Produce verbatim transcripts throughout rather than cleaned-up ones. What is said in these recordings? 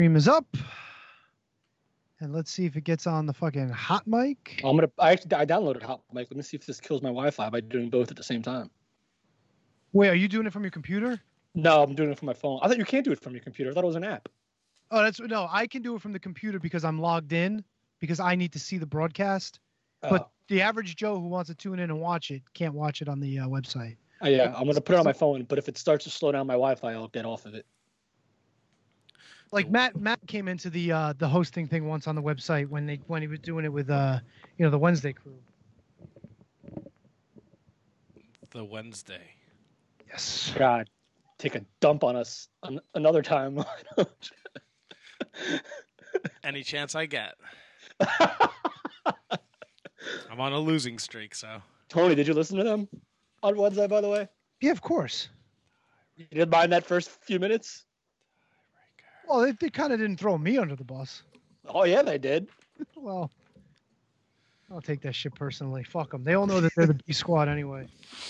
Stream is up. And let's see if it gets on the fucking hot mic. I'm gonna. I actually I downloaded hot mic. Let me see if this kills my Wi-Fi by doing both at the same time. Wait, are you doing it from your computer? No, I'm doing it from my phone. I thought you can't do it from your computer. I thought it was an app. Oh, that's no. I can do it from the computer because I'm logged in because I need to see the broadcast. Oh. But the average Joe who wants to tune in and watch it can't watch it on the uh, website. Oh, yeah, I'm gonna put it on my phone. But if it starts to slow down my Wi-Fi, I'll get off of it. Like Matt, Matt came into the uh, the hosting thing once on the website when they when he was doing it with uh you know the Wednesday crew. The Wednesday. Yes. God, take a dump on us an- another time. Any chance I get. I'm on a losing streak, so. Tony, did you listen to them on Wednesday? By the way. Yeah, of course. You didn't mind that first few minutes? Well, they, they kind of didn't throw me under the bus. Oh, yeah, they did. Well, I'll take that shit personally. Fuck them. They all know that they're the B squad anyway.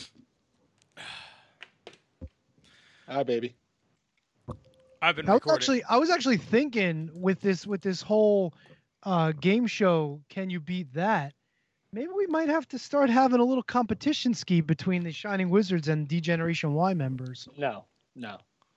All right, baby. I've been I was recording. actually, I was actually thinking with this with this whole uh, game show, Can You Beat That? Maybe we might have to start having a little competition ski between the Shining Wizards and D-Generation Y members. No, no.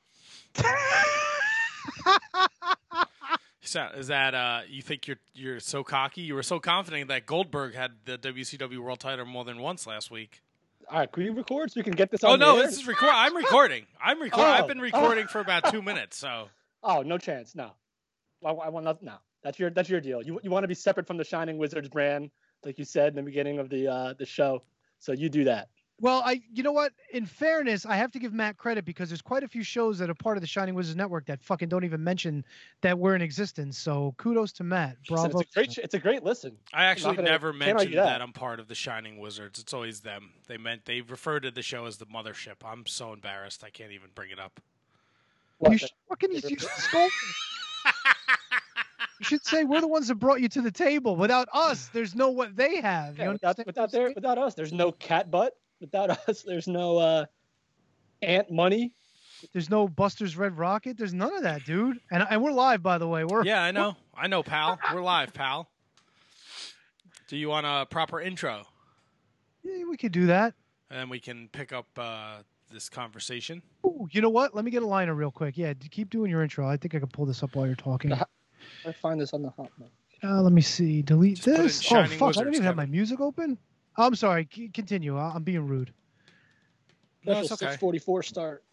So, is that uh, you think you're you're so cocky? You were so confident that Goldberg had the W C W World Title more than once last week. All right, can we record so we can get this on Oh no, the air? this is record. I'm recording. I'm recording. Oh. I've been recording for about two minutes. So. Oh, no chance. No, I, I want nothing. No, that's your that's your deal. You you want to be separate from the Shining Wizards brand, like you said in the beginning of the uh, the show. So you do that. Well, I, you know what? In fairness, I have to give Matt credit because there's quite a few shows that are part of the Shining Wizards Network that fucking don't even mention that we're in existence. So kudos to Matt. Bravo. It's a great it's a great listen. I actually gonna- never can't mentioned argue that. that. I'm part of the Shining Wizards. It's always them. They meant they refer to the show as the mothership. I'm so embarrassed I can't even bring it up. What, You should fucking you should scold me. You should say we're the ones that brought you to the table. Without us, there's no what they have. You yeah, without understand? without their without us, there's no cat butt. Without us, there's no uh, Ant Money. There's no Buster's Red Rocket. There's none of that, dude. And and we're live, by the way. We're Yeah, I know. I know, pal. We're live, pal. Do you want a proper intro? Yeah, we could do that. And then we can pick up uh, this conversation. Ooh, you know what? Let me get a liner real quick. Yeah, d- keep doing your intro. I think I can pull this up while you're talking. The I find this on the hot mic. Uh, let me see. Delete Just put in this. Oh, Shining fuck. I Wizards, don't even have my Kevin. music open. Oh, I'm sorry. C- continue. I- I'm being rude. No, Special it's okay. six forty-four start.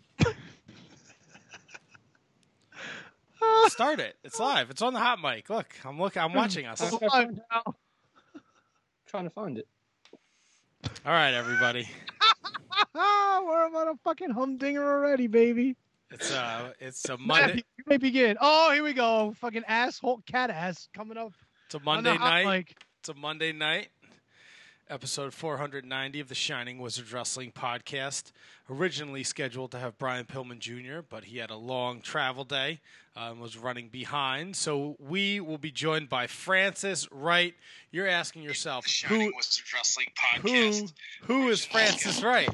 Start it. It's live. It's on the hot mic. Look, I'm look. I'm watching us. I'm Live now. trying to find it. All right, everybody. We're on a fucking humdinger already, baby. It's uh, it's a Matt, Monday. you may begin. Oh, here we go. Fucking asshole cat ass coming up. It's a on Monday the hot night. mic. It's a Monday night. Episode four ninety of the Shining Wizards Wrestling Podcast. Originally scheduled to have Brian Pillman Junior, but he had a long travel day uh, and was running behind. So we will be joined by Francis Wright. You're asking yourself, The Shining who, Wizards Wrestling who, Podcast. who is Francis Wright?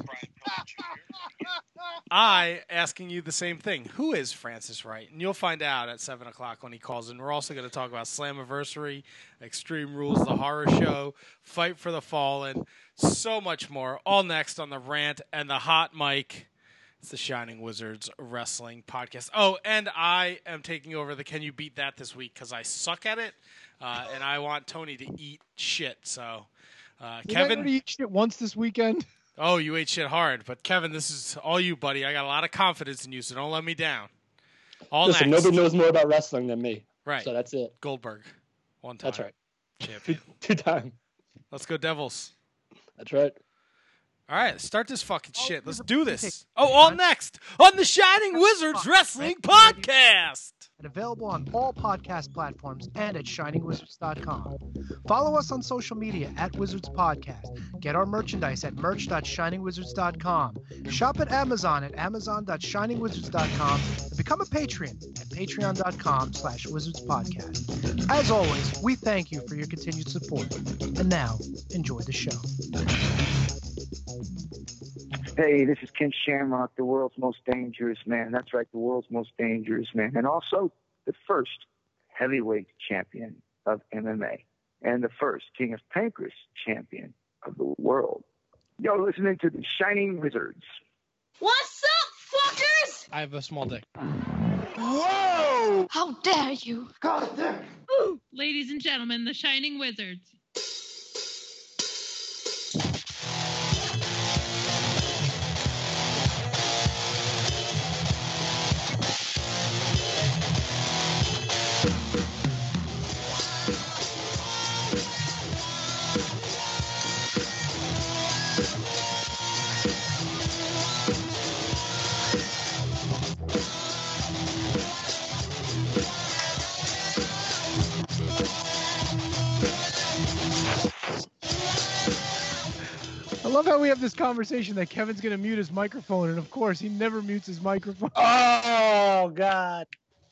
I asking you the same thing. Who is Francis Wright? And you'll find out at seven o'clock when he calls in. We're also going to talk about Slammiversary, Extreme Rules, the horror show, Fight for the Fallen, so much more. All next on the Rant and the Hot Mic. It's the Shining Wizards Wrestling Podcast. Oh, and I am taking over the Can You Beat That this week because I suck at it, uh, and I want Tony to eat shit. So, uh, Did I Kevin... already eat shit once this weekend? Oh, you ate shit hard. But, Kevin, this is all you, buddy. I got a lot of confidence in you, so don't let me down. All Listen, next. nobody knows more about wrestling than me. Right. So that's it. Goldberg. One time. That's right. Champion. Two, two time. Let's go, Devils. That's right. All right, start this fucking shit. here's Let's a do pick. this. Oh, all next on the Shining Wizards Wrestling Podcast. And available on all podcast platforms and at shining wizards dot com. Follow us on social media at Wizards Podcast. Get our merchandise at merch dot shining wizards dot com. Shop at Amazon at amazon dot shining wizards dot com. And become a Patreon at patreon dot com slash wizards podcast. As always, we thank you for your continued support. And now, enjoy the show. Hey, this is Ken Shamrock, the world's most dangerous man. That's right, the world's most dangerous man. And also, the first heavyweight champion of M M A and the first King of Pancrase champion of the world. You're listening to the Shining Wizards. What's up, fuckers? I have a small dick. Whoa! How dare you? God damn! Ooh. Ladies and gentlemen, the Shining Wizards. I love how we have this conversation that Kevin's going to mute his microphone, and of course, he never mutes his microphone. Oh, God.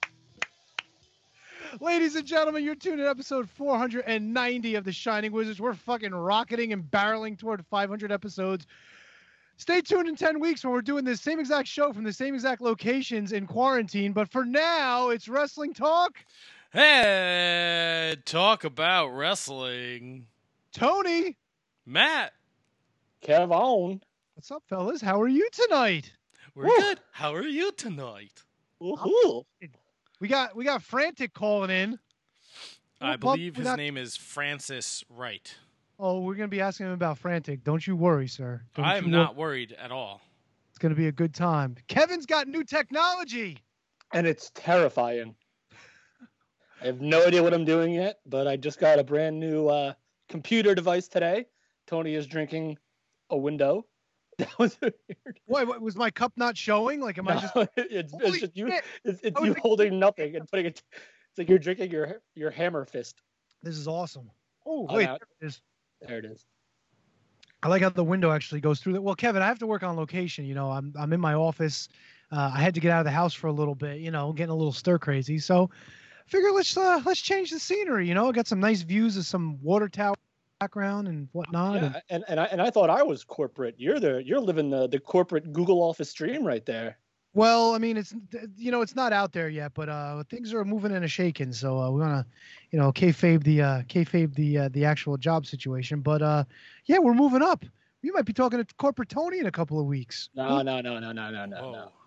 Ladies and gentlemen, you're tuned in to episode four hundred ninety of The Shining Wizards. We're fucking rocketing and barreling toward five hundred episodes. Stay tuned in ten weeks when we're doing this same exact show from the same exact locations in quarantine. But for now, it's Wrestling Talk. Hey, talk about wrestling. Tony. Matt. Kev on. What's up, fellas? How are you tonight? We're Woo. good. How are you tonight? Woohoo. We got we got Frantic calling in. I Well, believe we his got- name is Francis Wright. Oh, we're going to be asking him about Frantic. Don't you worry, sir. Don't I am you not worry. worried at all. It's going to be a good time. Kevin's got new technology. And it's terrifying. I have no idea what I'm doing yet, but I just got a brand new uh, computer device today. Tony is drinking a window. That was weird. Wait, what, was my cup not showing? Like, am I just... No, it's, Holy it's just you. shit. It's, it's I was you like- holding nothing and putting it. It's like you're drinking your your hammer fist. This is awesome. Oh, Oh, wait, now- there it is. There it is. I like how the window actually goes through that. Well, Kevin, I have to work on location. You know, I'm I'm in my office. Uh, I had to get out of the house for a little bit. You know, getting a little stir crazy. So, I figure let's uh, let's change the scenery. You know, I got some nice views of some water tower background and whatnot. and- Yeah, and and I and I thought I was corporate. You're the you're living the the corporate Google Office dream right there. Well, I mean, it's you know, it's not out there yet, but uh, things are moving and a shaking. So uh, we want to, you know, kayfabe the uh, kayfabe the uh, the actual job situation. But uh, yeah, we're moving up. We might be talking to corporate Tony in a couple of weeks. No, no, no, no, no, no, no, Whoa. no.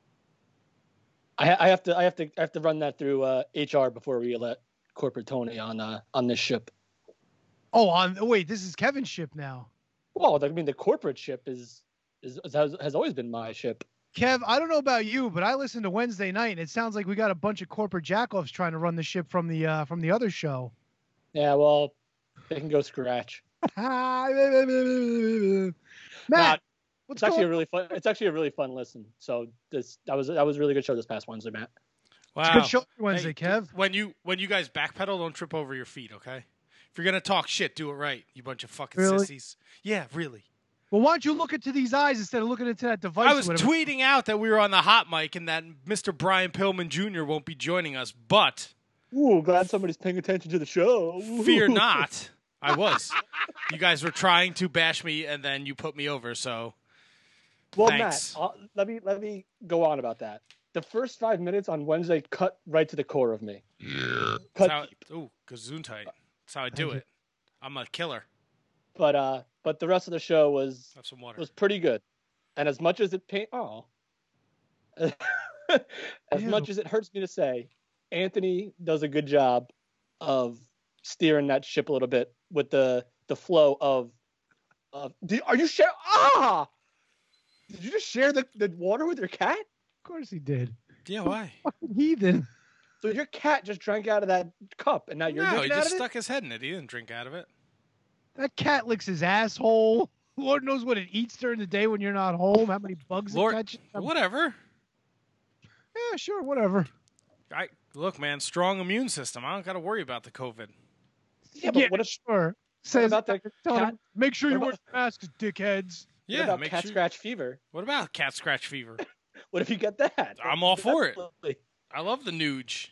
I ha- I have to I have to I have to run that through uh, H R before we let corporate Tony on uh, on this ship. Oh, on wait, this is Kevin's ship now. Well, I mean the corporate ship is is has, has always been my ship. Kev, I don't know about you, but I listened to Wednesday night, and it sounds like we got a bunch of corporate jackoffs trying to run the ship from the uh, from the other show. Yeah, well, they can go scratch. Matt, Nah, what's it's actually going a really fun. It's actually a really fun listen. So this that was that was a really good show this past Wednesday, Matt. Wow. It's a good show Wednesday, Hey, Kev. When you when you guys backpedal, don't trip over your feet, okay? If you're gonna talk shit, do it right. You bunch of fucking Really? sissies. Yeah, really. Well, why don't you look into these eyes instead of looking into that device? I or was whatever. tweeting out that we were on the hot mic and that Mister Brian Pillman Junior won't be joining us, but Ooh, glad somebody's paying attention to the show. fear not. I was. You guys were trying to bash me, and then you put me over. So Well, Thanks. Matt, uh, let me let me go on about that. The first five minutes on Wednesday cut right to the core of me. that's Cut how, ooh, gesundheit. That's how I do Thank you. it. I'm a killer. But uh, but the rest of the show was Have some water. was pretty good, and as much as it pain, oh, as Ew. much as it hurts me to say, Anthony does a good job of steering that ship a little bit with the the flow of. of did, are you share? Ah, did you just share the, the water with your cat? Of course he did. Yeah, why? Fucking heathen. So your cat just drank out of that cup, and now you're No, he drinking out just of it. stuck his head in it. He didn't drink out of it. That cat licks his asshole. Lord knows what it eats during the day when you're not home. How many bugs Lord, it catches. whatever. Yeah, sure, whatever. I look, man. Strong immune system. I don't got to worry about the COVID. Yeah, but Yeah, what if Sure. Says about the tell cat- him, make sure you what wear about- masks, dickheads. Yeah, what about make cat sure- scratch fever? What about cat scratch fever? What if you get that? I'm all for it. Absolutely. I love the nooge.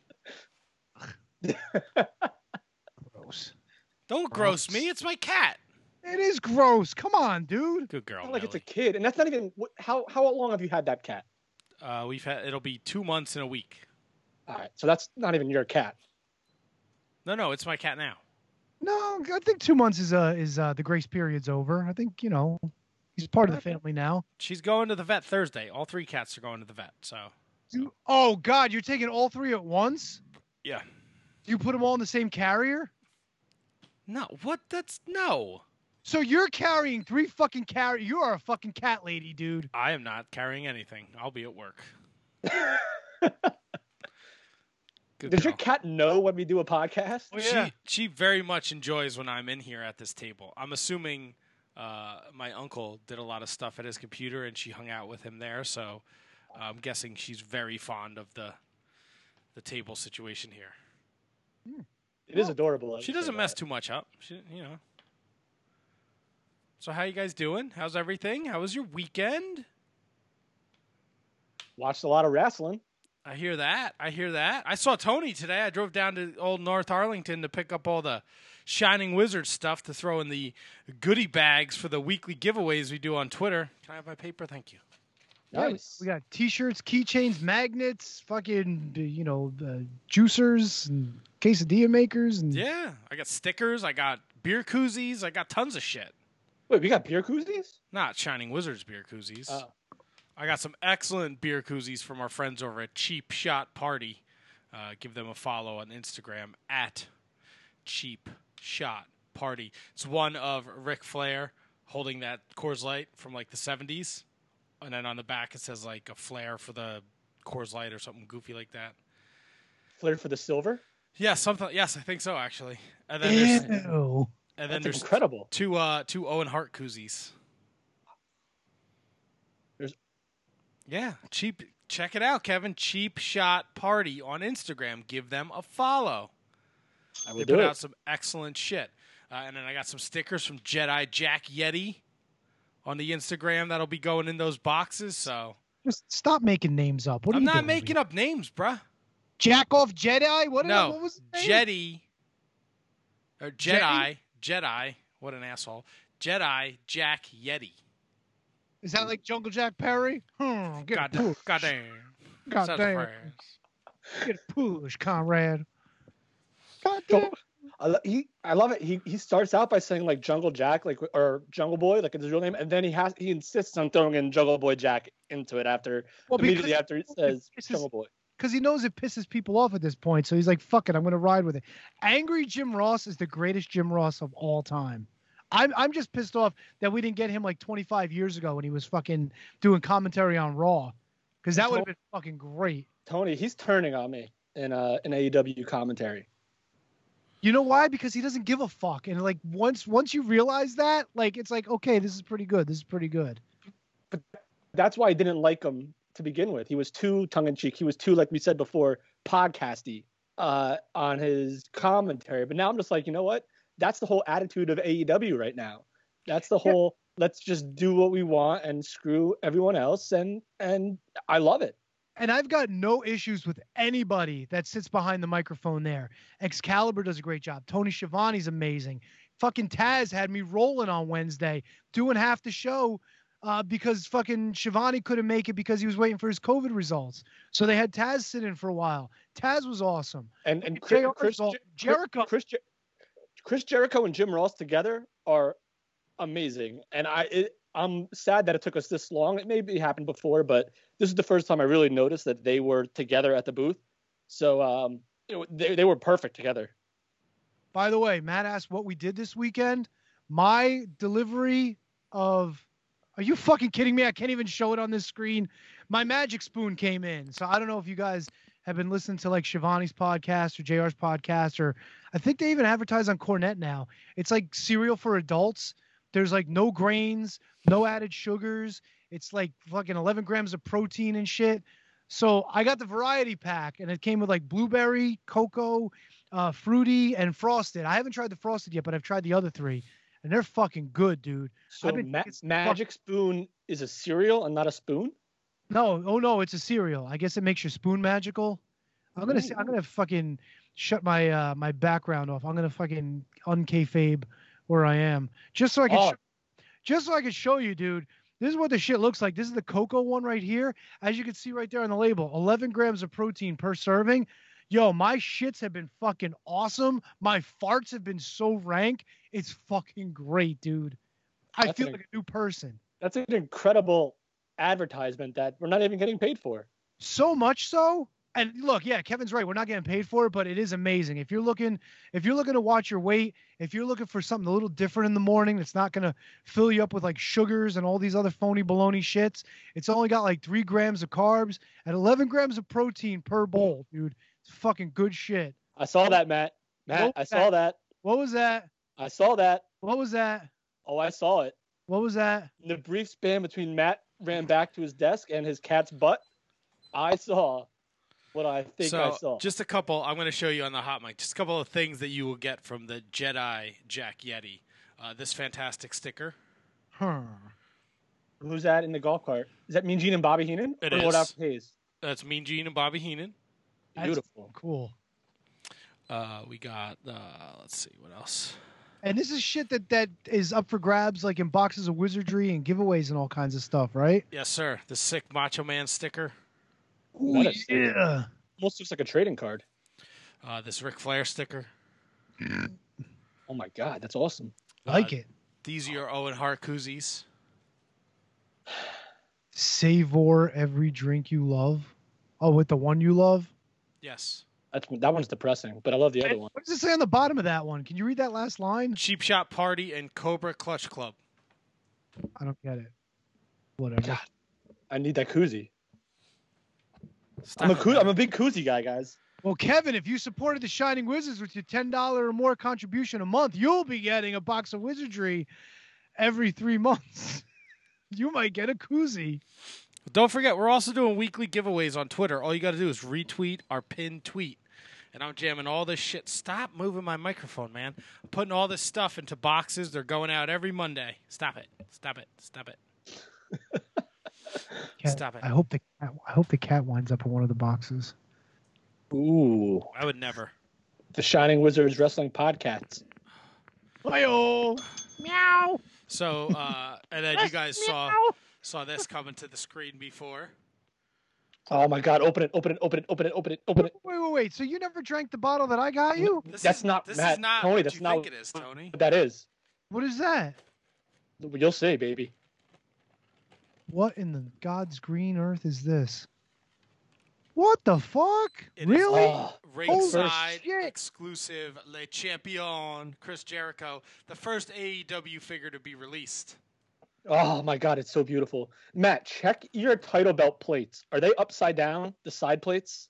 Gross. Don't gross me. It's my cat. It is gross. Come on, dude. Good girl. Not like it's a Nelly. kid, and that's not even. what- How how long have you had that cat? Uh, we've had. It'll be two months in a week. All right, so that's not even your cat. No, no, it's my cat now. No, I think two months is uh is uh the grace period's over. I think you know he's part of the family now. She's going to the vet Thursday. All three cats are going to the vet. So. You- Oh God, you're taking all three at once? Yeah. You put them all in the same carrier? No, what? That's no. So you're carrying three fucking carrier. You are a fucking cat lady, dude. I am not carrying anything. I'll be at work. Good Does girl. your cat know when we do a podcast? Oh, yeah. She she very much enjoys when I'm in here at this table. I'm assuming uh, my uncle did a lot of stuff at his computer, and she hung out with him there. So I'm guessing she's very fond of the the table situation here. It is adorable. She doesn't mess too much up. She, you know. So how you guys doing? How's everything? How was your weekend? Watched a lot of wrestling. I hear that. I hear that. I saw Tony today. I drove down to old North Arlington to pick up all the Shining Wizard stuff to throw in the goodie bags for the weekly giveaways we do on Twitter. Can I have my paper? Thank you. Yeah, we- Nice. we got T-shirts, keychains, magnets, fucking you know uh, juicers and quesadilla makers and Yeah, I got stickers. I got beer koozies. I got tons of shit. Wait, we got beer koozies? Not Shining Wizards beer koozies. Oh. I got some excellent beer koozies from our friends over at Cheap Shot Party. Uh, give them a follow on Instagram at Cheap Shot Party. It's one of Ric Flair holding that Coors Light from like the seventies. And then on the back it says like a flare for the Coors Light or something goofy like that. Flared for the silver? Yeah, something. Yes, I think so actually. And then there's Ew. and then That's there's incredible. two uh two Owen Hart koozies. There's- Yeah, cheap. Check it out, Kevin. Cheap Shot Party on Instagram. Give them a follow. I They will put do out it. some excellent shit. Uh, and then I got some stickers from Jedi Jack Yeti on the Instagram that'll be going in those boxes. So Just stop making names up. What are I'm you not doing? making up names, bruh. Jack off Jedi. What? No, what was his name? Jetty or Jedi Jedi. What an asshole. Jedi Jack Yeti. Is that like Jungle Jack Perry? Hmm, get God, a push. goddamn. God Such damn. prayers. Get a push, Conrad. God So- damn. I, lo- he, I love it. He he starts out by saying like Jungle Jack, like or Jungle Boy, like it's his real name, and then he has he insists on throwing in Jungle Boy Jack into it after Well, immediately because- after he says this is- Jungle Boy. Because he knows it pisses people off at this point. So he's like, fuck it, I'm going to ride with it. Angry Jim Ross is the greatest Jim Ross of all time. I'm, I'm just pissed off that we didn't get him like twenty-five years ago when he was fucking doing commentary on Raw. Because that would have been fucking great. Tony, he's turning on me in uh in A E W commentary. You know why? Because he doesn't give a fuck. And like once once you realize that, like it's like, okay, this is pretty good. This is pretty good. That's why I didn't like him to begin with. He was too tongue in cheek. He was too, like we said before, podcasty uh, on his commentary. But now I'm just like, you know what? That's the whole attitude of A E W right now. That's the whole let's just do what we want and screw everyone else. And and I love it. And I've got no issues with anybody that sits behind the microphone there. Excalibur does a great job. Tony Schiavone's amazing. Fucking Taz had me rolling on Wednesday, doing half the show uh, because fucking Schiavone couldn't make it because he was waiting for his COVID results. So they had Taz sit in for a while. Taz was awesome. And and J Chris, R Chris, was all- Jericho. Chris, Jer- Chris Jericho and Jim Ross together are amazing. And I it, I'm sad that it took us this long. It maybe happened before, but this is the first time I really noticed that they were together at the booth. So um, it, they they were perfect together. By the way, Matt asked what we did this weekend. My delivery of, are you fucking kidding me? I can't even show it on this screen. My magic spoon came in. So I don't know if you guys have been listening to like Shivani's podcast or J R's podcast, or I think they even advertise on Cornet now. It's like cereal for adults. There's like no grains, no added sugars. It's like fucking eleven grams of protein and shit. So I got the variety pack and it came with like blueberry, cocoa, uh, fruity, and frosted. I haven't tried the frosted yet, but I've tried the other three and they're fucking good, dude. So I've been ma- thinking- Magic Spoon is a cereal and not a spoon. No, oh no, it's a cereal. I guess it makes your spoon magical. I'm gonna say, I'm gonna fucking shut my uh, my background off. I'm gonna fucking unkayfabe where I am just so I can Oh. show, just so I can show you, dude. This is what the shit looks like. This is the cocoa one right here. As you can see right there on the label, eleven grams of protein per serving. Yo, my shits have been fucking awesome. My farts have been so rank. It's fucking great, dude. I That's feel an- like a new person. That's an incredible advertisement that we're not even getting paid for. So much so. And look, yeah, Kevin's right. We're not getting paid for it, but it is amazing. If you're looking, if you're looking to watch your weight, if you're looking for something a little different in the morning that's not gonna fill you up with like sugars and all these other phony baloney shits, it's only got like three grams of carbs and eleven grams of protein per bowl, dude. It's fucking good shit. I saw that, Matt. Matt, What I was saw that. What was that? I saw that. What was that? Oh, I saw it. What was that? In the brief span between Matt ran back to his desk and his cat's butt, I saw what I think so I saw. just a couple. I'm going to show you on the hot mic. Just a couple of things that you will get from the Jedi Jack Yeti. Uh, this fantastic sticker. Huh. Who's that in the golf cart? Is that Mean Gene and Bobby Heenan? It or is. Lord Alfred Hayes? That's Mean Gene and Bobby Heenan. That's Beautiful. Cool. Uh, we got. Uh, let's see what else. And this is shit that that is up for grabs, like in boxes of wizardry and giveaways and all kinds of stuff, right? Yes, sir. The sick Macho Man sticker. That is sick. Yeah. Almost looks like a trading card. Uh, this Ric Flair sticker. Oh my God, that's awesome. Like Uh, it. These are your Owen Hart koozies. Savor every drink you love. Oh, with the one you love? Yes. That's that one's depressing, but I love the other one. What does it say on the bottom of that one? Can you read that last line? Cheap Shot Party and Cobra Clutch Club. I don't get it. Whatever. God, I need that koozie. Stop I'm a it, koo- man. I'm a big koozie guy, guys. Well, Kevin, if you supported the Shining Wizards with your ten dollars or more contribution a month, you'll be getting a box of wizardry every three months. You might get a koozie. Don't forget, we're also doing weekly giveaways on Twitter. All you got to do is retweet our pinned tweet. And I'm jamming all this shit. Stop moving my microphone, man. I'm putting all this stuff into boxes. They're going out every Monday. Stop it. Stop it. Stop it. Cat, Stop it. I hope the cat, I hope the cat winds up in one of the boxes. Ooh, I would never. the Shining Wizards Wrestling Podcast. Hi-oh. Meow. So, uh, and then you guys saw saw this coming to the screen before. Oh my God! Open it! Open it! Open it! Open it! Open it! Open it! Wait, wait, wait. So you never drank the bottle that I got you? This That's is, not- this Matt, is not Tony, what that's you not think what- it is, Tony. What that is? What is that? You'll see, baby. What in the God's green earth is this? What the fuck? It is Really? Oh, Ringside shit. exclusive Le Champion Chris Jericho, the first A E W figure to be released. oh my God! It's so beautiful. Matt, check your title belt plates. Are they upside down? The side plates?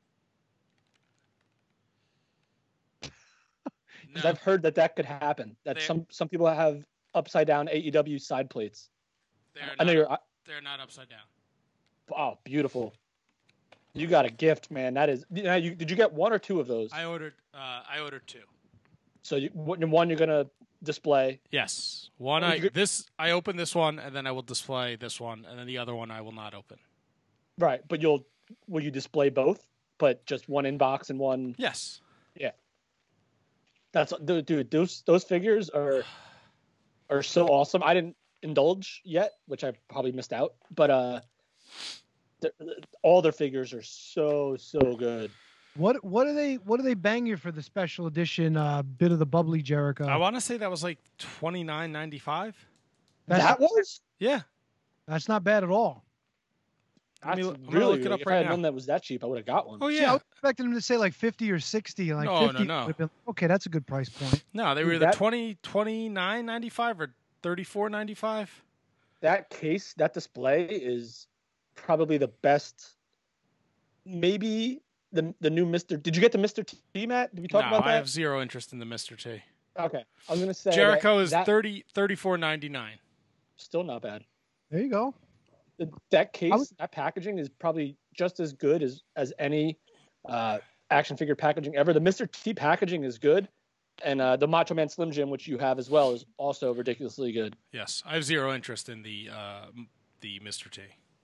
No, Because I've heard that that could happen. That They- some some people have upside down A E W side plates. they're I know not, you're. they're not upside down. Oh, beautiful. You got a gift, man. That is. Now, you, did you get one or two of those? I ordered. Uh, I ordered two. So you, one you're gonna display. Yes, one. Oh, I you could- this I open this one, and then I will display this one, and then the other one I will not open. Right, but you'll will you display both? But just one in box and one. Yes. That's dude. dude, Those those figures are are so awesome. I didn't indulge yet, which I probably missed out. But uh, they're- all their figures are so so good. What what do they what do they bang you for the special edition uh, bit of the bubbly Jericho? I want to say that was like twenty nine ninety five. That's that was. Yeah. that's not bad at all. Let me- That's I'm gonna really look it good. up If right I had now. known that was that cheap, I would have got one. Oh Yeah, I yeah. was expecting them to say like fifty or sixty. Like No, no, fifty no. would have been okay. That's a good price point. No, they were Dude, either that- twenty twenty nine ninety five or thirty four ninety five. That case, that display is probably the best. Maybe the the new Mister Did you get the Mister T, Matt? Did we talk No, about I that? have zero interest in the Mister T. Okay, I was gonna say Jericho that, is that, thirty thirty four ninety nine. still not bad. There you go. The- That case, I was- that packaging is probably just as good as as any uh, action figure packaging ever. The Mister T packaging is good, and uh, the Macho Man Slim Jim, which you have as well, is also ridiculously good. Yes, I have zero interest in the uh, m- the Mister T.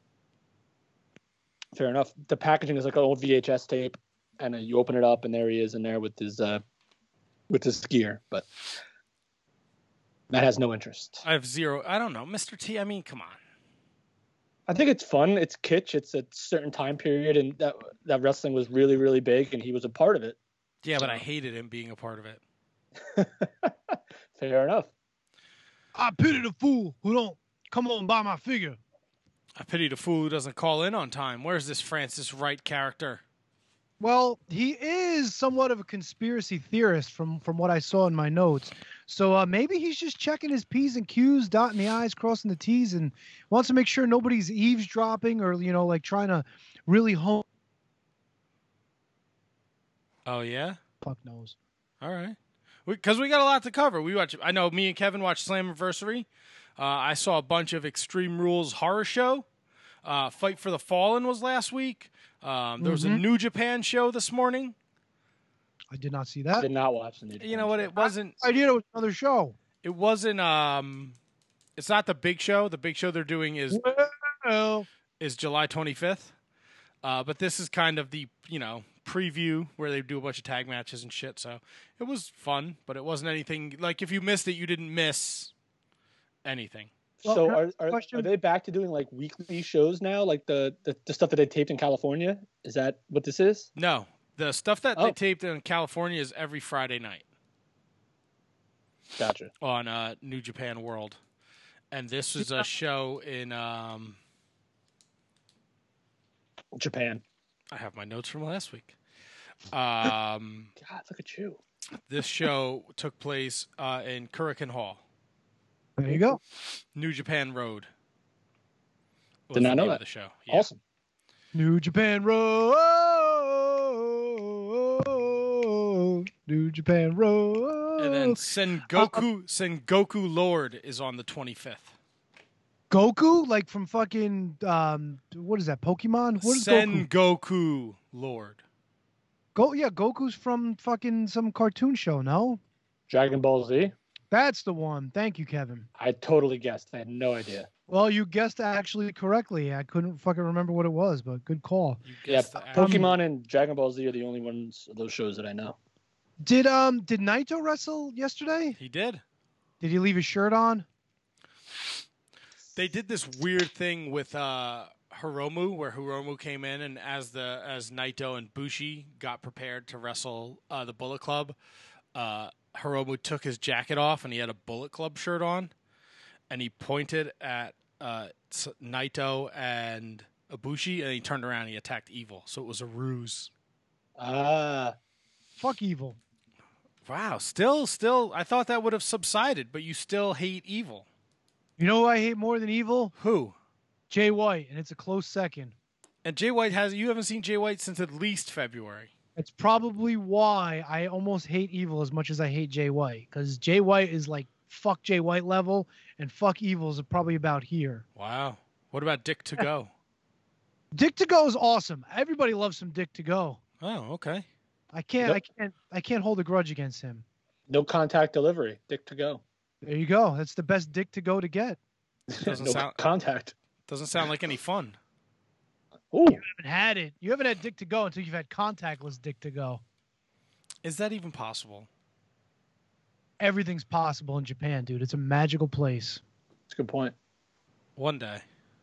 Fair enough. The packaging is like an old V H S tape, and then you open it up, and there he is in there with his uh, with his gear. But Matt has no interest. I have zero. I don't know, Mister T. I mean, come on. I think it's fun. It's kitsch. It's a certain time period, and that that wrestling was really, really big, and he was a part of it. Yeah, but I hated him being a part of it. Fair enough. I pity the fool who don't come on buy my figure. I pity the fool who doesn't call in on time. Where's this Francis Wright character? Well, he is somewhat of a conspiracy theorist from, from what I saw in my notes. So uh, maybe he's just checking his P's and Q's, dotting the I's, crossing the T's, and wants to make sure nobody's eavesdropping or, you know, like trying to really hone. Oh, yeah? Fuck knows. All right. Because we, we got a lot to cover. We watch. I know me and Kevin watched Slammiversary. Uh, I saw a bunch of Extreme Rules horror show. Uh, Fight for the Fallen was last week. Um, there was Mm-hmm. a New Japan show this morning. I did not see I that. did not watch the new. You know what? It wasn't. I did it was another show. It wasn't. Um, it's not the big show. The big show they're doing is Well, is July twenty-fifth. Uh, but this is kind of the you know preview where they do a bunch of tag matches and shit. So it was fun, but it wasn't anything like if you missed it, you didn't miss anything. Well, So can I are, ask a are question? are they back to doing like weekly shows now, like the, the the stuff that they taped in California? Is that what this is? No, the stuff that Oh. they taped in California is every Friday night Gotcha. on uh, New Japan World, and this is a show in. Um, Japan. I have my notes from last week. Um, God, look at you. this show took place uh, in Kurikan Hall, there you go. New Japan Road. was Did not the know name that. of the show. Yeah. Awesome. New Japan Road. New Japan Road. And then Sengoku Sengoku Lord is on the twenty-fifth. Goku, like from fucking um, what is that? Pokemon? What is Goku? Sengoku Lord. Go, yeah, Goku's from fucking some cartoon show. No, Dragon Ball Z. that's the one. Thank you, Kevin. I totally guessed. I had no idea. Well, you guessed actually correctly. I couldn't fucking remember what it was, but good call. You Yeah, guessed the Pokemon and Dragon Ball Z are the only ones of those shows that I know. Did um did Naito wrestle yesterday? He did. Did he leave his shirt on? They did this weird thing with uh, Hiromu, where Hiromu came in, and as the as Naito and Bushi got prepared to wrestle uh, the Bullet Club, uh, Hiromu took his jacket off and he had a Bullet Club shirt on, and he pointed at uh, Naito and Ibushi, and he turned around and he attacked Evil. So it was a ruse. Ah, Fuck Evil. Wow, still, still, I thought that would have subsided, but you still hate Evil. You know who I hate more than Evil? Who? Jay White, and it's a close second. And Jay White has you haven't seen Jay White since at least February. It's probably why I almost hate Evil as much as I hate Jay White, because Jay White is like fuck Jay White level, and fuck Evil is probably about here. Wow. What about Dick to Go? Dick to Go is awesome. Everybody loves some Dick to Go. Oh, okay. I can't, Yep. I can't, I can't hold a grudge against him. no contact delivery. Dick to go. There you go. That's the best Dick to Go to get. Doesn't no sound- contact. Doesn't sound like any fun. Ooh, You haven't had it. You haven't had Dick to Go until you've had contactless Dick to Go. Is that even possible? Everything's possible in Japan, dude. It's a magical place. that's a good point. One day.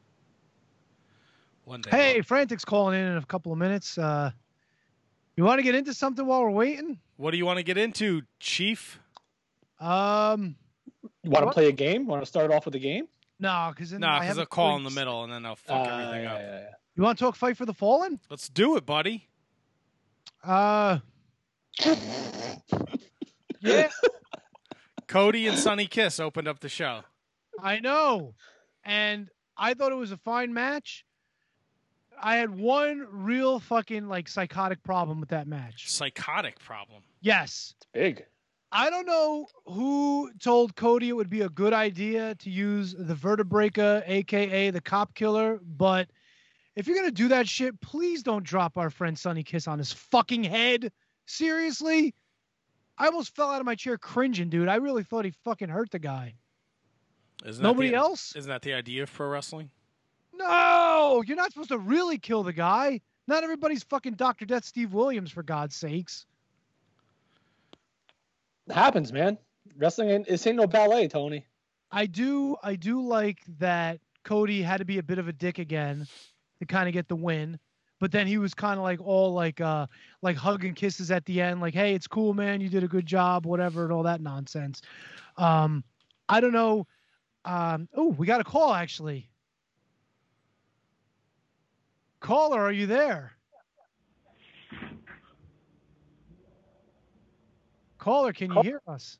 One day. Hey, Frantic's calling in in a couple of minutes. Uh, you want to get into something while we're waiting? What do you want to get into, Chief? Um, You want to What? play a game? Want to start off with a game? no, because No, because they'll call in the middle and then they'll fuck Ah, everything yeah, up. yeah, yeah. You want to talk Fight for the Fallen? Let's do it, buddy. Uh, yeah, Cody and Sonny Kiss opened up the show. I know. And I thought it was a fine match. I had one real fucking like psychotic problem with that match. Psychotic problem. Yes. It's big. I don't know who told Cody it would be a good idea to use the Vertebraker, aka the Cop Killer, but if you're gonna do that shit, please don't drop our friend Sonny Kiss on his fucking head. Seriously? I almost fell out of my chair cringing, dude. I really thought he fucking hurt the guy. Isn't Nobody that the, else? Isn't that the idea of pro wrestling? No! You're not supposed to really kill the guy. Not everybody's fucking Doctor Death Steve Williams, for God's sakes. It happens, man. Wrestling ain't, this ain't no ballet, Tony. I do I do like that Cody had to be a bit of a dick again to kind of get the win. But then he was kind of like all like uh like hugging kisses at the end, like, hey, it's cool, man, you did a good job, whatever, and all that nonsense. Um, I don't know. Um, oh, we got a call actually. Caller, are you there? Caller, can you hear us?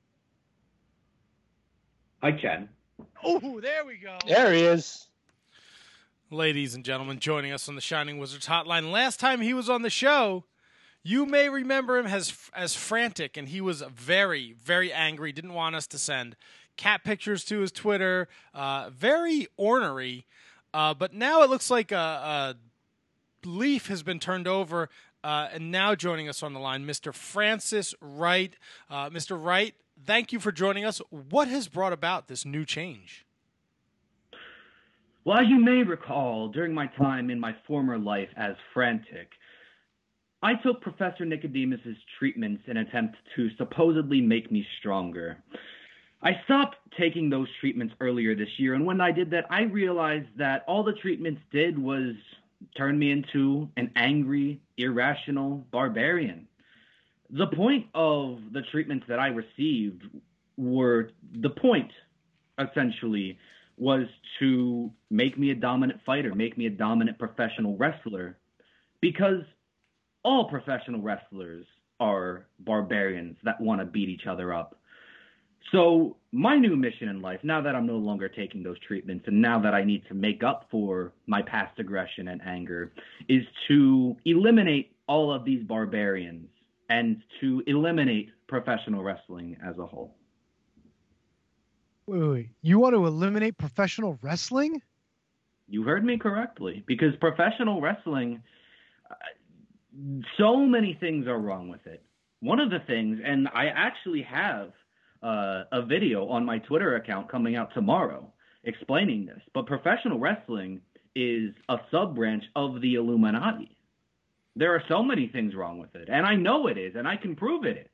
I can. Oh, there we go. There he is. Ladies and gentlemen, joining us on the Shining Wizards hotline. Last time he was on the show, you may remember him as as frantic, and he was very, very angry, didn't want us to send cat pictures to his Twitter, uh, very ornery. Uh, but now it looks like a, a leaf has been turned over, uh, and now joining us on the line, Mister Francis Wright. Uh, Mister Wright, thank you for joining us. What has brought about this new change? Well, as you may recall, during my time in my former life as Frantic, I took Professor Nicodemus's treatments in an attempt to supposedly make me stronger. I stopped taking those treatments earlier this year, and when I did that, I realized that all the treatments did was turn me into an angry, irrational barbarian. The point of the treatments that I received were the point, essentially, was to make me a dominant fighter, make me a dominant professional wrestler, because all professional wrestlers are barbarians that want to beat each other up. So my new mission in life, now that I'm no longer taking those treatments and now that I need to make up for my past aggression and anger, is to eliminate all of these barbarians and to eliminate professional wrestling as a whole. Wait, wait, wait. You want to eliminate professional wrestling? You heard me correctly, because professional wrestling, uh, so many things are wrong with it. One of the things, and I actually have uh, a video on my Twitter account coming out tomorrow explaining this, but professional wrestling is a sub-branch of the Illuminati. There are so many things wrong with it, and I know it is, and I can prove it is.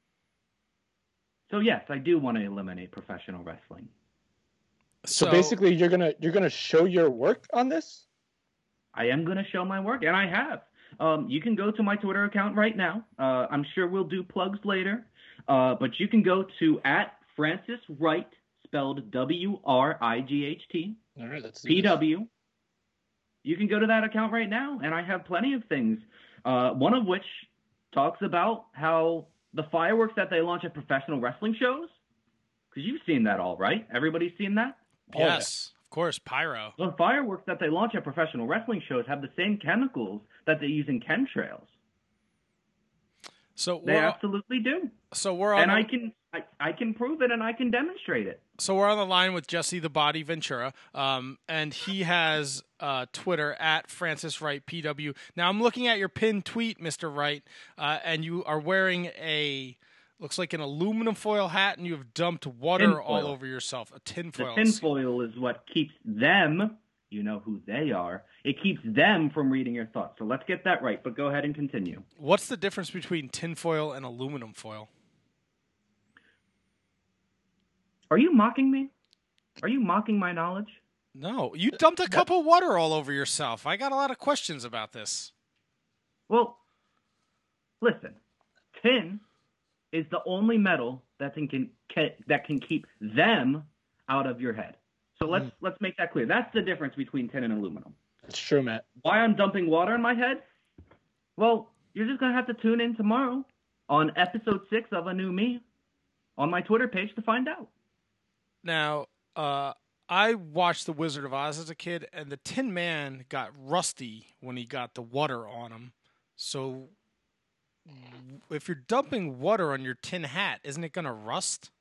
So yes, I do want to eliminate professional wrestling. So, so basically, you're gonna you're gonna show your work on this? I am gonna show my work, and I have. Um, you can go to my Twitter account right now. Uh, I'm sure we'll do plugs later, uh, but you can go to at Francis Wright, spelled W R I G H T. All right, let's P W. You can go to that account right now, and I have plenty of things. Uh, one of which talks about how the fireworks that they launch at professional wrestling shows, because you've seen that all, right? Everybody's seen that? Yes, of course, pyro. The fireworks that they launch at professional wrestling shows have the same chemicals that they use in chemtrails. So they absolutely do. So we're on and the, I can I, I can prove it and I can demonstrate it. So we're on the line with Jesse the Body Ventura, um, and he has uh, Twitter at Francis Wright P W. Now I'm looking at your pinned tweet, Mister Wright, uh, and you are wearing a looks like an aluminum foil hat, and you have dumped water Tinfoil. all over yourself. A tinfoil. The tinfoil is what keeps them. You know who they are. It keeps them from reading your thoughts. So let's get that right. But go ahead and continue. What's the difference between tinfoil and aluminum foil? Are you mocking me? Are you mocking my knowledge? No, you dumped a cup of water all over yourself. I got a lot of questions about this. Well, listen. Tin is the only metal that can, can that can keep them out of your head. So let's mm. let's make that clear. That's the difference between tin and aluminum. That's true, Matt. Why I'm dumping water in my head? Well, you're just gonna have to tune in tomorrow on episode six of A New Me on my Twitter page to find out. Now, uh, I watched The Wizard of Oz as a kid, and the Tin Man got rusty when he got the water on him. So, if you're dumping water on your tin hat, isn't it going to rust?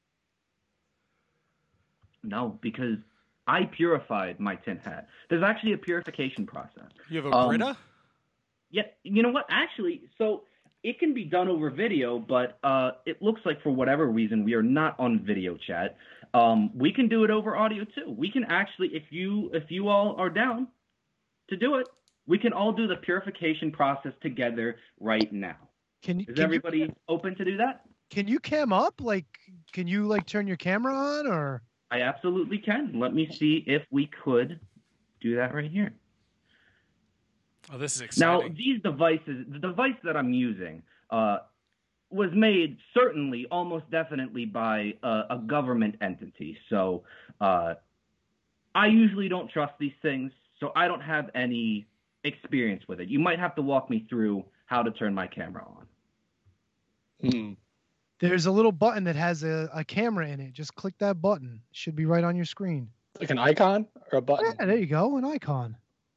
No, because I purified my tin hat. There's actually a purification process. You have a um, Brita? Yeah, you know what? Actually, so it can be done over video, but uh, it looks like for whatever reason we are not on video chat. Um, we can do it over audio too. We can actually, if you if you all are down to do it, we can all do the purification process together right now. Can, Is can everybody you, open to do that? Can you cam up? Like, can you like turn your camera on or? I absolutely can. Let me see if we could do that right here. Oh, this is Now, exciting. these devices, the device that I'm using, uh, was made certainly, almost definitely by a, a government entity. So uh, I usually don't trust these things, so I don't have any experience with it. You might have to walk me through how to turn my camera on. Hmm. There's a little button that has a, a camera in it. Just click that button. It should be right on your screen. Like an icon or a button? Yeah, there you go, an icon.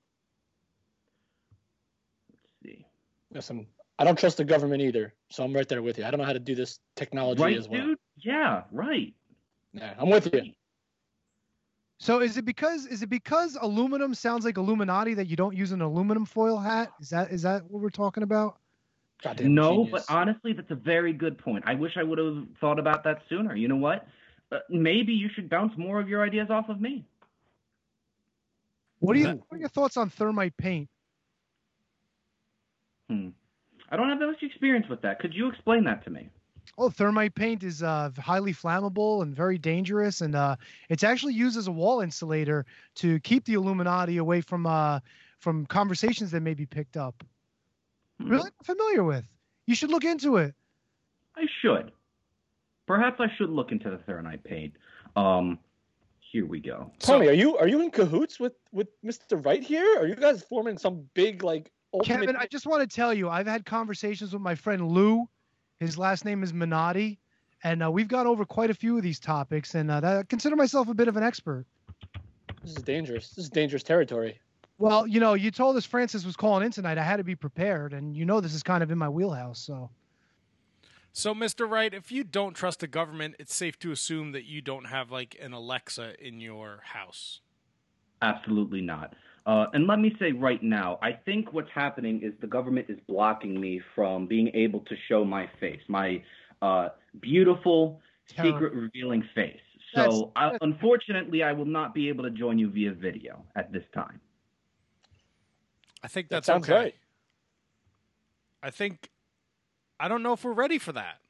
Let's see. Listen, I don't trust the government either, so I'm right there with you. I don't know how to do this technology Right, as well. dude? Yeah, right. Yeah, I'm with you. So is it because is it because aluminum sounds like Illuminati that you don't use an aluminum foil hat? Is that is that what we're talking about? Goddamn No, genius. but honestly, that's a very good point. I wish I would have thought about that sooner. You know what? Uh, maybe you should bounce more of your ideas off of me. What do you Yeah. what are your thoughts on thermite paint? Hmm. I don't have that much experience with that. Could you explain that to me? Oh, thermite paint is uh, highly flammable and very dangerous, and uh, it's actually used as a wall insulator to keep the Illuminati away from uh, from conversations that may be picked up. Hmm. Really not familiar with. You should look into it. I should. Perhaps I should look into the thermite paint. Um, here we go. Tony, are you are you in cahoots with with Mister Wright here? Are you guys forming some big like ultimate? Kevin, I just want to tell you, I've had conversations with my friend Lou. His last name is Minotti, and uh, we've gone over quite a few of these topics, and uh, that, I consider myself a bit of an expert. This is dangerous. This is dangerous territory. Well, you know, you told us Francis was calling in tonight. I had to be prepared, and you know this is kind of in my wheelhouse, so. So, Mister Wright, if you don't trust the government, it's safe to assume that you don't have like an Alexa in your house. Absolutely not. Uh, and let me say right now, I think what's happening is the government is blocking me from being able to show my face, my uh, beautiful, Terrible. secret revealing face. That's- So, I, that's- unfortunately, I will not be able to join you via video at this time. I think That that's sounds okay. right. I think I don't know if we're ready for that.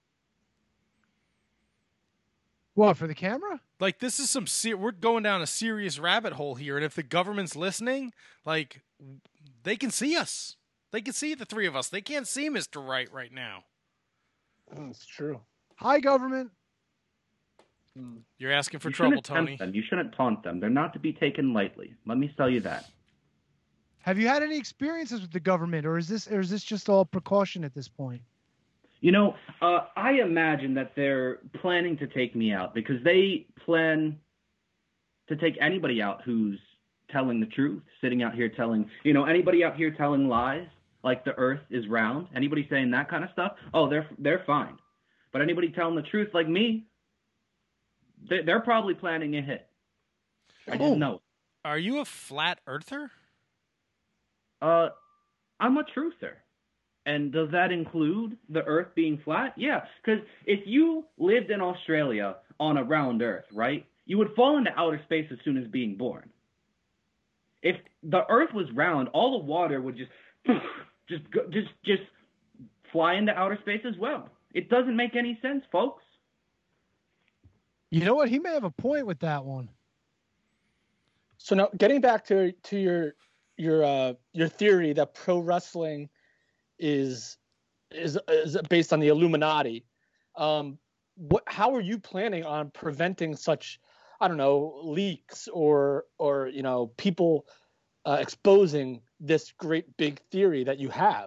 What, for the camera? Like this is some ser- we're going down a serious rabbit hole here, and if the government's listening, like they can see us. They can see the three of us. They can't see Mister Wright right now. That's true. Hi, government. You're asking for you trouble, shouldn't tempt Tony. them. You shouldn't taunt them. They're not to be taken lightly. Let me tell you that. Have you had any experiences with the government, or is this or is this just all precaution at this point? You know, uh, I imagine that they're planning to take me out because they plan to take anybody out who's telling the truth, sitting out here telling, you know, anybody out here telling lies, like the earth is round, anybody saying that kind of stuff, oh, they're they're fine. But anybody telling the truth like me, they, they're probably planning a hit. I Oh. didn't know. Are you a flat earther? Uh, I'm a truther. And does that include the Earth being flat? Yeah, because if you lived in Australia on a round Earth, right, you would fall into outer space as soon as being born. If the Earth was round, all the water would just, just, go, just, just fly into outer space as well. It doesn't make any sense, folks. You know what? He may have a point with that one. So now, getting back to to your your uh, your theory that pro wrestling is is is based on the Illuminati. Um, what? How are you planning on preventing such, I don't know, leaks or or you know people uh, exposing this great big theory that you have?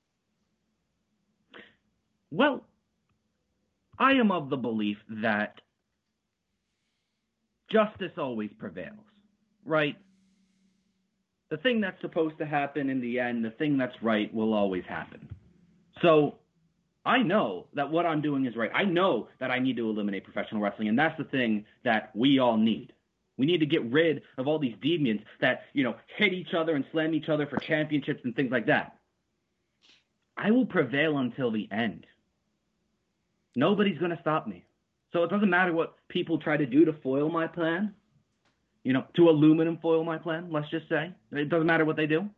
Well, I am of the belief that justice always prevails, right? The thing that's supposed to happen in the end, the thing that's right, will always happen. So I know that what I'm doing is right. I know that I need to eliminate professional wrestling, and that's the thing that we all need. We need to get rid of all these deviants that, you know, hit each other and slam each other for championships and things like that. I will prevail until the end. Nobody's going to stop me. So it doesn't matter what people try to do to foil my plan. You know, to aluminum foil my plan, let's just say. It doesn't matter what they do.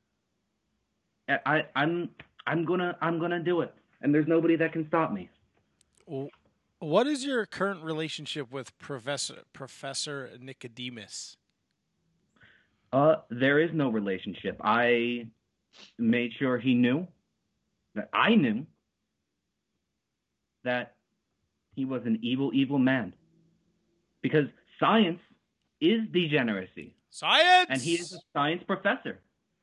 I, I'm I'm gonna I'm gonna do it. And there's nobody that can stop me. What is your current relationship with Professor Professor Nicodemus? Uh, there is no relationship. I made sure he knew that I knew that he was an evil, evil man. Because science is degeneracy. Science! And he is a science professor.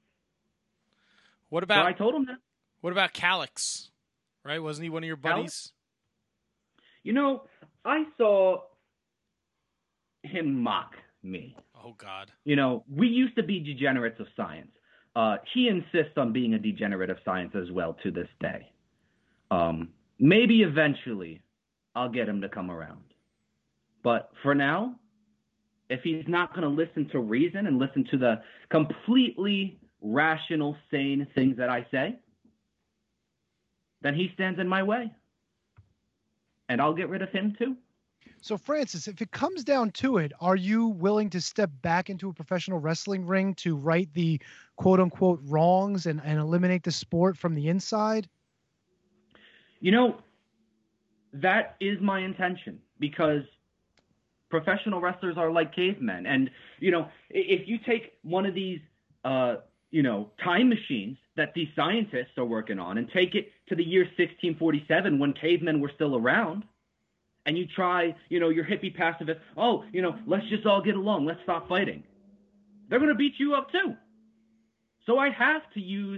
What about so I told him that. What about Calix? Right? Wasn't he one of your buddies? Calix? You know, I saw him mock me. Oh, God. You know, we used to be degenerates of science. Uh, he insists on being a degenerate of science as well to this day. Um, maybe eventually I'll get him to come around. But for now, if he's not going to listen to reason and listen to the completely rational, sane things that I say, then he stands in my way. And I'll get rid of him too. So, Francis, if it comes down to it, are you willing to step back into a professional wrestling ring to right the quote-unquote wrongs and, and eliminate the sport from the inside? You know, that is my intention, because professional wrestlers are like cavemen. And, you know, if you take one of these, uh, you know, time machines that these scientists are working on and take it to the year sixteen forty-seven when cavemen were still around, and you try, you know, your hippie pacifist, oh, you know, let's just all get along, let's stop fighting. They're going to beat you up too. So I have to use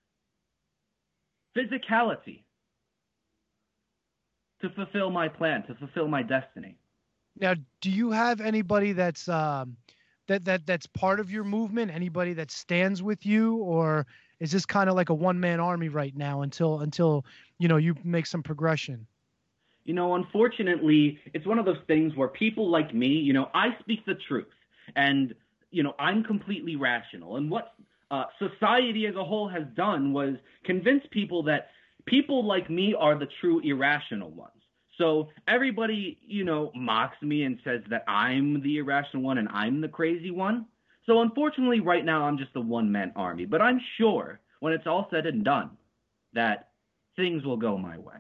physicality to fulfill my plan, to fulfill my destiny. Now, do you have anybody that's um, that that that's part of your movement? Anybody that stands with you, or is this kind of like a one-man army right now until until you know you make some progression? You know, unfortunately, it's one of those things where people like me, you know, I speak the truth, and you know, I'm completely rational. And what uh, society as a whole has done was convince people that people like me are the true irrational ones. So everybody, you know, mocks me and says that I'm the irrational one and I'm the crazy one. So unfortunately, right now, I'm just a one-man army. But I'm sure when it's all said and done that things will go my way.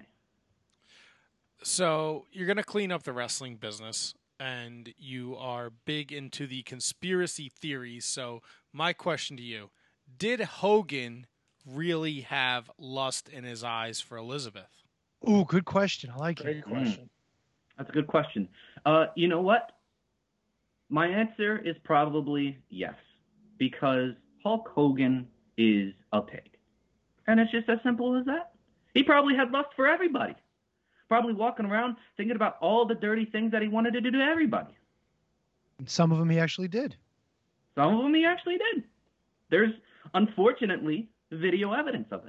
So you're going to clean up the wrestling business, and you are big into the conspiracy theories. So my question to you, did Hogan really have lust in his eyes for Elizabeth? Ooh, good question. I like Great it. question. Mm. That's a good question. Uh, you know what? My answer is probably yes, because Hulk Hogan is a pig. And it's just as simple as that. He probably had lust for everybody. Probably walking around thinking about all the dirty things that he wanted to do to everybody. Some of them he actually did. Some of them he actually did. There's, unfortunately, video evidence of it.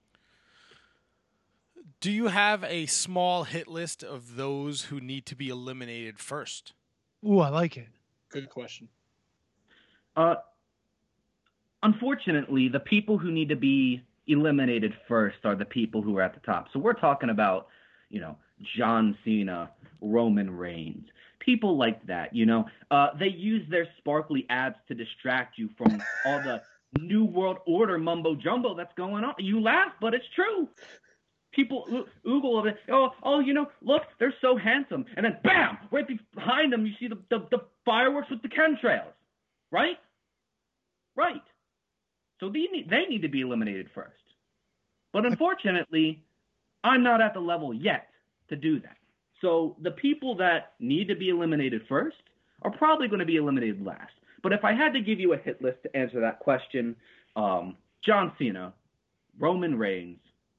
Do you have a small hit list of those who need to be eliminated first? Ooh, I like it. Good question. Uh, unfortunately, the people who need to be eliminated first are the people who are at the top. So we're talking about, you know, John Cena, Roman Reigns, people like that, you know. Uh, they use their sparkly abs to distract you from all the New World Order mumbo-jumbo that's going on. You laugh, but it's true. People oogle of it. Oh, oh, you know, look, they're so handsome. And then, bam, right behind them, you see the, the, the fireworks with the chemtrails. Right? Right. So they need, they need to be eliminated first. But unfortunately, I'm not at the level yet to do that. So the people that need to be eliminated first are probably going to be eliminated last. But if I had to give you a hit list to answer that question, um, John Cena, Roman Reigns,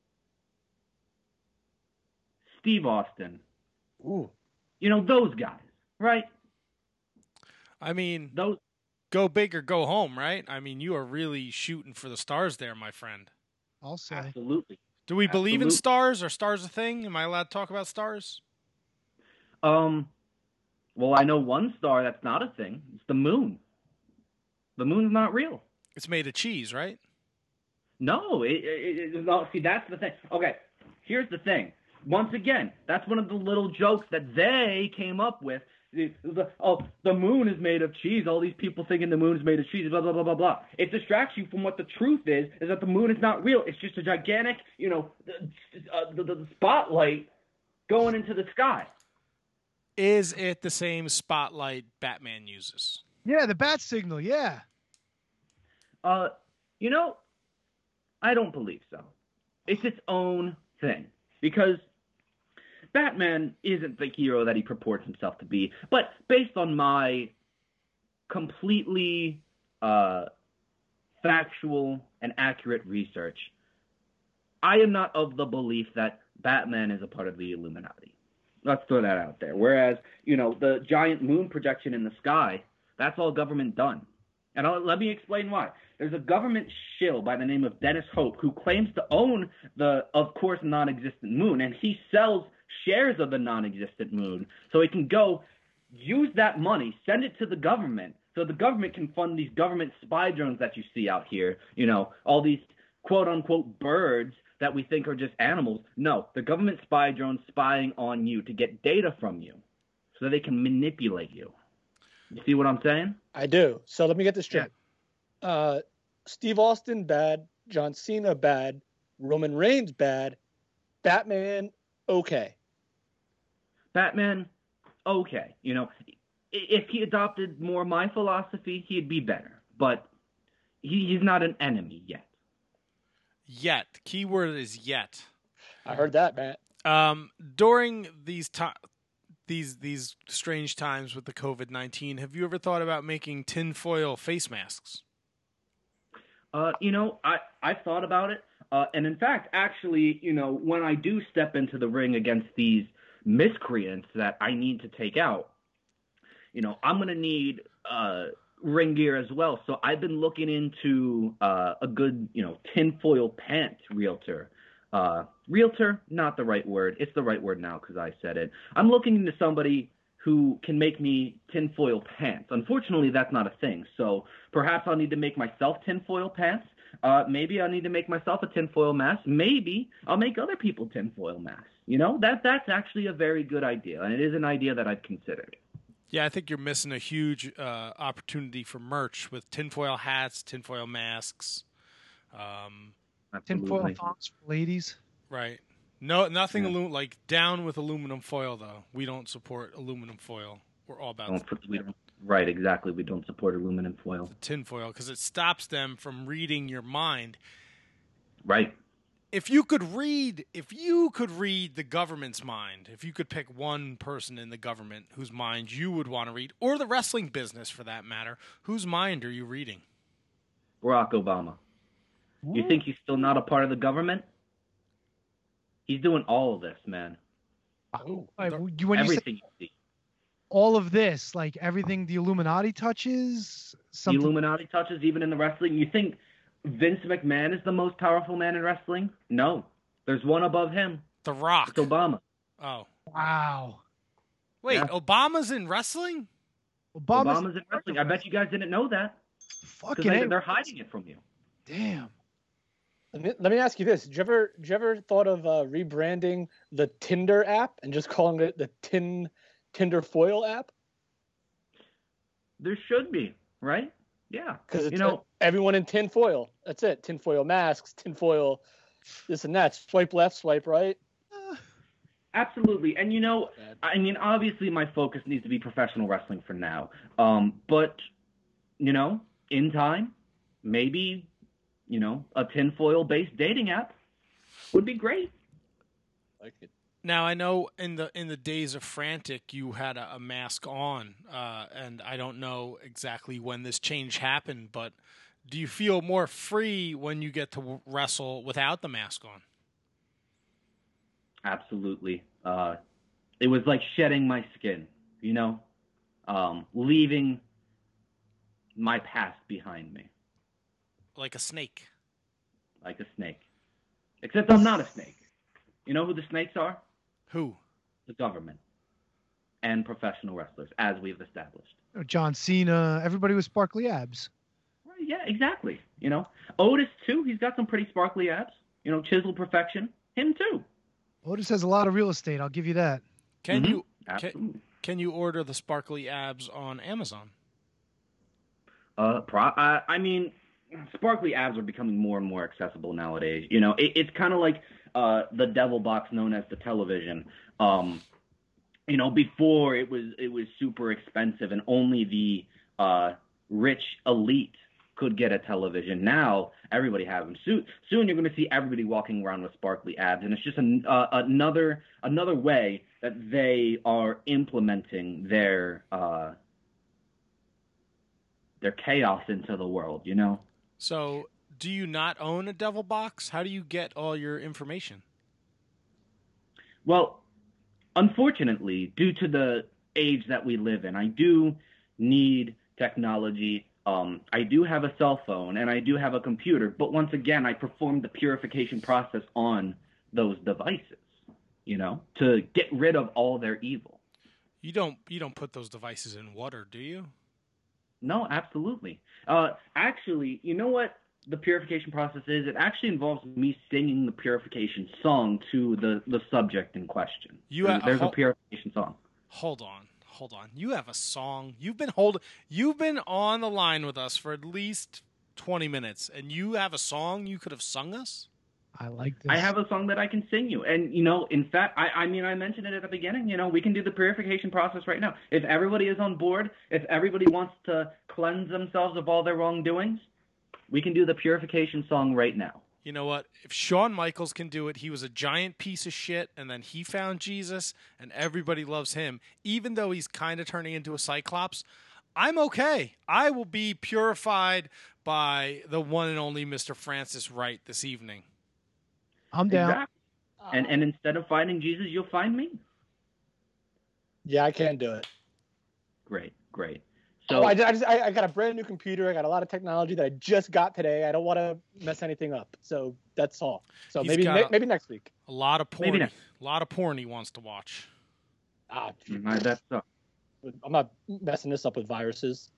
Steve Austin, Ooh. you know, those guys, right? I mean, Those. go big or go home, right? I mean, you are really shooting for the stars there, my friend. I'll say. Absolutely. Do we believe in Absolute- stars? Are stars a thing? Am I allowed to talk about stars? Um, well, I know one star that's not a thing. It's the moon. The moon's not real. It's made of cheese, right? No, it, it, it, no, see, that's the thing. Okay, here's the thing. Once again, that's one of the little jokes that they came up with. The, the, oh, the moon is made of cheese. All these people thinking the moon is made of cheese, blah, blah, blah, blah, blah. It distracts you from what the truth is, is that the moon is not real. It's just a gigantic, you know, uh, the, the, the spotlight going into the sky. Is it the same spotlight Batman uses? Yeah, the bat signal. Yeah. Uh, you know, I don't believe so. It's its own thing. Because Batman isn't the hero that he purports himself to be. But based on my completely uh, factual and accurate research, I am not of the belief that Batman is a part of the Illuminati. Let's throw that out there. Whereas, you know, the giant moon projection in the sky, that's all government done. And I'll, let me explain why. There's a government shill by the name of Dennis Hope who claims to own the, of course, non-existent moon, and he sells shares of the non-existent moon so he can go use that money, send it to the government, so the government can fund these government spy drones that you see out here, you know, all these quote-unquote birds that we think are just animals. No, the government spy drones spying on you to get data from you so they can manipulate you. You see what I'm saying? I do. So let me get this straight. Yeah. Uh, Steve Austin, bad. John Cena, bad. Roman Reigns, bad. Batman, okay. Batman, okay. You know, if he adopted more my philosophy, he'd be better. But he, he's not an enemy yet. Yet. Keyword is yet. I heard that, Matt. Um, during these to- these these strange times with the COVID nineteen, have you ever thought about making tinfoil face masks? Uh, you know, I, I thought about it. Uh, and in fact, actually, you know, when I do step into the ring against these miscreants that I need to take out, you know, I'm going to need uh, ring gear as well. So I've been looking into uh, a good, you know, tinfoil pant realtor. Uh, realtor, not the right word. It's the right word now because I said it. I'm looking into somebody who can make me tinfoil pants. Unfortunately, that's not a thing. So perhaps I'll need to make myself tinfoil pants. Uh, maybe I'll need to make myself a tinfoil mask. Maybe I'll make other people tinfoil masks. You know, that that's actually a very good idea, and it is an idea that I've considered. Yeah, I think you're missing a huge uh, opportunity for merch with tinfoil hats, tinfoil masks. Um, Tinfoil thongs for ladies. Right. No, nothing Yeah. alu- like down with aluminum foil though. We don't support aluminum foil. We're all about Don't put, we don't, right, exactly. We don't support aluminum foil. tinfoil because it stops them from reading your mind. Right. If you could read, if you could read the government's mind, if you could pick one person in the government whose mind you would want to read, or the wrestling business for that matter, whose mind are you reading? Barack Obama. You think he's still not a part of the government? He's doing all of this, man. Oh, Like, you, when you say Everything you see. all of this, like everything the Illuminati touches, something. The Illuminati touches even in the wrestling. You think Vince McMahon is the most powerful man in wrestling? No. There's one above him. The Rock. It's Obama. Oh. Wow. Wait, Yeah. Obama's in wrestling? Obama's, Obama's in wrestling. I bet you guys didn't know that. Because fucking they, A. they're hiding it from you. Damn. Let me, let me ask you this. Did you ever, did you ever thought of uh, rebranding the Tinder app and just calling it the Tin Tinder Foil app? There should be, right? Yeah. Because You know, everyone in tinfoil. That's it. Tinfoil masks, tinfoil this and that. Swipe left, swipe right. absolutely. And, you know, I mean, obviously my focus needs to be professional wrestling for now. Um, but, you know, in time, maybe, you know, a tinfoil-based dating app would be great. Like it. Now I know in the in the days of Frantic you had a, a mask on, uh, and I don't know exactly when this change happened, but do you feel more free when you get to w- wrestle without the mask on? Absolutely. Uh, it was like shedding my skin, you know, um, leaving my past behind me Like a snake. like a snake. Except I'm not a snake. You know who the snakes are? Who? The government and professional wrestlers, as we've established. John Cena, everybody with sparkly abs. Right, yeah, exactly. You know, Otis too. He's got some pretty sparkly abs. You know, chiseled perfection. Him too. Otis has a lot of real estate. I'll give you that. Can Mhm. you Absolutely. can, can you order the sparkly abs on Amazon? Uh, pro- I, I mean, sparkly abs are becoming more and more accessible nowadays. You know, it, it's kind of like uh, the devil box known as the television. Um, you know, before it was it was super expensive, and only the uh, rich elite could get a television. Now everybody has them. Soon, soon you're going to see everybody walking around with sparkly abs, and it's just an, uh, another another way that they are implementing their uh, their chaos into the world. You know. So, do you not own a Devil Box? How do you get all your information? Well, unfortunately, due to the age that we live in, I do need technology. Um, I do have a cell phone and I do have a computer, but once again, I perform the purification process on those devices, you know, to get rid of all their evil. You don't you don't put those devices in water, do you? No, absolutely. Uh, actually, you know what the purification process is? It actually involves me singing the purification song to the, the subject in question. You there's have, there's a, a purification song. Hold on. Hold on. You have a song. You've been hold. You've been on the line with us for at least twenty minutes, and you have a song you could have sung us? I like this. I have a song that I can sing you. And, you know, in fact, I, I mean, I mentioned it at the beginning. You know, we can do the purification process right now. If everybody is on board, if everybody wants to cleanse themselves of all their wrongdoings, we can do the purification song right now. You know what? If Shawn Michaels can do it, he was a giant piece of shit, and then he found Jesus, and everybody loves him, even though he's kind of turning into a Cyclops. I'm okay. I will be purified by the one and only Mister Francis Wright this evening. I'm down. Exactly. And and instead of finding Jesus, you'll find me. Yeah, I can do it. Great, great. So oh, I, I just I, I got a brand new computer. I got a lot of technology that I just got today. I don't want to mess anything up. So that's all. So He's maybe got ne- a- maybe next week. A lot of porn. Maybe not. A lot of porn he wants to watch. Ah, my, that's uh, I'm not messing this up with viruses.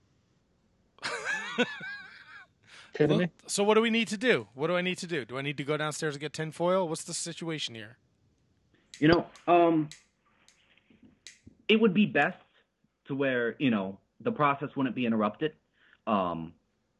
Kidding Well, me? so what do we need to do? What do I need to do? Do I need to go downstairs and get tinfoil? What's the situation here? you know, um, it would be best to where, you know, the process wouldn't be interrupted. Um,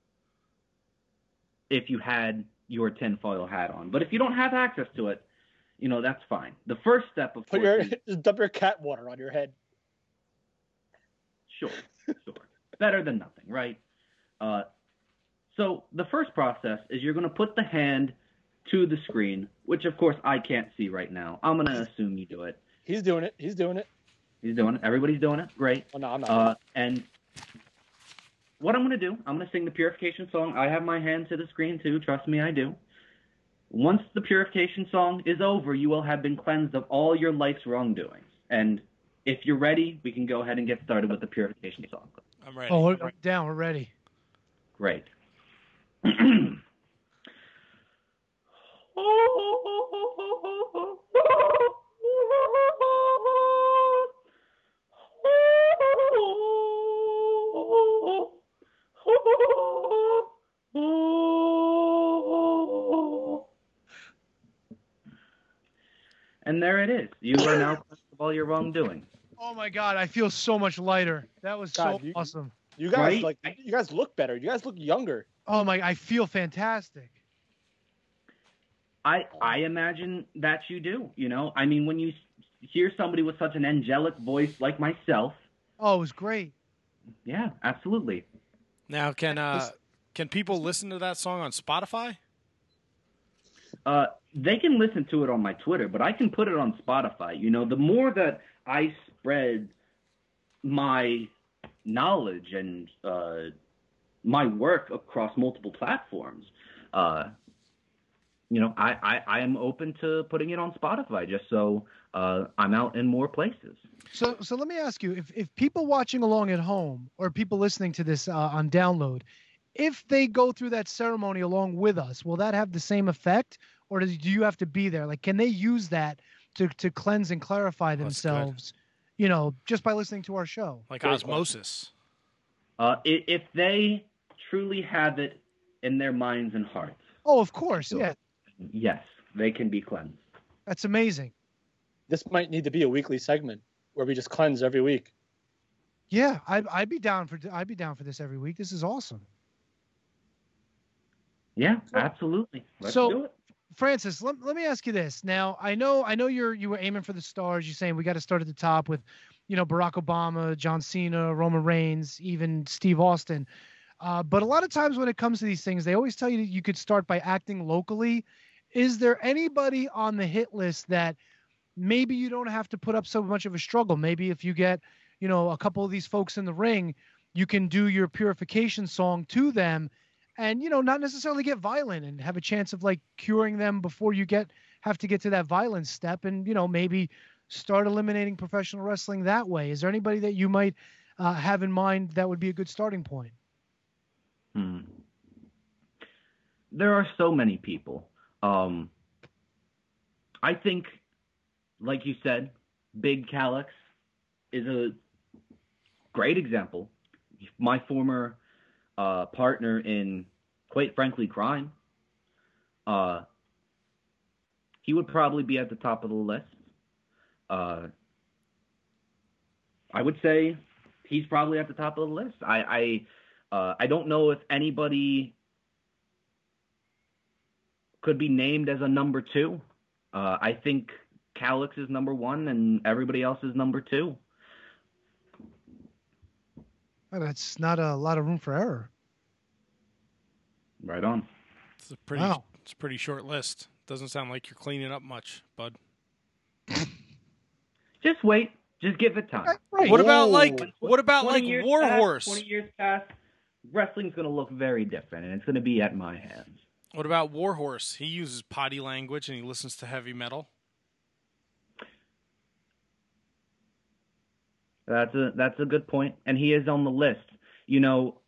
if you had your tinfoil hat on. But if you don't have access to it, you know, that's fine. The first step, of Put course, your is- just dump your cat water on your head. Sure, sure. Better than nothing, right? Uh, so the first process is you're going to put the hand to the screen, which, of course, I can't see right now. I'm going to assume you do it. He's doing it. He's doing it. He's doing it. Everybody's doing it. Great. Oh, no, I'm not. Uh, and what I'm going to do, I'm going to sing the purification song. I have my hand to the screen, too. Trust me, I do. Once the purification song is over, you will have been cleansed of all your life's wrongdoings. And if you're ready, we can go ahead and get started with the purification song. I'm ready. Oh, we're we're down. We're ready. Great. And there it is. You are now cleansed of all your wrongdoing. Oh my God, I feel so much lighter. That was God, so you- awesome. You guys Right? like you guys look better. You guys look younger. Oh my, I feel fantastic. I I imagine that you do. You know, I mean, when you s- hear somebody with such an angelic voice like myself, Oh, it was great. yeah, absolutely. Now, can uh, can people listen to that song on Spotify? Uh, they can listen to it on my Twitter, but I can put it on Spotify. You know, the more that I spread my knowledge and uh, my work across multiple platforms, uh, you know, I, I, I am open to putting it on Spotify just so uh, I'm out in more places. So, so let me ask you: if if people watching along at home or people listening to this uh, on download, if they go through that ceremony along with us, will that have the same effect, or does, do you have to be there? Like, can they use that to to cleanse and clarify That's good. themselves? You know, just by listening to our show. Like Great osmosis. Uh, i- if they truly have it in their minds and hearts, Oh, of course, Sure. yeah, yes, they can be cleansed. that's amazing. This might need to be a weekly segment where we just cleanse every week. Yeah, I'd I'd be down for I'd be down for this every week. This is awesome. Yeah, absolutely. Let's so- do it. Francis, let, let me ask you this. Now, I know I know you're you were aiming for the stars. You're saying we got to start at the top with, you know, Barack Obama, John Cena, Roman Reigns, even Steve Austin. Uh, but a lot of times when it comes to these things, they always tell you that you could start by acting locally. Is there anybody on the hit list that maybe you don't have to put up so much of a struggle? Maybe if you get, you know, a couple of these folks in the ring, you can do your purification song to them and, you know, not necessarily get violent and have a chance of like curing them before you get have to get to that violence step and, you know, maybe start eliminating professional wrestling that way. Is there anybody that you might uh, have in mind that would be a good starting point? Hmm. There are so many people. Um, I think, like you said, Big Calix is a great example. My former uh, partner in, quite frankly, crime. Uh, he would probably be at the top of the list. Uh, I would say he's probably at the top of the list. I I, uh, I don't know if anybody could be named as a number two. Uh, I think Calix is number one and everybody else is number two. Well, that's not a lot of room for error. Right on. It's a pretty, Wow. it's a pretty short list. Doesn't sound like you're cleaning up much, bud. Just wait. Just give it time. Right. What about Ooh. like, what about like twenty years past, Warhorse? twenty years past, wrestling's going to look very different, and it's going to be at my hands. What about Warhorse? He uses potty language and he listens to heavy metal. That's a that's a good point, and he is on the list. You know,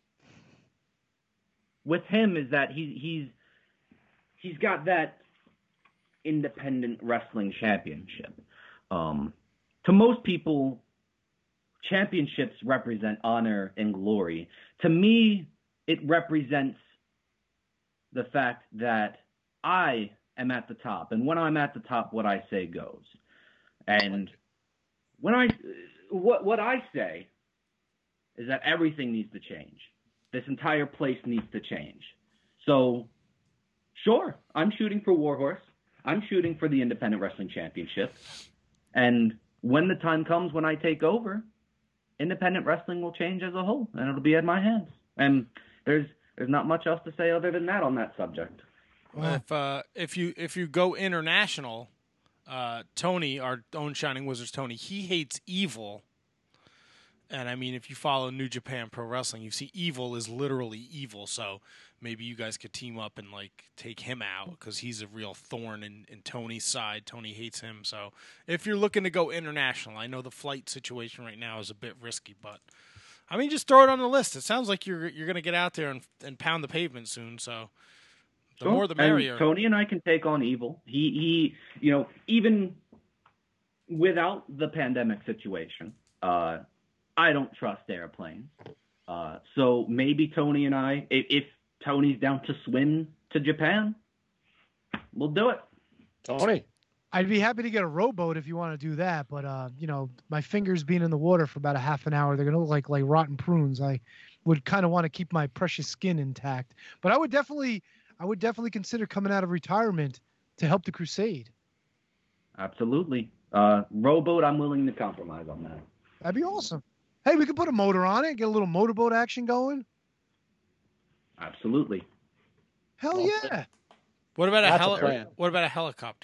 with him is that he he's he's got that independent wrestling championship. Um, to most people, championships represent honor and glory. To me, it represents the fact that I am at the top, and when I'm at the top, what I say goes. And when I what what I say is that everything needs to change. This entire place needs to change. So, sure, I'm shooting for Warhorse. I'm shooting for the Independent Wrestling Championship. And when the time comes when I take over, independent wrestling will change as a whole, and it'll be at my hands. And there's there's not much else to say other than that on that subject. Well, if uh, if you if you go international, uh, Tony, our own Shining Wizards, Tony, he hates Evil. And I mean, if you follow New Japan Pro Wrestling, you see Evil is literally evil. So maybe you guys could team up and like take him out because he's a real thorn in, in Tony's side. Tony hates him. So if you're looking to go international, I know the flight situation right now is a bit risky, but I mean, just throw it on the list. It sounds like you're you're going to get out there and, and pound the pavement soon. So the Sure. more the merrier. And Tony and I can take on Evil. He he, you know, even without the pandemic situation, uh, I don't trust airplanes. Uh, so maybe Tony and I, if, if Tony's down to swim to Japan, we'll do it. Tony. I'd be happy to get a rowboat if you want to do that, but uh, you know, my fingers being in the water for about a half an hour, they're gonna look like like rotten prunes. I would kind of want to keep my precious skin intact, but I would definitely, I would definitely consider coming out of retirement to help the crusade. Absolutely. Uh, rowboat, I'm willing to compromise on that. That'd be awesome. Hey, we could put a motor on it, get a little motorboat action going. Absolutely. Hell Well, yeah! What about a That's a heli- plan. What about a helicopter?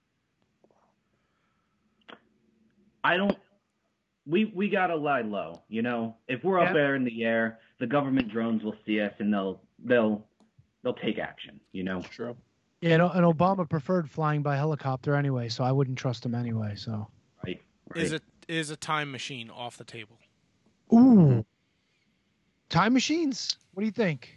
I don't. We we gotta lie low. You know, if we're up Yeah. there in the air, the government drones will see us and they'll they'll they'll take action. You know. True. Yeah, no, and Obama preferred flying by helicopter anyway, so I wouldn't trust him anyway. So, Right. right. Is it is a time machine off the table? ooh, time machines. What do you think?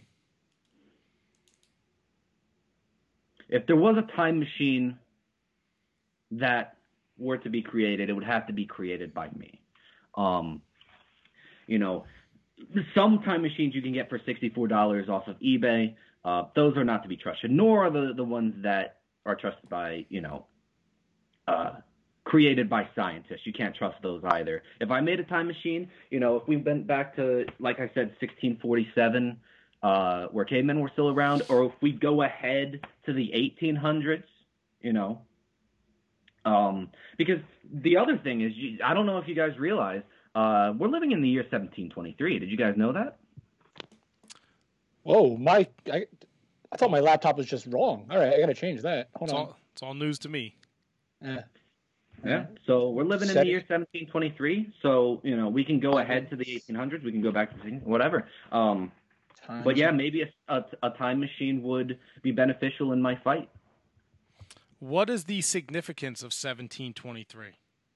If there was a time machine that were to be created, it would have to be created by me. Um, you know, some time machines you can get for sixty-four dollars off of eBay. Uh, those are not to be trusted, nor are the, the ones that are trusted by, you know, uh, created by scientists. You can't trust those either. If I made a time machine, you know, if we went back to, like I said, sixteen forty-seven, uh, where cavemen were still around, or if we go ahead to the eighteen hundreds, you know, um, because the other thing is, you, I don't know if you guys realize, uh, we're living in the year seventeen twenty-three. Did you guys know that? Whoa, my I, I thought my laptop was just wrong. All right, I got to change that. Hold It's on. all, it's all news to me. Yeah. Yeah. So we're living in Set the it. year seventeen twenty-three. So, you know, we can go ahead to the eighteen hundreds. We can go back to the, whatever. Um, Time but yeah, to- maybe a, a, a time machine would be beneficial in my fight. What is the significance of seventeen twenty-three?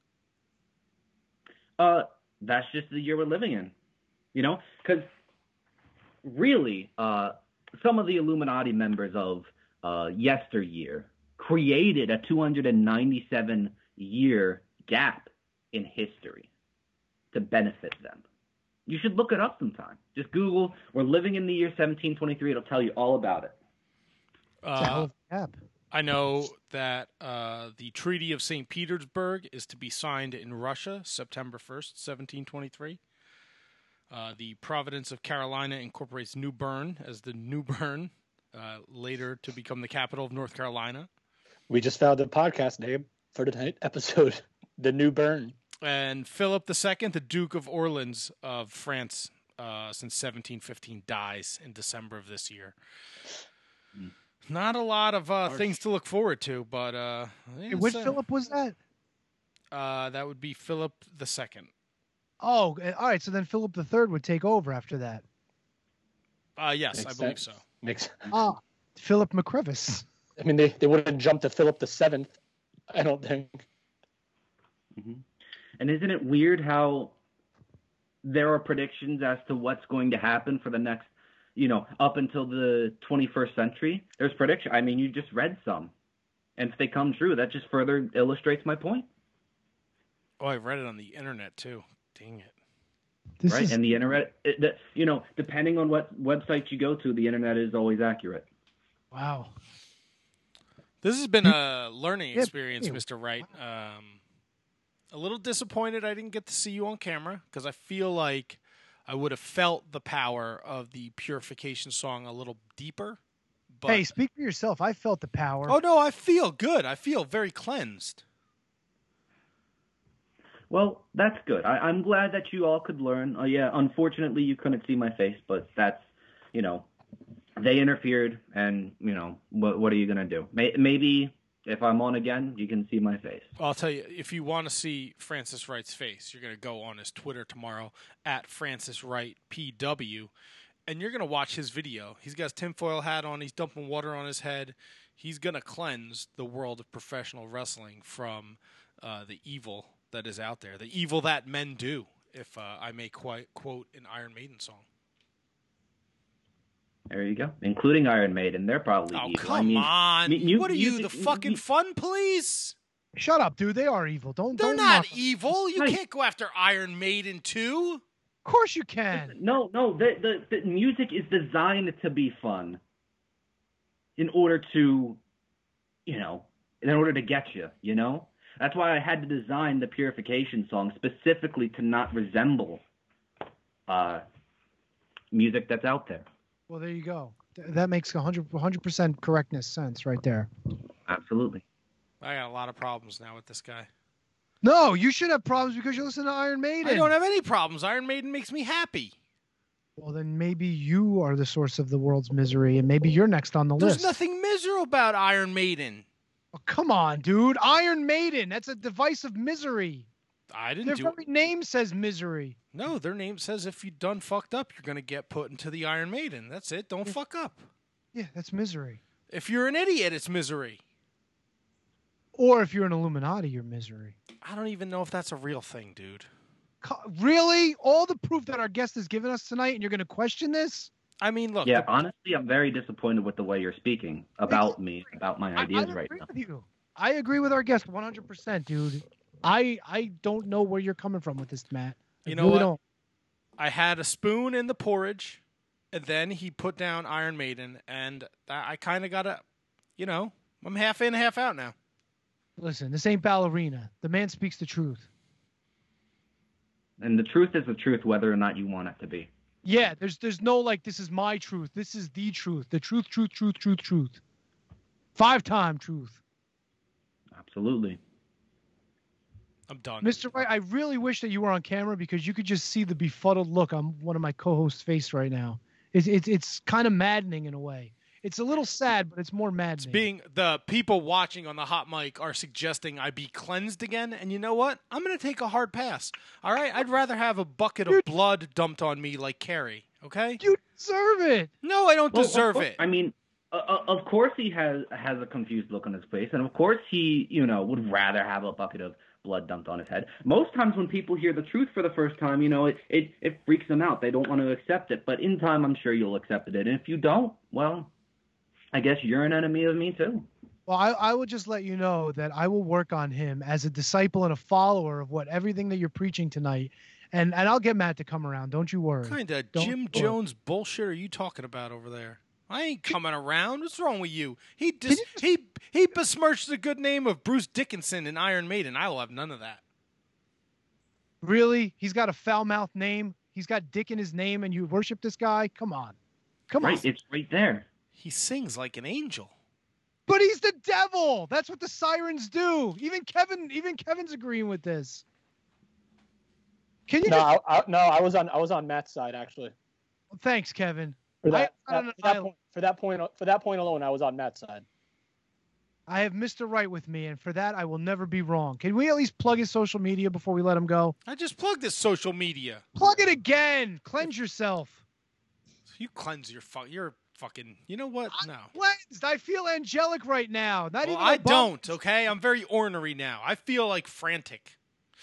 Uh, that's just the year we're living in, you know, because really, uh, some of the Illuminati members of uh, yesteryear created a two hundred ninety-seven year gap in history to benefit them. You should look it up sometime. Just Google, we're living in the year seventeen twenty-three. It'll tell you all about it. It's a hell Uh, of a gap. I know that uh, the Treaty of Saint Petersburg is to be signed in Russia September first, seventeen twenty-three. Uh, the Providence of Carolina incorporates New Bern as the New Bern, uh, later to become the capital of North Carolina. We just found a podcast name for tonight's episode, The New Burn. And Philip the Second, the Duke of Orleans of France, uh, since seventeen fifteen, dies in December of this year. Mm. Not a lot of uh, things to look forward to, but uh, Hey, which it's, uh, Philip was that? Uh, that would be Philip the Second. Oh, uh, all right. So then Philip the Third would take over after that. Uh, yes, Makes I believe sense. so. Makes. Ah, Philip McCrevis. I mean, they, they wouldn't jump to Philip the Seventh. I don't think. hmm And isn't it weird how there are predictions as to what's going to happen for the next, you know, up until the twenty-first century? There's prediction. I mean, you just read some. And if they come true, that just further illustrates my point. Oh, I read it on the internet too. Dang it. This right? is And the internet, it, the, you know, depending on what website you go to, the internet is always accurate. wow. This has been a learning Yeah, experience, yeah. Mister Wright. Um, a little disappointed I didn't get to see you on camera because I feel like I would have felt the power of the Purification song a little deeper. But, Hey, speak for yourself. I felt the power. oh no, I feel good. I feel very cleansed. Well, that's good. I, I'm glad that you all could learn. Uh, yeah, unfortunately, you couldn't see my face, but that's, you know, they interfered, and, you know, what, what are you going to do? May, maybe if I'm on again, you can see my face. I'll tell you, if you want to see Francis Wright's face, you're going to go on his Twitter tomorrow at Francis Wright P W, and you're going to watch his video. He's got his tinfoil hat on. He's dumping water on his head. He's going to cleanse the world of professional wrestling from uh, the evil that is out there, the evil that men do, if uh, I may quite quote an Iron Maiden song. There you go. Including Iron Maiden. They're probably Oh, evil. come I mean, on. mu- what are you, music- the fucking mu- fun police? Shut up, dude. They are evil. Don't. They're don't not mock them. evil. You Right. can't go after Iron Maiden, too. Of course you can. No, no. The, the, the music is designed to be fun in order to, you know, in order to get you, you know? That's why I had to design the Purification song specifically to not resemble uh, music that's out there. Well, there you go. Th- That makes one hundred percent correctness sense right there. Absolutely. I got a lot of problems now with this guy. No, you should have problems because you listen to Iron Maiden. I don't have any problems. Iron Maiden makes me happy. Well, then maybe you are the source of the world's misery, and maybe you're next on the There's list. nothing miserable about Iron Maiden. Oh, come on, dude. Iron Maiden. That's a device of misery. I didn't Their do very name says misery. No, their name says if you done fucked up, you're going to get put into the Iron Maiden. That's it. Don't fuck up. Yeah, that's misery. If you're an idiot, it's misery. Or if you're an Illuminati, you're misery. I don't even know if that's a real thing, dude. Co- Really? All the proof that our guest has given us tonight, and you're going to question this? I mean, look. Yeah, the- honestly, I'm very disappointed with the way you're speaking about me, about my I, ideas I right agree now. with you. I agree with our guest one hundred percent, dude. I I don't know where you're coming from with this, Matt. I You know really what? don't. I had a spoon in the porridge, and then he put down Iron Maiden, and I, I kind of got to, you know, I'm half in, half out now. Listen, this ain't ballerina. The man speaks the truth. And the truth is the truth, whether or not you want it to be. Yeah, there's there's no like this is my truth. This is the truth. The truth, truth, truth, truth, truth. Five time truth. Absolutely. I'm done. Mister Wright, I really wish that you were on camera because you could just see the befuddled look on one of my co-hosts' face right now. It's it's it's kind of maddening in a way. It's a little sad, but it's more maddening. It's being the people watching on the hot mic are suggesting I be cleansed again, and you know what? I'm going to take a hard pass. All right, I'd rather have a bucket of blood dumped on me like Carrie. Okay, you deserve it. No, I don't Well, deserve of course- it. I mean, uh, of course he has has a confused look on his face, and of course he, you know, would rather have a bucket of blood dumped on his head. Most times when people hear the truth for the first time, you know, it, it, it freaks them out. They don't want to accept it. But in time, I'm sure you'll accept it. And if you don't, well, I guess you're an enemy of me too. Well, I, I will just let you know that I will work on him as a disciple and a follower of what everything that you're preaching tonight. And and I'll get Matt to come around. Don't you worry. What kind of Don't Jim worry. Jones bullshit are you talking about over there? I ain't coming around. What's wrong with you? He dis- he he besmirched the good name of Bruce Dickinson in Iron Maiden. I will have none of that. Really? He's got a foul-mouthed name. He's got Dick in his name, and you worship this guy? Come on. Come Right, on. it's right there. He sings like an angel. But he's the devil. That's what the sirens do. Even Kevin, even Kevin's agreeing with this. Can you No, just... I, I, no, I was on I was on Matt's side actually. Thanks, Kevin. For that, I- I that- don't for, that know. point, for that point for that point alone, I was on Matt's side. I have Mister Right with me, and for that, I will never be wrong. Can we at least plug his social media before we let him go? I just plugged his social media. Plug it again. Cleanse yourself. You cleanse your fuck. You're fucking. You know what? No. Cleansed. I feel angelic right now. Not Well, even. I Obama- don't. Okay, I'm very ornery now. I feel like frantic.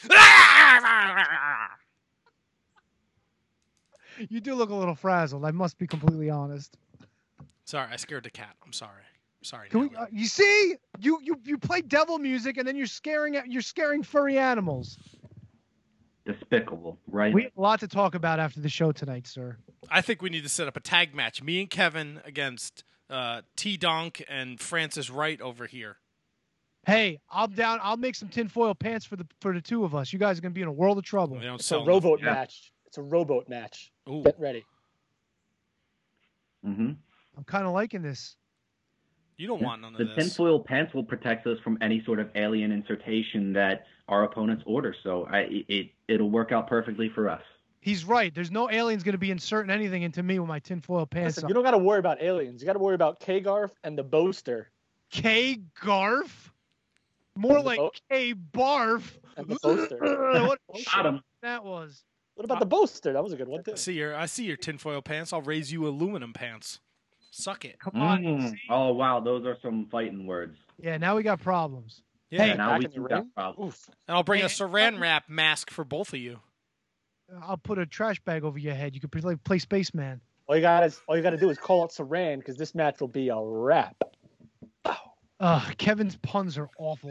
You do look a little frazzled. I must be completely honest. Sorry, I scared the cat. I'm sorry. I'm sorry. Can we, Nelly. uh, you see, you, you you play devil music, and then you're scaring you're scaring furry animals. Despicable, right? We have a lot to talk about after the show tonight, sir. I think we need to set up a tag match. Me and Kevin against uh, T Donk and Francis Wright over here. Hey, I'm down. I'll make some tinfoil pants for the for the two of us. You guys are gonna be in a world of trouble. We don't It's a sell rowboat Yeah. match. It's a rowboat match. Ooh. Get ready. Mm-hmm. I'm kind of liking this. You don't want none of The this. tinfoil pants will protect us from any sort of alien insertion that our opponents order. So I, it it'll work out perfectly for us. He's right. There's no aliens gonna be inserting anything into me with my tinfoil pants. Listen, on. you don't got to worry about aliens. You got to worry about K-Garf and the Boaster. K Garf? More And the like bo- K Barf. And the Boaster. What Got him. that was. What about the Boaster? That was a good one too. I see your I see your tinfoil pants. I'll raise you aluminum pants. Suck it. Come on. Mm. see? Oh wow, those are some fighting words. Yeah, now we got problems. Yeah. Yeah, now back we in the do ring? got problems. Oof. And I'll bring a Hey, saran wrap mask for both of you. I'll put a trash bag over your head. You could play, play Spaceman. All you got is all you got to do is call out Saran because this match will be a wrap. Uh, Kevin's puns are awful.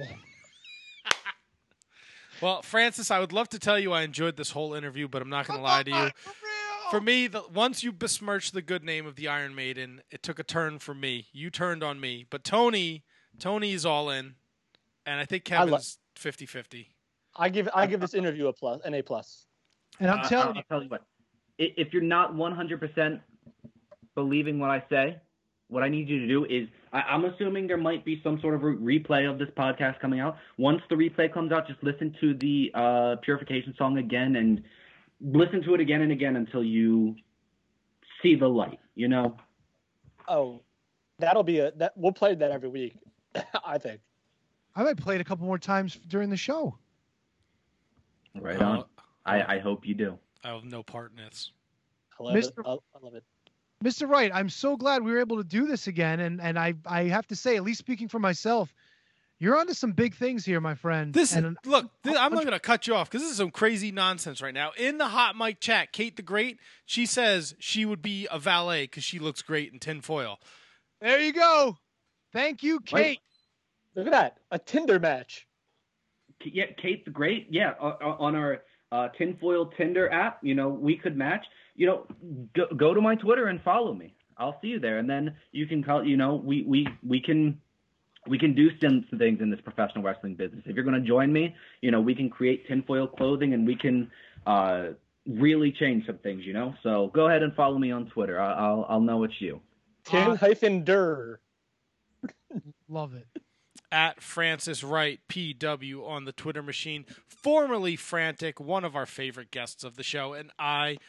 Well, Francis, I would love to tell you I enjoyed this whole interview, but I'm not going to lie to you. For me, the, once you besmirched the good name of the Iron Maiden, it took a turn for me. You turned on me. But Tony, Tony is all in, and I think I lo- Kevin's fifty-fifty. I give I give this interview a plus, an A plus. And I'm Uh, telling I'll you, tell you what. I- If you're not one hundred percent believing what I say, what I need you to do is, I, I'm assuming there might be some sort of re- replay of this podcast coming out. Once the replay comes out, just listen to the uh, Purification song again and listen to it again and again until you see the light, you know? Oh, that'll be a that we'll play that every week. I think. I might play it a couple more times during the show. Right Uh, on. I, I hope you do. I have no part in this. I love Mister it. I, I love it. Mister Wright, I'm so glad we were able to do this again. And, and I, I have to say, at least speaking for myself, you're onto some big things here, my friend. This and, look, this, I'm not going to cut you off because this is some crazy nonsense right now. In the hot mic chat, Kate the Great, she says she would be a valet because she looks great in tinfoil. there you go. Thank you, Kate. Look at that, a Tinder match. Yeah, Kate the Great. Yeah, o- o- on our uh, tinfoil Tinder app, you know, we could match. You know, go, go to my Twitter and follow me. I'll see you there, and then you can call. You know, we we we can we can do some things in this professional wrestling business. If you're going to join me, you know, we can create tinfoil clothing, and we can uh, really change some things. You know, so go ahead and follow me on Twitter. I, I'll I'll know it's you. Tin Uh, hyphen der. Love it. At Francis Wright P W on the Twitter machine, formerly Frantic, one of our favorite guests of the show, and I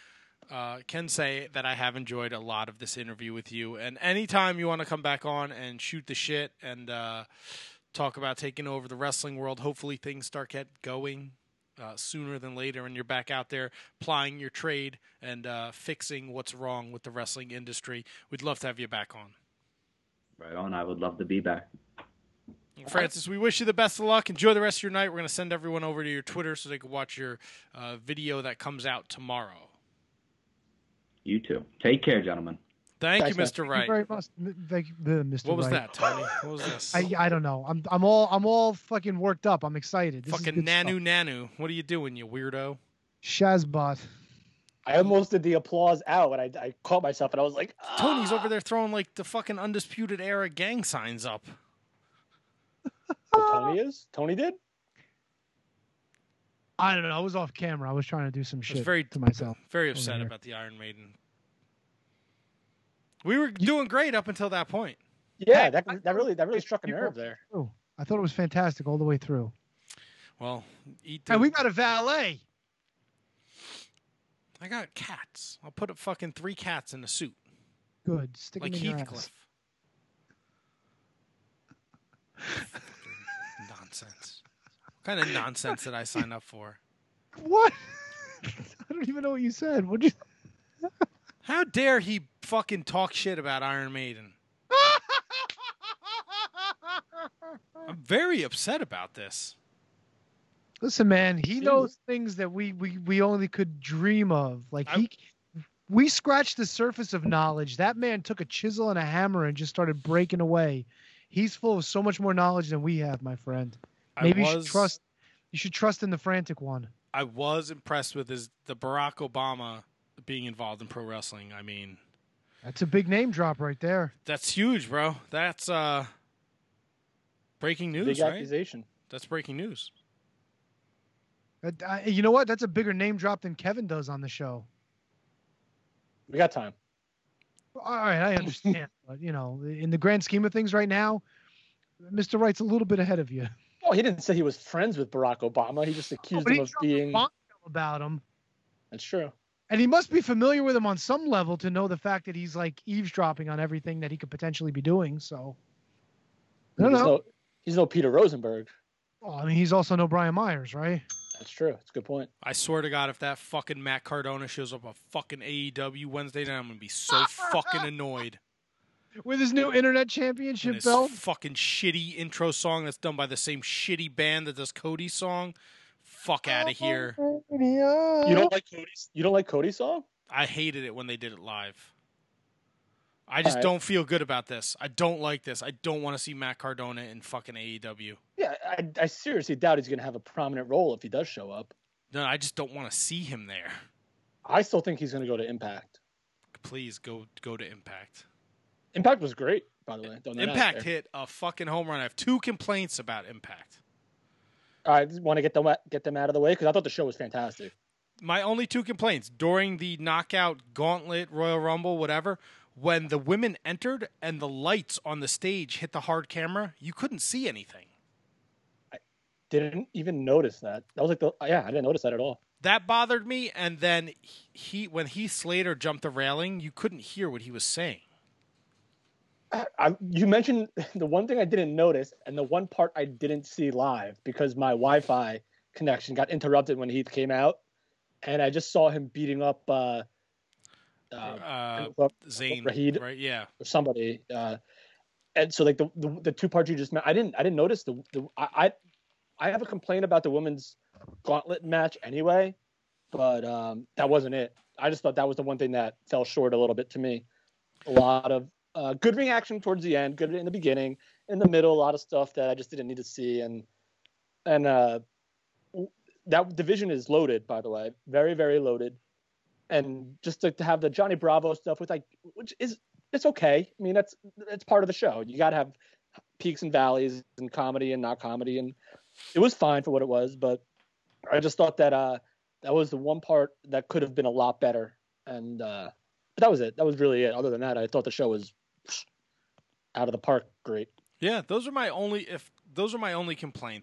uh, can say that I have enjoyed a lot of this interview with you. And anytime you want to come back on and shoot the shit and uh, talk about taking over the wrestling world, hopefully things start get going uh, sooner than later, and you're back out there plying your trade and uh, fixing what's wrong with the wrestling industry. We'd love to have you back on. Right on. I would love to be back. Francis, we wish you the best of luck. Enjoy the rest of your night. We're going to send everyone over to your Twitter so they can watch your uh, video that comes out tomorrow. You too. Take care, gentlemen. Thank Thanks, you, Mister Thank Wright. you very much, thank you, uh, Mister What was Wright. that, Tony? What was this? I I don't know. I'm I'm all I'm all fucking worked up. I'm excited. This is Fucking good nanu stuff. nanu. What are you doing, you weirdo? Shazbot. I almost did the applause out, and I, I caught myself, and I was like, ah. Tony's over there throwing like the fucking Undisputed Era gang signs up. What Tony is? Tony did? I don't know. I was off camera. I was trying to do some I was shit very to myself. Very over upset here. about the Iron Maiden. We were doing great up until that point. Yeah, that that really that really struck a People- nerve there. Through. I thought it was fantastic all the way through. Well, eat the, And we got a valet. I got cats. I'll put fucking three cats in a suit, Good. Stick like him in your Heathcliff. ass. Nonsense. What kind of nonsense did I sign up for? What? I don't even know what you said. What'd you? How dare he fucking talk shit about Iron Maiden? I'm very upset about this. Listen, man, he Jeez. knows things that we, we, we only could dream of. Like I- he, we scratched the surface of knowledge. That man took a chisel and a hammer and just started breaking away. He's full of so much more knowledge than we have, my friend. Maybe I you was, should trust. You should trust in the frantic one. I was impressed with his the Barack Obama being involved in pro wrestling. I mean, That's a big name drop right there. that's huge, bro. That's uh breaking news, Big right? accusation. That's breaking news. Uh, I- you know what? That's a bigger name drop than Kevin does on the show. We got time. All right, I understand, but you know, in the grand scheme of things, right now, Mister Wright's a little bit ahead of you. Oh, he didn't say he was friends with Barack Obama. He just accused But him he of dropped a being. bombshell about him, That's true. and he must be familiar with him on some level to know the fact that he's like eavesdropping on everything that he could potentially be doing. So, I don't he's know. no, he's no Peter Rosenberg. Well, I mean, he's also no Brian Myers, right? That's true. That's a good point. I swear to God, if that fucking Matt Cardona shows up on fucking A E W Wednesday night, I'm gonna be so fucking annoyed. With his new internet And championship his belt. fucking shitty intro song that's done by the same shitty band that does Cody's song. Fuck out of here. You don't like Cody's? You don't like Cody's song? I hated it when they did it live. I just Alright. don't feel good about this. I don't like this. I don't want to see Matt Cardona in fucking A E W. Yeah, I, I seriously doubt he's going to have a prominent role if he does show up. No, I just don't want to see him there. I still think he's going to go to Impact. Please go go to Impact. Impact was great, by the way. Don't Impact hit a fucking home run. I have two complaints about Impact. I want to get them get them out of the way because I thought the show was fantastic. My only two complaints during the knockout gauntlet, Royal Rumble, whatever, when the women entered and the lights on the stage hit the hard camera, you couldn't see anything. Didn't even notice that. That was like the yeah, I didn't notice that at all. That bothered me. And then he, when Heath Slater jumped the railing, you couldn't hear what he was saying. I, I, you mentioned the one thing I didn't notice and the one part I didn't see live because my Wi-Fi connection got interrupted when Heath came out, and I just saw him beating up uh, uh, Uh, uh, Zayn, Raheed right? Yeah. or somebody. Uh, and so like the, the the two parts you just met, I didn't I didn't notice the, the I, I I have a complaint about the women's gauntlet match anyway, but um, that wasn't it. I just thought that was the one thing that fell short a little bit to me. A lot of uh, good ring action towards the end, good in the beginning, in the middle, a lot of stuff that I just didn't need to see, and and uh, that division is loaded, by the way, very very loaded, and just to, to have the Johnny Bravo stuff with like, which is it's okay. I mean that's that's part of the show. You got to have peaks and valleys and comedy and not comedy, and it was fine for what it was, but I just thought that uh, that was the one part that could have been a lot better, and uh, but that was it. That was really it. Other than that, I thought the show was out of the park great. Yeah, those are my only if those are my only complaints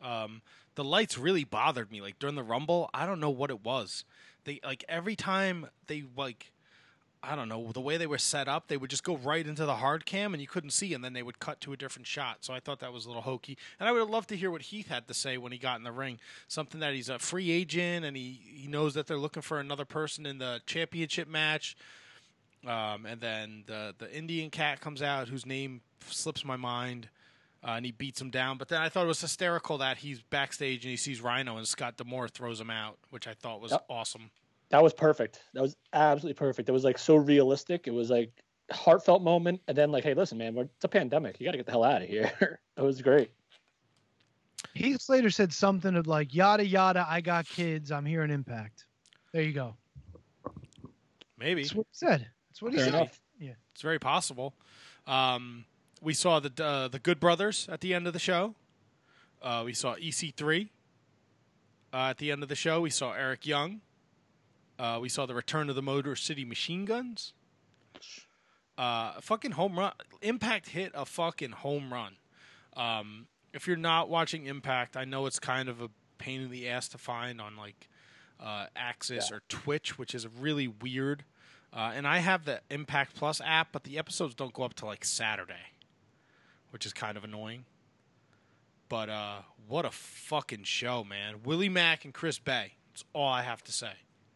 Um, the lights really bothered me. Like during the Rumble, I don't know what it was. They like every time they like, I don't know, the way they were set up, they would just go right into the hard cam and you couldn't see, and then they would cut to a different shot. So I thought that was a little hokey. And I would have loved to hear what Heath had to say when he got in the ring. Something that he's a free agent and he, he knows that they're looking for another person in the championship match. Um, and then the, the Indian cat comes out, whose name slips my mind, uh, and he beats him down. But then I thought it was hysterical that he's backstage and he sees Rhino and Scott D'Amore throws him out, which I thought was Yep. awesome. That was perfect. That was absolutely perfect. It was like so realistic. It was like a heartfelt moment. And then like, hey, listen, man, we're, it's a pandemic. You got to get the hell out of here. It was great. Heath Slater said something of like, yada, yada, I got kids. I'm here in Impact. There you go. Maybe. That's what he said. That's what he Fair said. enough. Yeah. It's very possible. Um, we saw the uh, the Good Brothers at the end of the show. Uh, we saw E C three uh, at the end of the show. We saw Eric Young. Uh, we saw the return of the Motor City Machine Guns. Uh, fucking home run. Impact hit a fucking home run. Um, if you're not watching Impact, I know it's kind of a pain in the ass to find on like uh, Axis Yeah. or Twitch, which is really weird. Uh, and I have the Impact Plus app, but the episodes don't go up till like Saturday, which is kind of annoying. But uh, what a fucking show, man. Willie Mack and Chris Bay. That's all I have to say.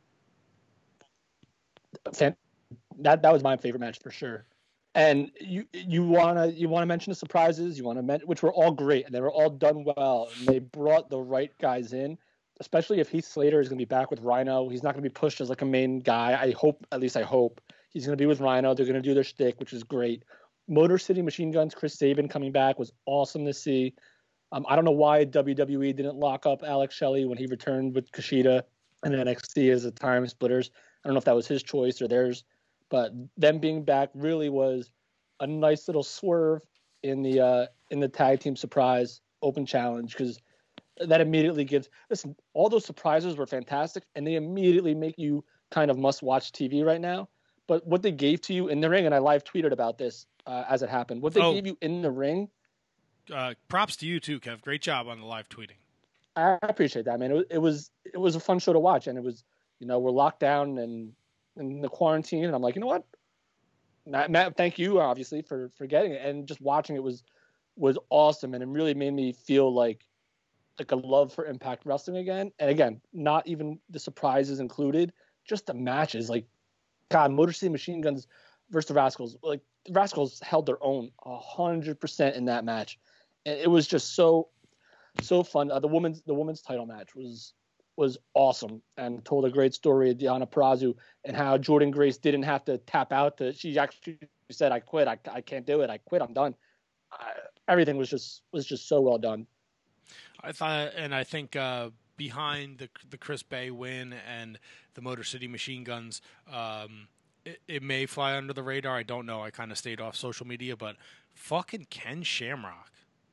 Fan- That that was my favorite match for sure. And you you wanna you wanna mention the surprises. You wanna men- which were all great and they were all done well. And they brought the right guys in, especially if Heath Slater is gonna be back with Rhino. He's not gonna be pushed as like a main guy. I hope, at least I hope, he's gonna be with Rhino. They're gonna do their shtick, which is great. Motor City Machine Guns, Chris Sabin coming back was awesome to see. Um, I don't know why W W E didn't lock up Alex Shelley when he returned with Kushida and N X T as the time splitters. I don't know if that was his choice or theirs, but them being back really was a nice little swerve in the uh, in the tag team surprise open challenge, because that immediately gives listen, all those surprises were fantastic and they immediately make you kind of must watch T V right now. But what they gave to you in the ring, and I live tweeted about this uh, as it happened, what they Oh. gave you in the ring, Uh, props to you too, Kev. Great job on the live tweeting. I appreciate that, man. It was, it was it was a fun show to watch, and it was, you know, we're locked down and in the quarantine, and I'm like, you know what, Matt, Matt, thank you obviously for for getting it, and just watching it was was awesome, and it really made me feel like like a love for Impact Wrestling again. And again, not even the surprises included, just the matches. Like, God, Motor City Machine Guns versus the Rascals. Like, the Rascals held their own a hundred percent in that match, and it was just so so fun. Uh, the women's the women's title match was was awesome and told a great story of Deonna Purrazzo and how Jordan Grace didn't have to tap out. To, she actually said, "I quit. I, I can't do it. I quit. I'm done." Uh, everything was just was just so well done. I thought, and I think uh, behind the the Chris Bay win and the Motor City Machine Guns, um, it, it may fly under the radar. I don't know. I kind of stayed off social media, but fucking Ken Shamrock,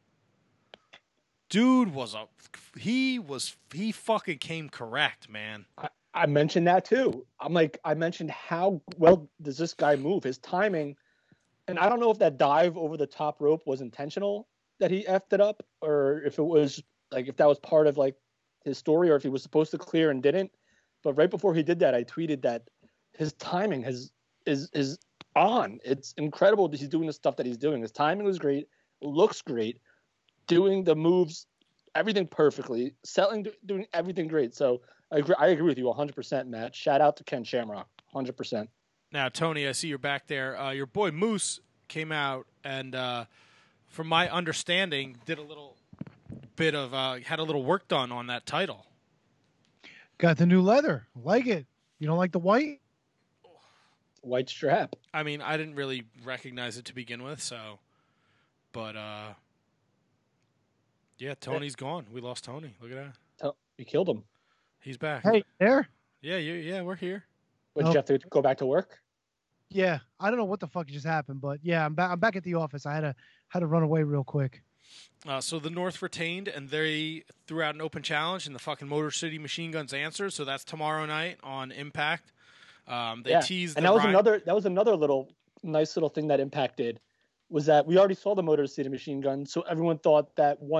dude was a he was he fucking came correct, man. I, I mentioned that too. I'm like, I mentioned how well does this guy move? His timing, and I don't know if that dive over the top rope was intentional that he effed it up, or if it was like if that was part of like his story, or if he was supposed to clear and didn't. But right before he did that, I tweeted that his timing has is is on. It's incredible that he's doing the stuff that he's doing. His timing was great, looks great, doing the moves, everything perfectly, selling, doing everything great. So I agree, I agree with you one hundred percent, Matt. Shout out to Ken Shamrock, one hundred percent. Now, Tony, I see you're back there. Uh, your boy Moose came out and, uh, from my understanding, did a little bit of uh, had a little work done on that title. Got the new leather. Like it. You don't like the white? White strap. I mean, I didn't really recognize it to begin with, so, but uh, yeah, Tony's gone. We lost Tony. Look at that. Tell- You killed him. He's back. Hey, there? Yeah, you, yeah, we're here. Would Oh. you have to go back to work? Yeah. I don't know what the fuck just happened, but yeah, I'm back. I'm back at the office. I had to had to run away real quick. Uh, so the North retained, and they threw out an open challenge, and the fucking Motor City Machine Guns answered. So that's tomorrow night on Impact. Um, they yeah. teased, and the that was Ryan- another that was another little nice little thing that Impact did, was that we already saw the Motor City Machine Gun, so everyone thought that once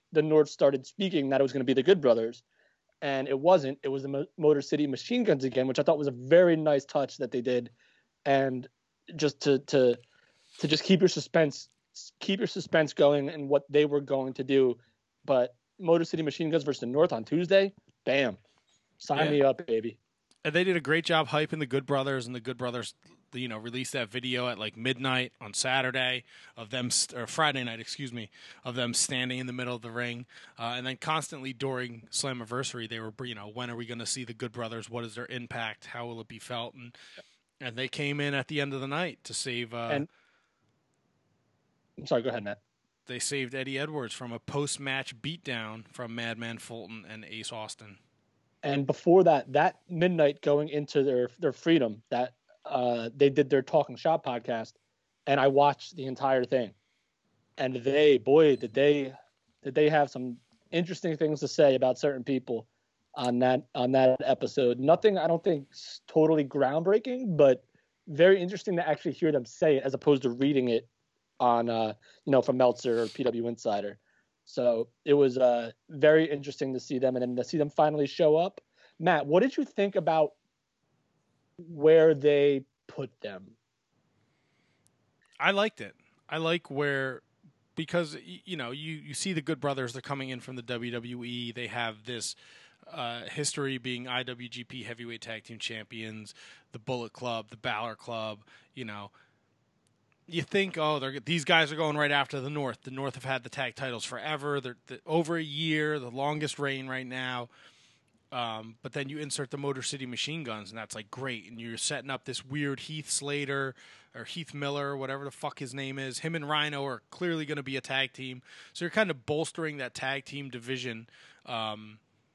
the North started speaking that it was going to be the Good Brothers, and it wasn't. It was the Mo- Motor City Machine Guns again, which I thought was a very nice touch that they did, and just to to to just keep your suspense keep your suspense going and what they were going to do. But Motor City Machine Guns versus the North on Tuesday, bam, sign Yeah. me up, baby. And they did a great job hyping the Good Brothers, and the Good Brothers, you know, released that video at like midnight on Saturday of them, or Friday night, excuse me, of them standing in the middle of the ring, uh, and then constantly during Slammiversary, they were, you know, when are we going to see the Good Brothers? What is their impact? How will it be felt? And and they came in at the end of the night to save. Uh, And I'm sorry, go ahead, Matt. they saved Eddie Edwards from a post-match beatdown from Madman Fulton and Ace Austin. And before that, that midnight going into their their freedom, that uh, they did their Talking Shop podcast, and I watched the entire thing. And they, boy, did they did they have some interesting things to say about certain people on that on that episode. Nothing, I don't think, s- totally groundbreaking, but very interesting to actually hear them say it as opposed to reading it on uh, you know from Meltzer or P W Insider. So it was uh, very interesting to see them, and then to see them finally show up. Matt, what did you think about where they put them? I liked it. I like where, because y- you know, you, you see the Good Brothers, they're coming in from the W W E. They have this uh, history being I W G P Heavyweight Tag Team Champions, the Bullet Club, the Balor Club. You know, you think, oh, they're these guys are going right after the North. The North have had the tag titles forever. They're, they're over a year, the longest reign right now. Um, but then you insert the Motor City Machine Guns, and that's like great. And you're setting up this weird Heath Slater or Heath Miller, whatever the fuck his name is. Him and Rhino are clearly going to be a tag team. So you're kind of bolstering that tag team division. Um,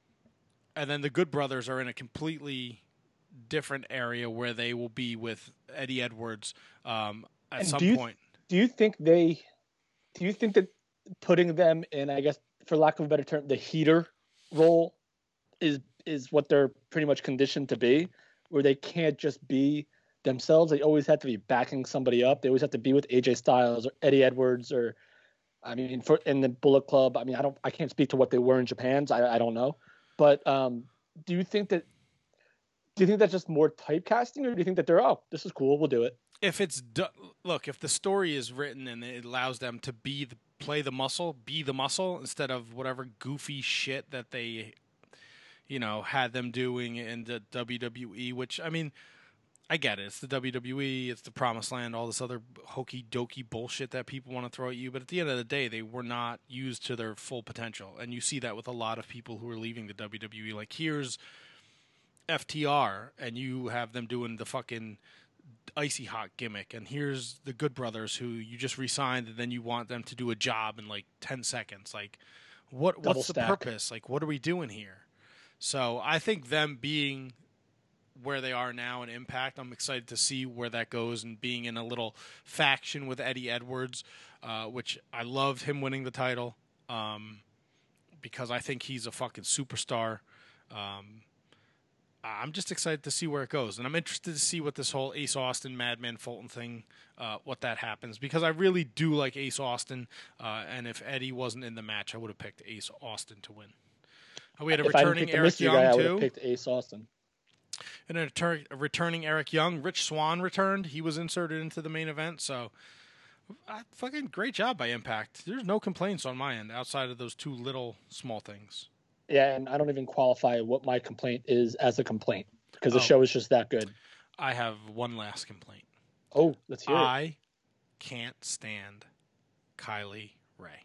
and then the Good Brothers are in a completely different area where they will be with Eddie Edwards um, at And some do you- point. Do you think they? Do you think that putting them in, I guess, for lack of a better term, the heater role is is what they're pretty much conditioned to be, where they can't just be themselves. They always have to be backing somebody up. They always have to be with A J Styles or Eddie Edwards or, I mean, for in the Bullet Club. I mean, I don't, I can't speak to what they were in Japan. So I, I don't know. But um, do you think that? Do you think that's just more typecasting, or do you think that they're, oh, this is cool, we'll do it? If it's do- look, if the story is written and it allows them to be the, play the muscle, be the muscle instead of whatever goofy shit that they, you know, had them doing in the W W E. Which, I mean, I get it. It's the W W E. It's the Promised Land. All this other hokey dokey bullshit that people want to throw at you. But at the end of the day, they were not used to their full potential, and you see that with a lot of people who are leaving the W W E. Like, here's F T R, and you have them doing the fucking icy hot gimmick, and here's the Good Brothers who you just re-signed, and then you want them to do a job in like ten seconds. Like, what Double what's the stack. purpose? Like, what are we doing here? So I think them being where they are now in Impact, I'm excited to see where that goes, and being in a little faction with Eddie Edwards, uh, which I loved him winning the title um, because I think he's a fucking superstar. Um, I'm just excited to see where it goes, and I'm interested to see what this whole Ace Austin, Madman Fulton thing, uh, what that happens, because I really do like Ace Austin, uh, and if Eddie wasn't in the match, I would have picked Ace Austin to win. Uh, we had a If I didn't returning pick the Eric mystery Young guy, I would too, have picked Ace Austin. and a, retur- a returning Eric Young. Rich Swann returned; he was inserted into the main event. So, uh, fucking great job by Impact. There's no complaints on my end outside of those two little small things. Yeah, and I don't even qualify what my complaint is as a complaint because the Oh. show is just that good. I have one last complaint. Oh, let's hear it. I can't stand Kylie Ray.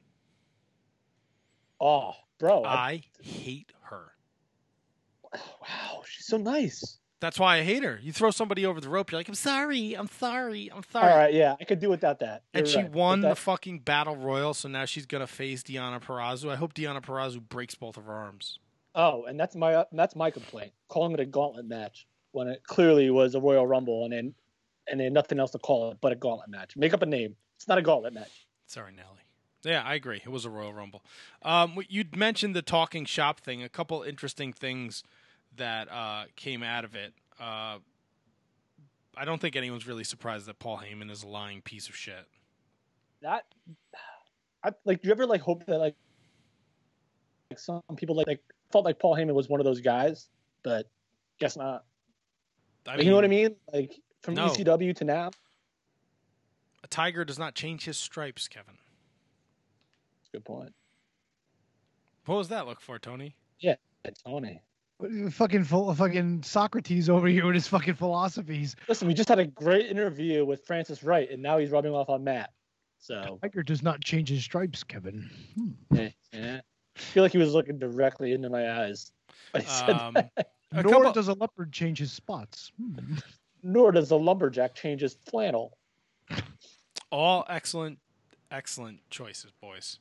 Oh, bro. I, I hate her. wow, she's so nice. That's why I hate her. You throw somebody over the rope, you're like, I'm sorry, I'm sorry, I'm All sorry. right, yeah, I could do without that. And You're she right. won But the that- fucking battle royal, so now she's gonna face Deonna Purrazzo. I hope Deonna Purrazzo breaks both of her arms. Oh, and that's my that's my complaint. Calling it a gauntlet match when it clearly was a Royal Rumble, and then and then nothing else to call it but a gauntlet match. Make up a name. It's not a gauntlet match. Sorry, Nelly. Yeah, I agree. It was a Royal Rumble. Um, you'd mentioned the talking shop thing. A couple interesting things that uh, came out of it. Uh, I don't think anyone's really surprised that Paul Heyman is a lying piece of shit. That I like. Do you ever like hope that like some people like, like felt like Paul Heyman was one of those guys, but guess not. I Like, mean, you know what I mean? Like from no. E C W to now. A tiger does not change his stripes, Kevin. Good point. What was that look for, Tony? Yeah, Tony. Fucking full, fucking Socrates over here with his fucking philosophies. Listen, we just had a great interview with Francis Wright, and now he's rubbing off on Matt. So Tiger does not change his stripes, Kevin. Hmm. yeah, yeah. I feel like he was looking directly into my eyes. When he said Um, that. a Nor couple- does a leopard change his spots. Hmm. Nor does a lumberjack change his flannel. all excellent, excellent choices, boys.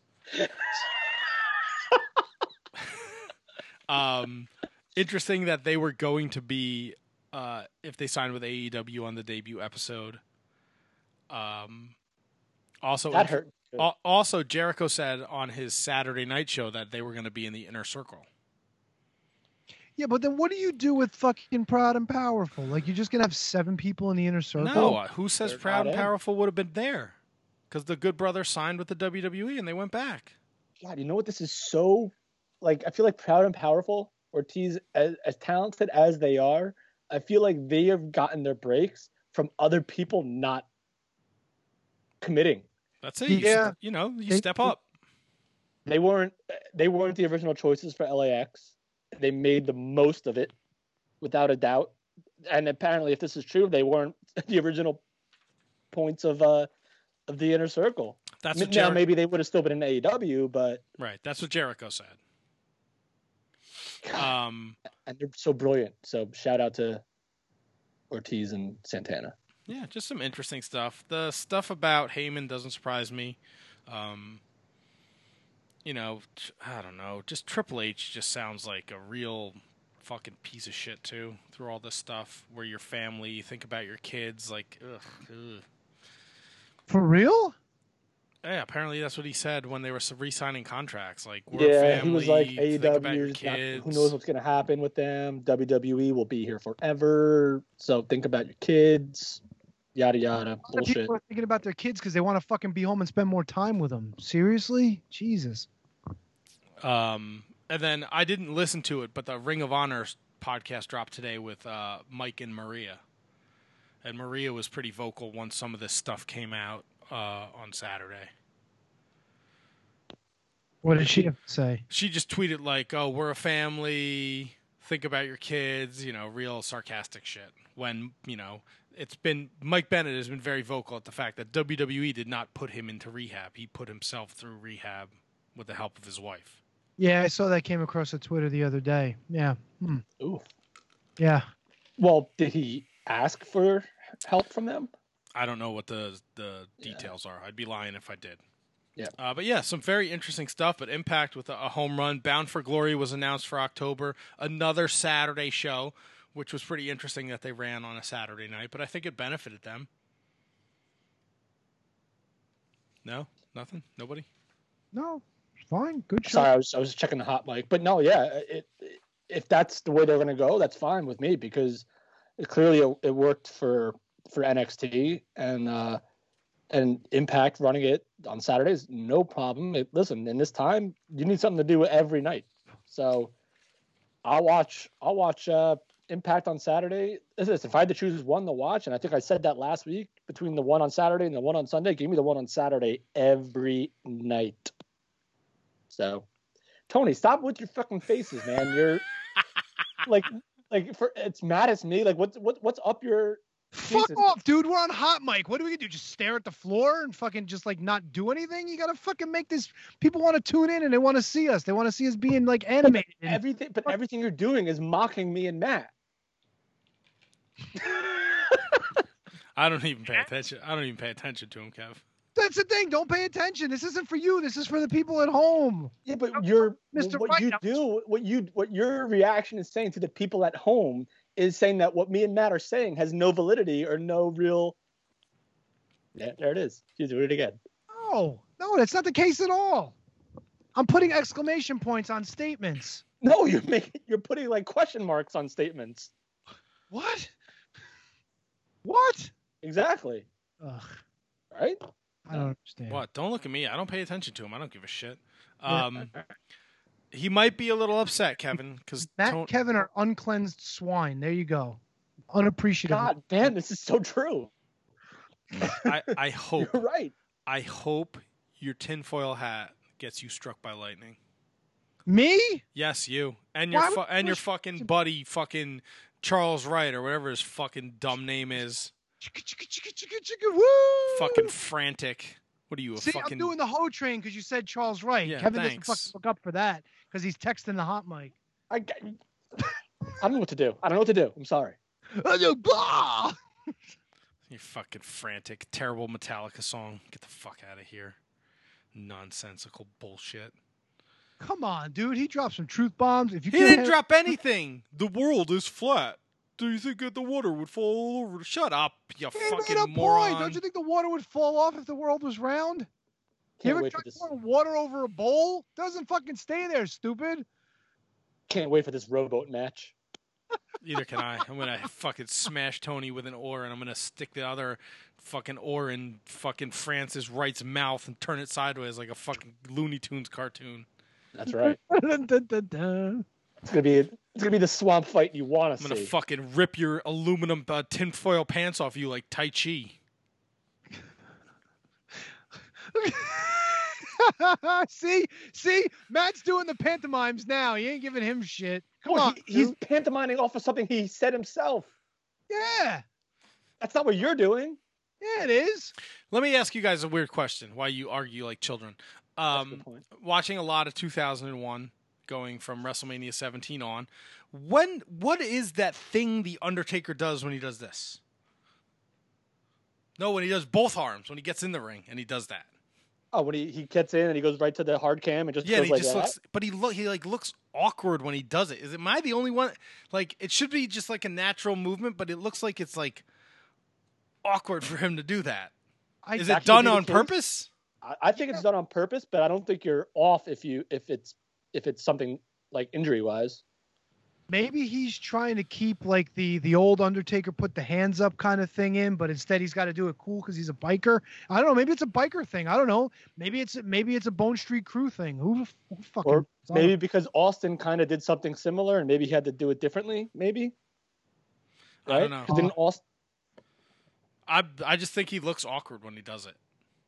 um, interesting that they were going to be, uh, if they signed with A E W on the debut episode. Um, also, That hurt. al- also, Jericho said on his Saturday night show that they were going to be in the Inner Circle. Yeah, but then what do you do with fucking Proud and Powerful? Like, you're just gonna have seven people in the inner circle? No, uh, who says They're Proud not and in. Powerful would have been there? Because the Good Brothers signed with the W W E and they went back. God, you know what? This is so, like, I feel like Proud and Powerful, Ortiz, as, as talented as they are, I feel like they have gotten their breaks from other people not committing. That's it. You, Yeah. st- you know, you They- step up. They weren't. They weren't the original choices for L A X. They made the most of it, without a doubt. And apparently, if this is true, they weren't the original points of uh of the inner circle. That's now what Jer- maybe they would have still been in A E W, but right. That's what Jericho said. Um, and they're so brilliant. So shout out to Ortiz and Santana. yeah, just some interesting stuff. The stuff about Heyman doesn't surprise me. Um, you know, t- I don't know. Just Triple H just sounds like a real fucking piece of shit too. Through all this stuff, where your family, you think about your kids, like, ugh, ugh. For real? Yeah, apparently that's what he said when they were re-signing contracts. Like, we're Yeah, a family, he was like, think about your A E W, kids. who knows what's going to happen with them? W W E will be here forever. So think about your kids. Yada, yada. Other Bullshit. people are thinking about their kids because they want to fucking be home and spend more time with them. Seriously? Jesus. Um, and then I didn't listen to it, but the Ring of Honor podcast dropped today with uh, Mike and Maria. And Maria was pretty vocal once some of this stuff came out uh, on Saturday. What did she have to say? She just tweeted like, "Oh, we're a family. Think about your kids." You know, real sarcastic shit. When, you know, it's been Mike Bennett has been very vocal at the fact that W W E did not put him into rehab. He put himself through rehab with the help of his wife. Yeah, I saw that came across at Twitter the other day. Yeah. Hmm. Ooh. Yeah. Well, did he ask for help from them? I don't know what the the details are. I'd be lying if I did. Yeah. Uh, but yeah, some very interesting stuff. But Impact with a, a home run. Bound for Glory was announced for October. Another Saturday show, which was pretty interesting that they ran on a Saturday night. But I think it benefited them. No? Nothing? Nobody? No. Fine. Good show. Sorry, I was I was checking the hot mic, but no, yeah, it, it, if that's the way they're going to go, that's fine with me because it, clearly it, it worked for for N X T and uh, and Impact running it on Saturdays, no problem. It, listen, in this time, you need something to do every night, so I'll watch I'll watch uh, Impact on Saturday. Listen, if I had to choose one to watch, and I think I said that last week, between the one on Saturday and the one on Sunday, give me the one on Saturday every night. So, Tony, stop with your fucking faces, man. You're like, like for it's mad at me. Like, what's what, what's up your? Fuck Jesus. off, dude. We're on hot mic. What are we gonna do? Just stare at the floor and fucking just like not do anything? You gotta fucking make this. People want to tune in and they want to see us. They want to see us being like animated. and- Everything, but everything you're doing is mocking me and Matt. I don't even pay attention. I don't even pay attention to him, Kev. That's the thing. Don't pay attention. This isn't for you. This is for the people at home. Yeah, but you're Mister what White, you I'm- do, what you what your reaction is saying to the people at home is saying that what me and Matt are saying has no validity or no real. Yeah, there it is. You do it again. No, no, that's not the case at all. I'm putting exclamation points on statements. No, you're making you're putting like question marks on statements. What? What? Exactly. Ugh, Right? I don't understand. What? Don't look at me. I don't pay attention to him. I don't give a shit. Um, He might be a little upset, Kevin, because Matt and Kevin are uncleansed swine. There you go. Unappreciative. God damn, this is so true. I, I hope. You're right. I hope your tinfoil hat gets you struck by lightning. Me? Yes, you and your Why fu- would- and your fucking buddy, fucking Charles Wright or whatever his fucking dumb name is. Chicka, chicka, chicka, chicka, chicka, woo! Fucking frantic. What are you, a See, fucking? I'm doing the hoe train because you said Charles Wright. Yeah, Kevin thanks. doesn't fucking look up for that because he's texting the hot mic. I, got- I don't know what to do. I don't know what to do. I'm sorry. Blah! You fucking frantic, terrible Metallica song. Get the fuck out of here. Nonsensical bullshit. Come on, dude. He dropped some truth bombs. If you He can't didn't have- drop anything. The world is flat. Do you think that the water would fall all over? Shut up, you He made fucking a moron. point. Don't you think the water would fall off if the world was round? Can't you ever wait tried for this. pouring water over a bowl? Doesn't fucking stay there, stupid. Can't wait for this rowboat match. Neither can I. I'm gonna fucking smash Tony with an oar, and I'm gonna stick the other fucking oar in fucking Francis Wright's mouth and turn it sideways like a fucking Looney Tunes cartoon. That's right. Dun, dun, dun, dun. It's gonna be it's gonna be the swamp fight you want I'm to gonna see. fucking rip your aluminum uh, tinfoil pants off you like Tai Chi. see, see, Matt's doing the pantomimes now. He ain't giving him shit. Come Well, on, he- he's dude. pantomiming off of something he said himself. Yeah, That's not what you're doing. yeah, it is. Let me ask you guys a weird question. Why you argue like children? That's a Um, good point. watching a lot of two thousand one, going from WrestleMania seventeen on. When what is that thing the Undertaker does when he does this? No, when he does both arms when he gets in the ring and he does that. Oh, when he, he gets in and he goes right to the hard cam and just Yeah, goes and he like just that. looks, but he look he like looks awkward when he does it. Is it am I the only one? Like it should be just like a natural movement, but it looks like it's like awkward for him to do that. I, Is that it could done be the on case. purpose? I, I think it's done on purpose, but I don't think you're off if you if it's if it's something like injury wise. maybe he's trying to keep like the the old Undertaker put the hands up kind of thing in, but instead he's got to do it cool because he's a biker. I don't know. Maybe it's a biker thing. I don't know. Maybe it's maybe it's a Bone Street Crew thing. Who, who fucking? Or maybe because Austin kind of did something similar and maybe he had to do it differently. Maybe. Right? I don't know. 'Cause didn't Austin? I I just think he looks awkward when he does it.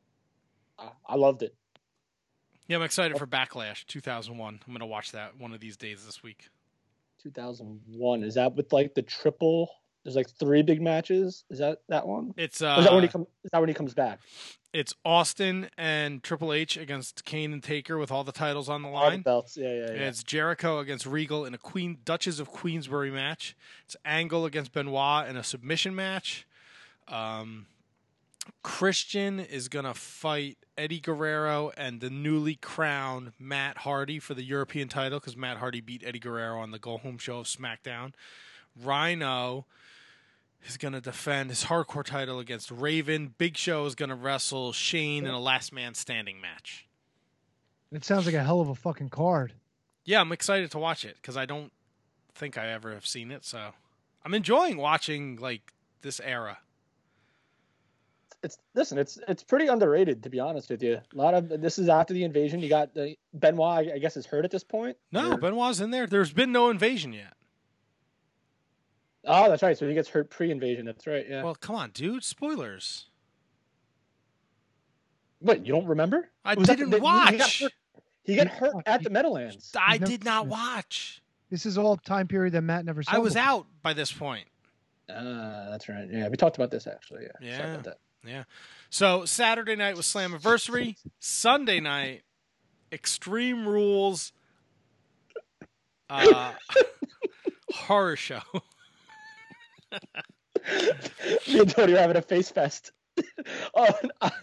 I loved it. Yeah, I'm excited for Backlash two thousand one. I'm gonna watch that one of these days this week. two thousand one. Is that with like the triple? There's like three big matches. Is that that one? It's Or uh, is that when he comes? Is that when he comes back? it's Austin and Triple H against Kane and Taker with all the titles on the All the line. belts. Yeah, yeah, And yeah. it's Jericho against Regal in a Queen Duchess of Queensberry match. It's Angle against Benoit in a submission match. Um, Christian is gonna fight Eddie Guerrero and the newly crowned Matt Hardy for the European title because Matt Hardy beat Eddie Guerrero on the Go Home show of SmackDown. Rhino is gonna defend his hardcore title against Raven. Big Show is gonna wrestle Shane in a last man standing match. It sounds like a hell of a fucking card. Yeah, I'm excited to watch it because I don't think I ever have seen it. So I'm enjoying watching like this era. It's listen. It's it's pretty underrated to be honest with you. A lot of this is after the invasion. You got the Benoit. I guess is hurt at this point. No, Or- Benoit's in there. There's been no invasion yet. Oh, that's right. So he gets hurt pre-invasion. That's right. Yeah. Well, come on, dude. Spoilers. Wait, you don't remember? I Was that didn't the- he- He got watch. hurt, he got hurt at the Meadowlands. I You've never did not seen it. watch. This is all time period that Matt never saw. I was before. out by this point. Ah, that's right. Yeah, we talked about this actually. Yeah. Sorry Yeah. about that. Yeah. So Saturday night was Slammiversary. Sunday night, Extreme Rules uh, horror show. Me and Tony are having a face fest. oh, and I-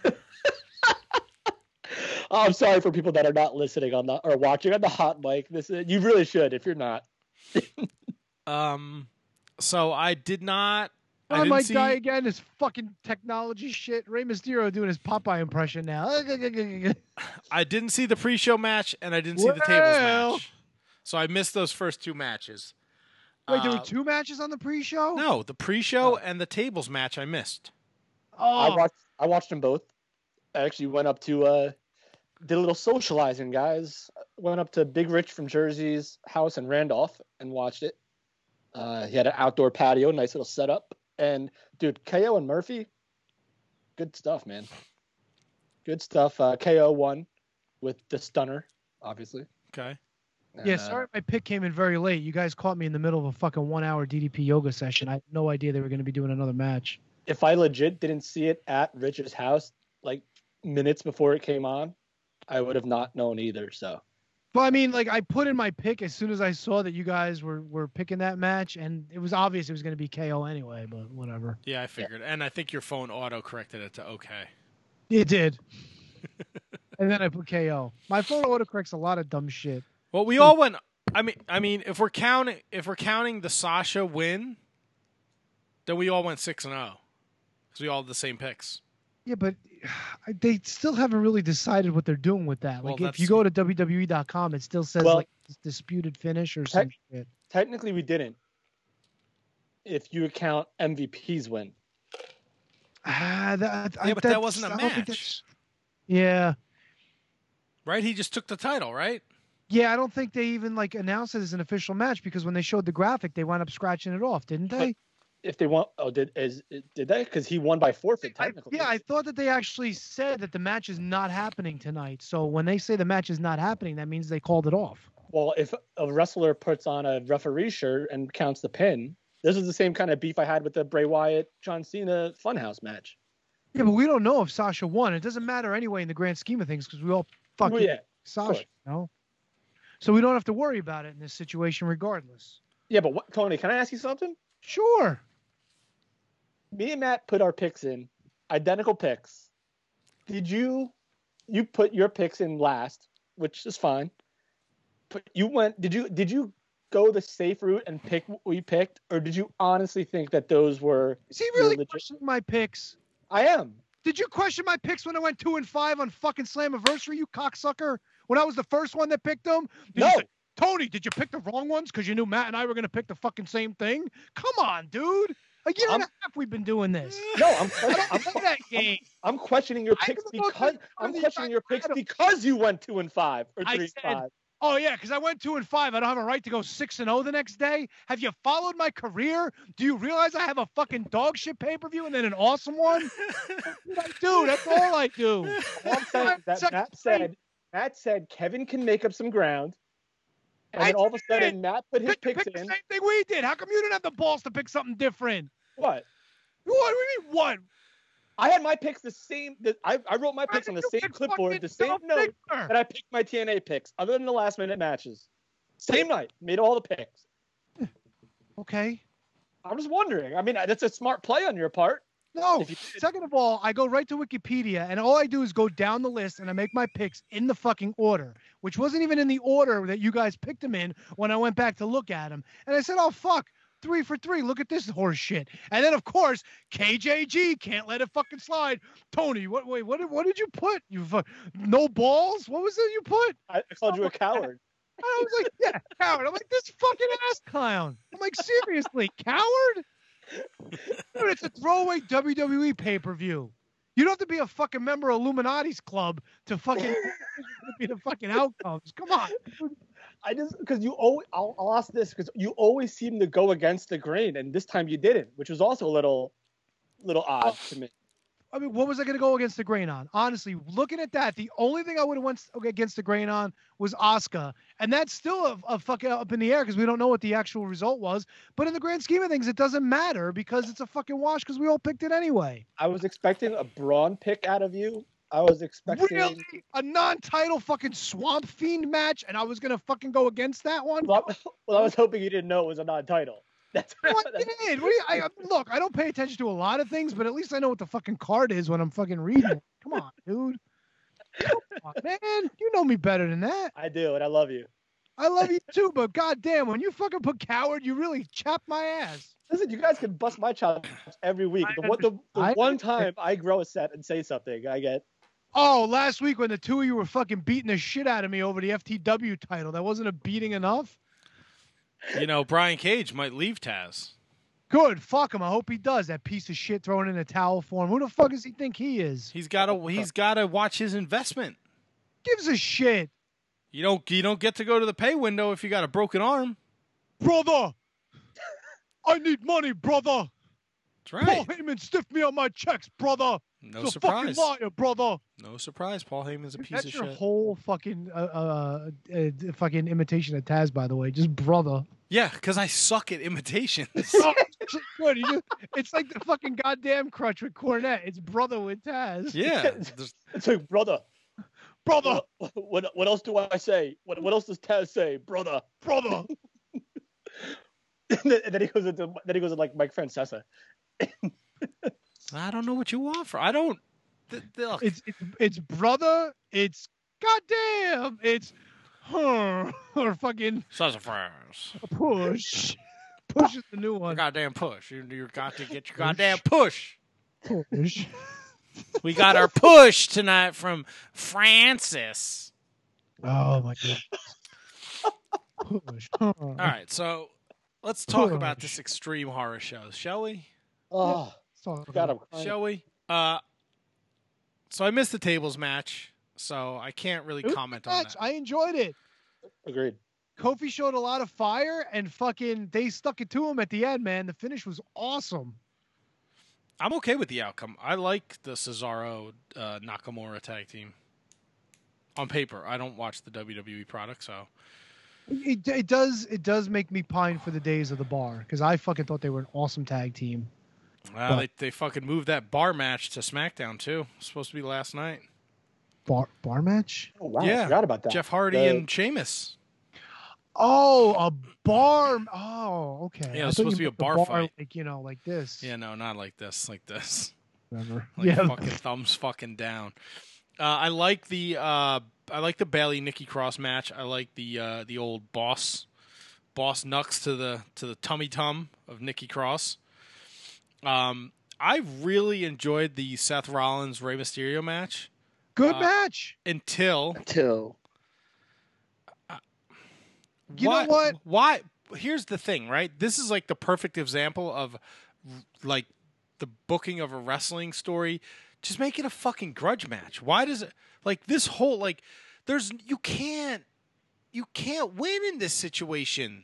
Oh, I'm sorry for people that are not listening on the or watching on the hot mic. This is, you really should if you're not. Um, so I did not. I I didn't might see, die again. This fucking technology shit. Rey Mysterio doing his Popeye impression now. I didn't see the pre-show match, and I didn't see the tables Well. match. So I missed those first two matches. Wait, there Uh, were two matches on the pre-show? No, the pre-show and the tables match I missed. Oh, I watched. I watched them both. I actually went up to uh, did a little socializing, guys. went up to Big Rich from Jersey's house in Randolph and watched it. Uh, he had an outdoor patio, nice little setup. And, dude, K O and Murphy, good stuff, man. Good stuff. Uh, K O won with the stunner, obviously. Okay. And, Yeah, uh, sorry my pick came in very late. You guys caught me in the middle of a fucking one-hour D D P yoga session. I had no idea they were going to be doing another match. If I legit didn't see it at Rich's house, like, minutes before it came on, I would have not known either, so. Well, I mean, like, I put in my pick as soon as I saw that you guys were, were picking that match, and it was obvious it was going to be K O anyway, but whatever. Yeah, I figured. Yeah. And I think your phone auto-corrected it to okay. It did. And then I put K O. My phone autocorrects a lot of dumb shit. Well, we all went... I mean, I mean, if we're counting if we're counting the Sasha win, then we all went six and zero because we all had the same picks. Yeah, but they still haven't really decided what they're doing with that. Like, Well, if you that's- go to W W E dot com, it still says Well- like disputed finish or some shit. Technically, we didn't. If you account M V P's win. Ah, that, I, Yeah, but that that's- wasn't a I don't think match. that's- Yeah, Right? He just took the title, right? yeah. I don't think they even like announced it as an official match because when they showed the graphic, they wound up scratching it off, didn't they? If they want, oh, did is did they? Because he won by forfeit, I, technically. yeah, I thought that they actually said that the match is not happening tonight. So when they say the match is not happening, that means they called it off. Well, if a wrestler puts on a referee shirt and counts the pin, this is the same kind of beef I had with the Bray Wyatt John Cena Funhouse match. Yeah, but we don't know if Sasha won. It doesn't matter anyway in the grand scheme of things because we all fucking Well, yeah, Sasha, course. you know? So we don't have to worry about it in this situation regardless. Yeah, but what, Tony, can I ask you something? Sure. Me and Matt put our picks in, identical picks. Did you? You put your picks in last, which is fine. But you went. Did you? Did you go the safe route and pick what we picked, or did you honestly think that those were? Is he really legit- questioning my picks? I am. Did you question my picks when I went two and five on fucking Slammiversary, you cocksucker? When I was the first one that picked them? Did No. you say, Tony, did you pick the wrong ones because you knew Matt and I were going to pick the fucking same thing? Come on, dude. A year and I'm- a half we've been doing this. No, I'm. I don't I'm, play that game. I'm questioning your I picks don't know if because it's I'm worthy questioning if I your picks had 'em. because you went two and five or I three said- and five. Oh, yeah, because I went two and five. I don't have a right to go six and oh the next day. Have you followed my career? Do you realize I have a fucking dog shit pay-per-view and then an awesome one? That's what I do. That's all I do. All I'm saying is that Second Matt place. said Matt said Kevin can make up some ground, and I then all of a did. sudden Matt put his You picks picked the in. same thing we did. How come you didn't have the balls to pick something different? What? What do you mean, what? I had my picks the same. The, I, I wrote my Why picks on did the you same pick clipboard, fucking the same Dolph note Ziggler? that I picked my T N A picks, other than the last minute matches. Same night, made all the picks. Okay. I'm just wondering. I mean, that's a smart play on your part. No. If you did- Second of all, I go right to Wikipedia, and all I do is go down the list, and I make my picks in the fucking order, which wasn't even in the order that you guys picked them in when I went back to look at them. And I said, oh, fuck. Three for three. Look at this horse shit. And then, of course, K J G can't let it fucking slide. Tony, what? Wait, what? Did, what did you put? You fu- no balls? What was it you put? I, I called you a coward. I was like, yeah, coward. I'm like, this fucking ass clown. I'm like, seriously, coward? Dude, it's a throwaway W W E pay per view. You don't have to be a fucking member of Illuminati's club to fucking be the fucking outcomes. Come on. I just because you always I'll, I'll ask this because you always seem to go against the grain, and this time you didn't, which was also a little, little odd to me. I mean, what was I going to go against the grain on? Honestly, looking at that, the only thing I would have went against the grain on was Asuka, and that's still a, a fucking up in the air because we don't know what the actual result was. But in the grand scheme of things, it doesn't matter because it's a fucking wash because we all picked it anyway. I was expecting a Braun pick out of you. I was expecting Really? A non-title fucking Swamp Fiend match, and I was going to fucking go against that one? Well, well, I was hoping you didn't know it was a non-title. That's No, I did. What do you, I, I- look, I don't pay attention to a lot of things, but at least I know what the fucking card is when I'm fucking reading it. Come on, dude. Come on, man. You know me better than that. I do, and I love you. I love you too, but goddamn, when you fucking put coward, you really chapped my ass. Listen, you guys can bust my chops every week. I The, one- the, the I one understand. time I grow a set and say something, I get. Oh, last week when the two of you were fucking beating the shit out of me over the F T W title, that wasn't a beating enough? You know, Brian Cage might leave Taz. Good. Fuck him. I hope he does. That piece of shit throwing in a towel for him. Who the fuck does he think he is? He's got to. He's got to watch his investment. Gives a shit. You don't you don't get to go to the pay window if you got a broken arm. Brother, I need money, brother. That's right. Paul Heyman stiffed me on my checks, brother. No He's a surprise. fucking liar, brother. No surprise. Paul Heyman's a piece That's of your shit. whole fucking uh, uh, uh, fucking imitation of Taz, by the way. Just brother. Yeah, because I suck at imitations. Oh, good. You just, it's like the fucking goddamn crutch with Cornette. It's brother with Taz. Yeah. there's- It's like, brother, Brother, what, what what else do I say? What what else does Taz say, brother? brother. and then and then he goes into then he goes into like Mike Francesa. I don't know what you want for. I don't. Th- th- look, It's, it's it's brother. It's goddamn. It's huh, or fucking Sassafras. push. Push is the new Your one. goddamn push. You, you got to get your goddamn push. Push. We got our push tonight from Francis. Oh my god. Push. Huh. All right, so let's talk about Push. this extreme horror show, shall we? Oh, Sorry. God, I'm crying. Shall we? Uh, so I missed the tables match, so I can't really It was a comment good on match. that. I enjoyed it. Agreed. Kofi showed a lot of fire, and fucking they stuck it to him at the end, man. The finish was awesome. I'm okay with the outcome. I like the Cesaro uh, Nakamura tag team. On paper, I don't watch the W W E product, so It, it does it does make me pine for the days of the bar because I fucking thought they were an awesome tag team. well, they they fucking moved that bar match to SmackDown too. It was supposed to be last night. Bar bar match? Oh wow, Yeah. I forgot about that. Jeff Hardy The- and Sheamus. Oh, a bar. Oh, okay. Yeah, it I was thought supposed you to be a meant the bar fight. like you know, like this. Yeah, no, not like this, like this. Whatever. Like yeah. fucking thumbs fucking down. Uh, I like the uh, I like the Bailey Nikki Cross match. I like the uh, the old boss boss Nux to the to the tummy tum of Nikki Cross. Um, I really enjoyed the Seth Rollins Rey Mysterio match Good uh, match. until Till You why, know what? Why? Here's the thing, right? This is like the perfect example of like the booking of a wrestling story. Just make it a fucking grudge match. Why does it like this whole like? There's you can't you can't win in this situation.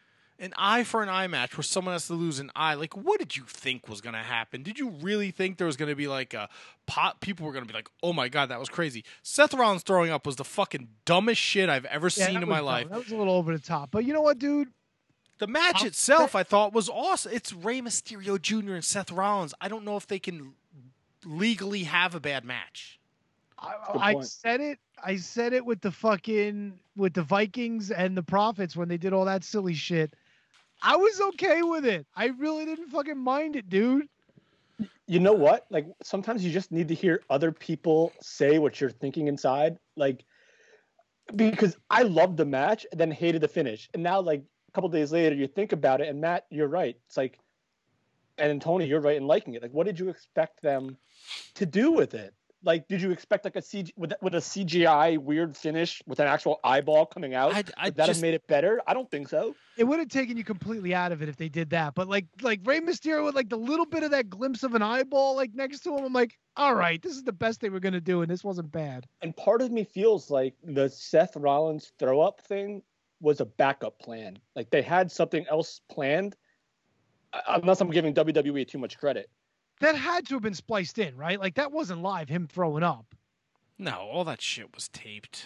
An eye for an eye match where someone has to lose an eye. Like, what did you think was going to happen? Did you really think there was going to be like a pot? People were going to be like, "Oh my god, that was crazy." Seth Rollins throwing up was the fucking dumbest shit I've ever Yeah, seen that in was my dumb. life. That was a little over the top. But you know what, dude? The match I'll- itself, I thought, was awesome. It's Rey Mysterio Junior and Seth Rollins. I don't know if they can legally have a bad match. I, Good I point. said it. I said it with the fucking with the Vikings and the Prophets when they did all that silly shit. I was okay with it. I really didn't fucking mind it, dude. you know what? Like sometimes you just need to hear other people say what you're thinking inside. Like because I loved the match and then hated the finish. And now like a couple days later you think about it and Matt, you're right. It's like and then Tony, you're right in liking it. Like what did you expect them to do with it? Like, did you expect like a C G with with a C G I weird finish with an actual eyeball coming out? I, I Would that just, have made it better? I don't think so. It would have taken you completely out of it if they did that. But like like Rey Mysterio with like the little bit of that glimpse of an eyeball like next to him, I'm like, all right, this is the best they were gonna do, and this wasn't bad. And part of me feels like the Seth Rollins throw up thing was a backup plan. Like they had something else planned. uh, Unless I'm giving W W E too much credit. That had to have been spliced in, right? Like that wasn't live, him throwing up. no, all that shit was taped.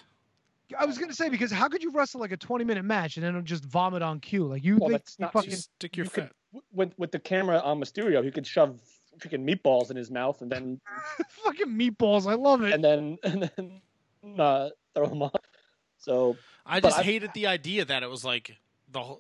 I was gonna say because how could you wrestle like a twenty minute match and then just vomit on cue? Like you Well, think that's you not fucking Just stick your you could, foot. with with the camera on Mysterio, he could shove freaking meatballs in his mouth and then fucking meatballs? I love it. and then and then uh, throw him up. So I But just I- hated the idea that it was like the whole.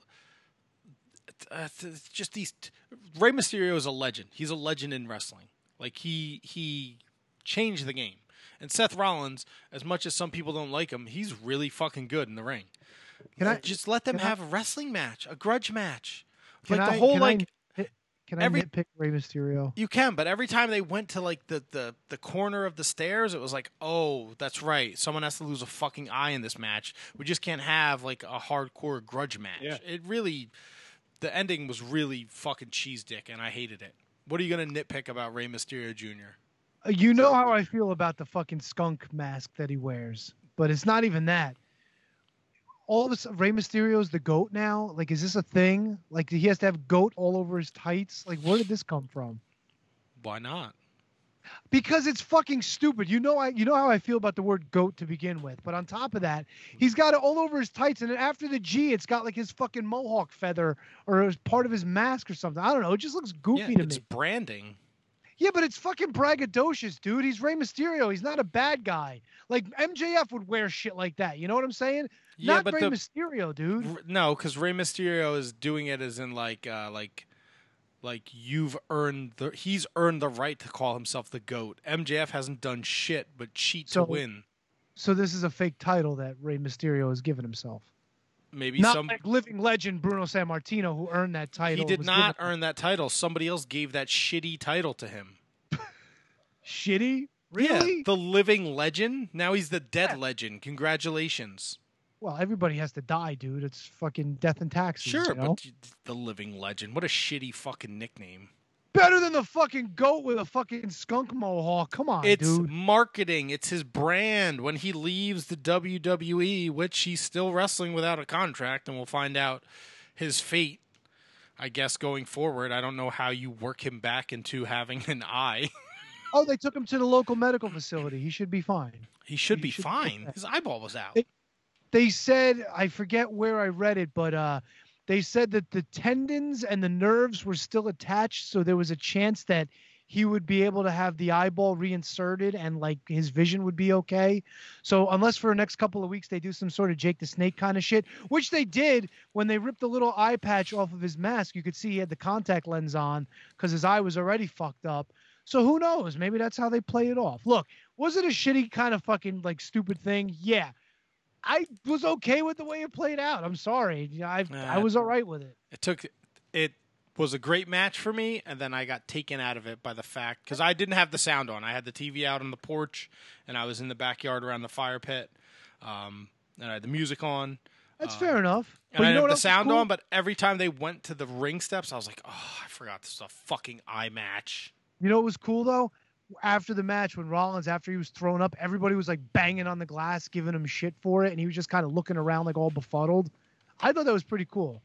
Uh, it's just these. Rey Mysterio is a legend. He's a legend in wrestling. Like he he changed the game. And Seth Rollins, as much as some people don't like him, he's really fucking good in the ring. Can I Just let them can I- have a wrestling match, a grudge match. Can like the I- whole can I like nit- can I every- nitpick Rey Mysterio? you can, but every time they went to like the, the, the corner of the stairs, it was like, oh, that's right. Someone has to lose a fucking eye in this match. We just can't have like a hardcore grudge match. Yeah. It really, the ending was really fucking cheese dick, and I hated it. What are you gonna nitpick about Rey Mysterio Junior? Uh, You know how I feel about the fucking skunk mask that he wears, but it's not even that. all of a sudden Rey Mysterio's the GOAT now? Like, is this a thing? Like, he has to have GOAT all over his tights? Like, where did this come from? Why not? Because it's fucking stupid. You know, I you know how I feel about the word GOAT to begin with. But on top of that, he's got it all over his tights, and then after the G, it's got like his fucking mohawk feather or as part of his mask or something. I don't know. It just looks goofy yeah, to it's me. branding. Yeah, but it's fucking braggadocious, dude. He's Rey Mysterio. He's not a bad guy. Like, M J F would wear shit like that. You know what I'm saying? Yeah, not but Rey the- Mysterio, dude. R- No, because Rey Mysterio is doing it as in like, uh, like, like you've earned the. He's earned the right to call himself the GOAT. M J F hasn't done shit but cheat So- to win. So this is a fake title that Rey Mysterio has given himself. Maybe Not some. like living legend Bruno Sammartino, who earned that title. He and did was not given- earn that title. Somebody else gave that shitty title to him. Shitty? Really? Yeah, the living legend. Now he's the dead Yeah. legend. Congratulations. Well, everybody has to die, dude. It's fucking death and taxes. Sure, you know? but you- the living legend. What a shitty fucking nickname. Better than the fucking goat with a fucking skunk mohawk. Come on, It's dude. marketing. It's his brand. When he leaves the W W E, which he's still wrestling without a contract, and we'll find out his fate, I guess, going forward. I don't know how you work him back into having an eye. Oh, they took him to the local medical facility. He should be fine. He should He be should be fine. okay. His eyeball was out. They- They said, I forget where I read it, but uh, they said that the tendons and the nerves were still attached, so there was a chance that he would be able to have the eyeball reinserted and like his vision would be okay. So unless for the next couple of weeks they do some sort of Jake the Snake kind of shit, which they did when they ripped the little eye patch off of his mask, you could see he had the contact lens on because his eye was already fucked up. So who knows? Maybe that's how they play it off. Look, was it a shitty kind of fucking like stupid thing? Yeah. I was okay with the way it played out. I'm sorry. I I was all right with it. It took it was a great match for me, and then I got taken out of it by the fact because I didn't have the sound on. I had the T V out on the porch, and I was in the backyard around the fire pit, um, and I had the music on. That's uh, fair enough. And But I you know didn't have what the else is sound cool? on, but every time they went to the ring steps, I was like, "Oh, I forgot this is a fucking eye match." You know what was cool though? After the match, when Rollins, after he was thrown up, everybody was like banging on the glass, giving him shit for it, and he was just kind of looking around like all befuddled. I thought that was pretty cool.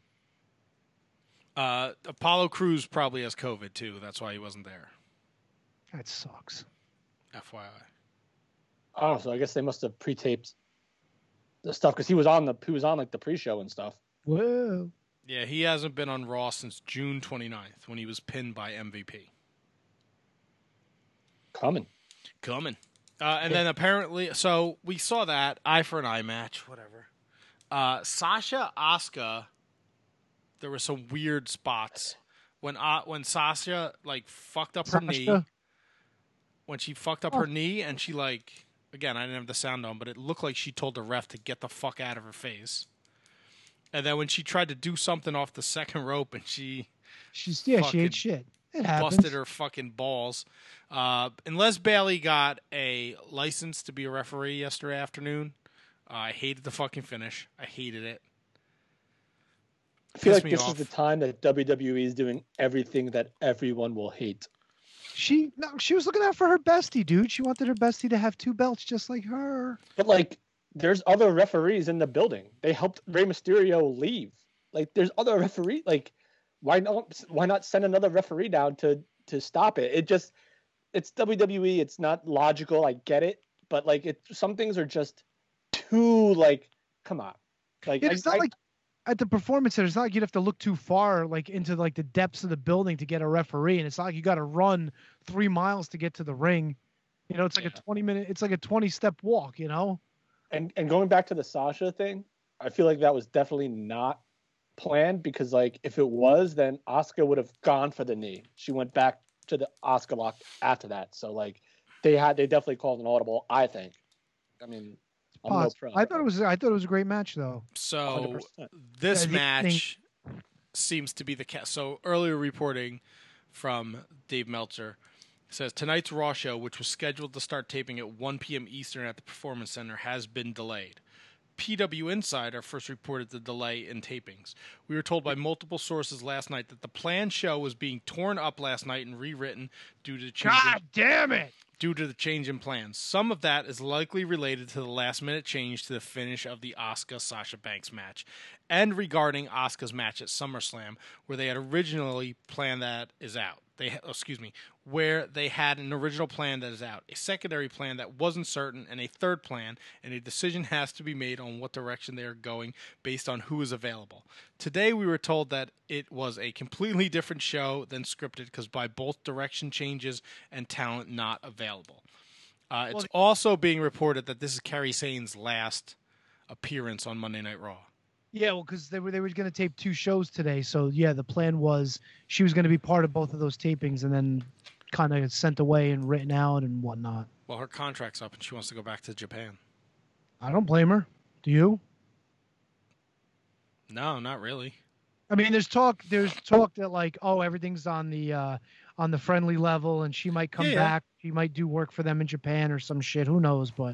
Uh, Apollo Crews probably has COVID too. That's why he wasn't there. That sucks. F Y I. Oh, so I guess they must have pre-taped the stuff because he was on the he was on like the pre-show and stuff. Whoa. Yeah, he hasn't been on Raw since June twenty-ninth when he was pinned by M V P. Coming. Coming. Uh, and then apparently, so we saw that eye for an eye match, whatever. Uh, Sasha Asuka, there were some weird spots when uh, when Sasha like fucked up her knee. Sasha? When she fucked up Oh. her knee, and she like again, I didn't have the sound on, but it looked like she told the ref to get the fuck out of her face. And then when she tried to do something off the second rope, and she She's yeah, she Fucking ate shit. It happens. busted her fucking balls. Uh, unless Bailey got a license to be a referee yesterday afternoon, uh, I hated the fucking finish. I hated it. I feel Pissed like me this off. is the time that W W E is doing everything that everyone will hate. She no, she was looking out for her bestie, dude. She wanted her bestie to have two belts just like her. But like, there's other referees in the building. They helped Rey Mysterio leave. Like, there's other referee. Like, why not? Why not send another referee down to to stop it? It just, it's W W E. It's not logical. I get it, but like, it some things are just too like, come on. Like, Yeah, it's I- not I- like at the performance center. It's not like you'd have to look too far, like into like the depths of the building to get a referee, and it's not like you got to run three miles to get to the ring. You know, it's like a twenty minute. It's like a twenty step walk. You know. and and going back to the Sasha thing, I feel like that was definitely not planned because like if it was, then Asuka would have gone for the knee. She went back to the Asuka lock after that. So like they had they definitely called an audible. I think. I mean, I'm no Pause. pro. I thought it was. I thought it was a great match, though. So one hundred percent. this Yeah, the- match seems to be the cast. So earlier reporting from Dave Meltzer says tonight's Raw show, which was scheduled to start taping at one p.m. Eastern at the Performance Center, has been delayed. P W Insider first reported the delay in tapings. We were told by multiple sources last night that the planned show was being torn up last night and rewritten due to changes God damn it! due to the change in plans. Some of that is likely related to the last-minute change to the finish of the Asuka-Sasha Banks match, and regarding Asuka's match at SummerSlam, where they had originally planned that is out. They, excuse me, where they had an original plan that is out, a secondary plan that wasn't certain, and a third plan, and a decision has to be made on what direction they are going based on who is available. Today we were told that it was a completely different show than scripted because by both direction changes and talent not available. Uh, it's also being reported that this is Kairi Sane's last appearance on Monday Night Raw. Yeah, well, because they were they were going to tape two shows today, so yeah, the plan was she was going to be part of both of those tapings, and then kind of sent away and written out and whatnot. Well, her contract's up, and she wants to go back to Japan. I don't blame her. Do you? No, not really. I mean, there's talk. There's talk that like, oh, everything's on the uh, on the friendly level, and she might come Yeah, yeah. back. She might do work for them in Japan or some shit. Who knows? But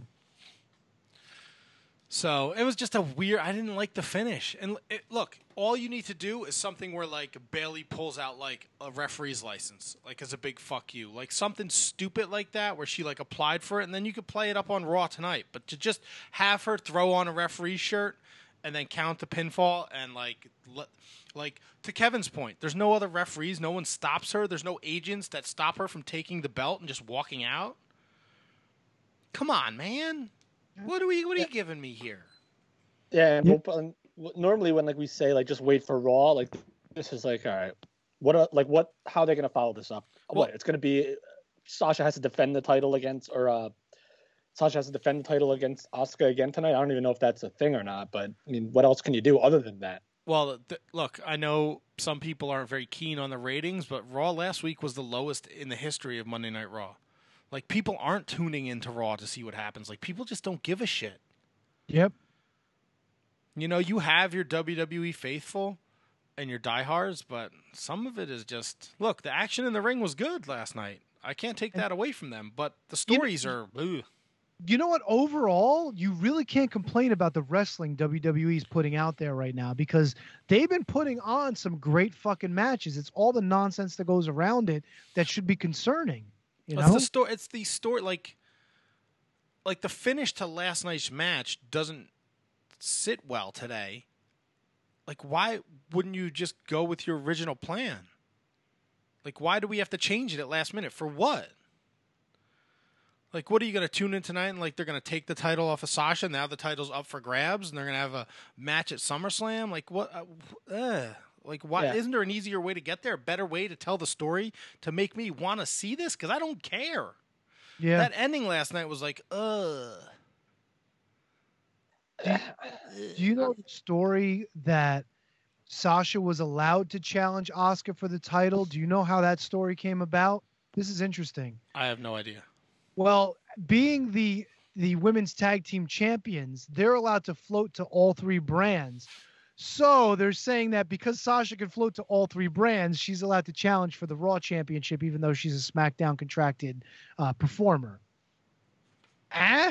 So it was just a weird. I didn't like the finish. And it, look, all you need to do is something where like Bailey pulls out like a referee's license, like as a big fuck you, like something stupid like that, where she like applied for it, and then you could play it up on Raw tonight. But to just have her throw on a referee's shirt and then count the pinfall and like let, like to Kevin's point, there's no other referees, no one stops her. There's no agents that stop her from taking the belt and just walking out. Come on, man. What are we? What are you giving me here? Yeah, and we'll, um, normally when like we say like just wait for Raw, like this is like all right, what are, like what? How are they going to follow this up? Well- what it's going to be? Sasha has to defend the title against, or uh, Sasha has to defend the title against Asuka again tonight. I don't even know if that's a thing or not, but I mean, what else can you do other than that? Well, th- look, I know some people aren't very keen on the ratings, but Raw last week was the lowest in the history of Monday Night Raw. Like, people aren't tuning into Raw to see what happens. Like, people just don't give a shit. yep. You know, you have your W W E faithful and your diehards, but some of it is just... Look, the action in the ring was good last night. I can't take that away from them, but the stories are... Ugh. You know what? Overall, you really can't complain about the wrestling W W E's putting out there right now because they've been putting on some great fucking matches. It's all the nonsense that goes around it that should be concerning. You It's know? the story. It's the story. Like, like the finish to last night's match doesn't sit well today. Like, why wouldn't you just go with your original plan? Like, why do we have to change it at last minute for what? Like, what are you going to tune in tonight and like they're going to take the title off of Sasha? Now the title's up for grabs and they're going to have a match at SummerSlam. Like, what? Uh, uh, like, why Yeah. isn't there an easier way to get there? A better way to tell the story to make me want to see this? Because I don't care. yeah. That ending last night was like, ugh. Do you know the story that Sasha was allowed to challenge Asuka for the title? Do you know how that story came about? This is interesting. I have no idea. Well, being the the women's tag team champions, they're allowed to float to all three brands. So they're saying that because Sasha can float to all three brands, she's allowed to challenge for the Raw Championship, even though she's a SmackDown contracted uh, performer. Eh?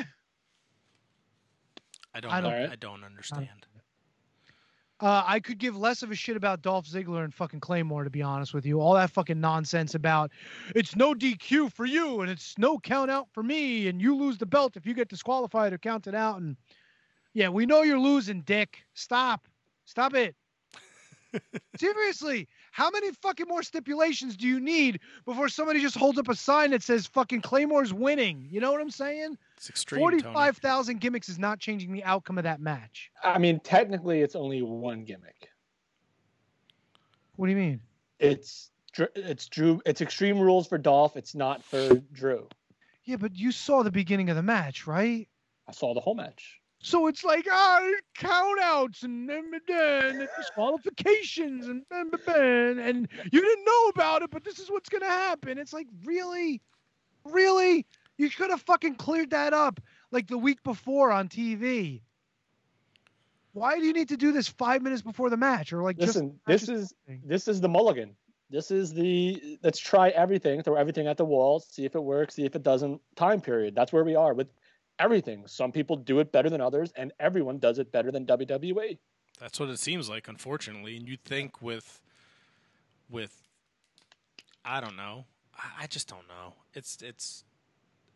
I don't. I don't- I don't understand. Uh, I could give less of a shit about Dolph Ziggler and fucking Claymore, to be honest with you. All that fucking nonsense about it's no D Q for you and it's no count out for me and you lose the belt if you get disqualified or counted out. And yeah, we know you're losing, dick. Stop. Stop it. Seriously, how many fucking more stipulations do you need before somebody just holds up a sign that says fucking Claymore's winning? You know what I'm saying? It's extreme. Tony. forty-five thousand gimmicks is not changing the outcome of that match. I mean, technically, it's only one gimmick. What do you mean? It's Dr- it's Drew. It's Extreme Rules for Dolph. It's not for Drew. Yeah, but you saw the beginning of the match, right? I saw the whole match. So it's like, ah, countouts and, and, and disqualifications and, and, and and you didn't know about it, but this is what's going to happen. It's like, really? Really? You could have fucking cleared that up like the week before on T V. Why do you need to do this five minutes before the match? Or like, Listen, just this is this is the mulligan. This is the let's try everything, throw everything at the wall, see if it works, see if it doesn't. Time period. That's where we are with everything. Some people do it better than others, and everyone does it better than W W E. That's what it seems like, unfortunately. And you'd think with, with, I don't know. I, I just don't know. It's it's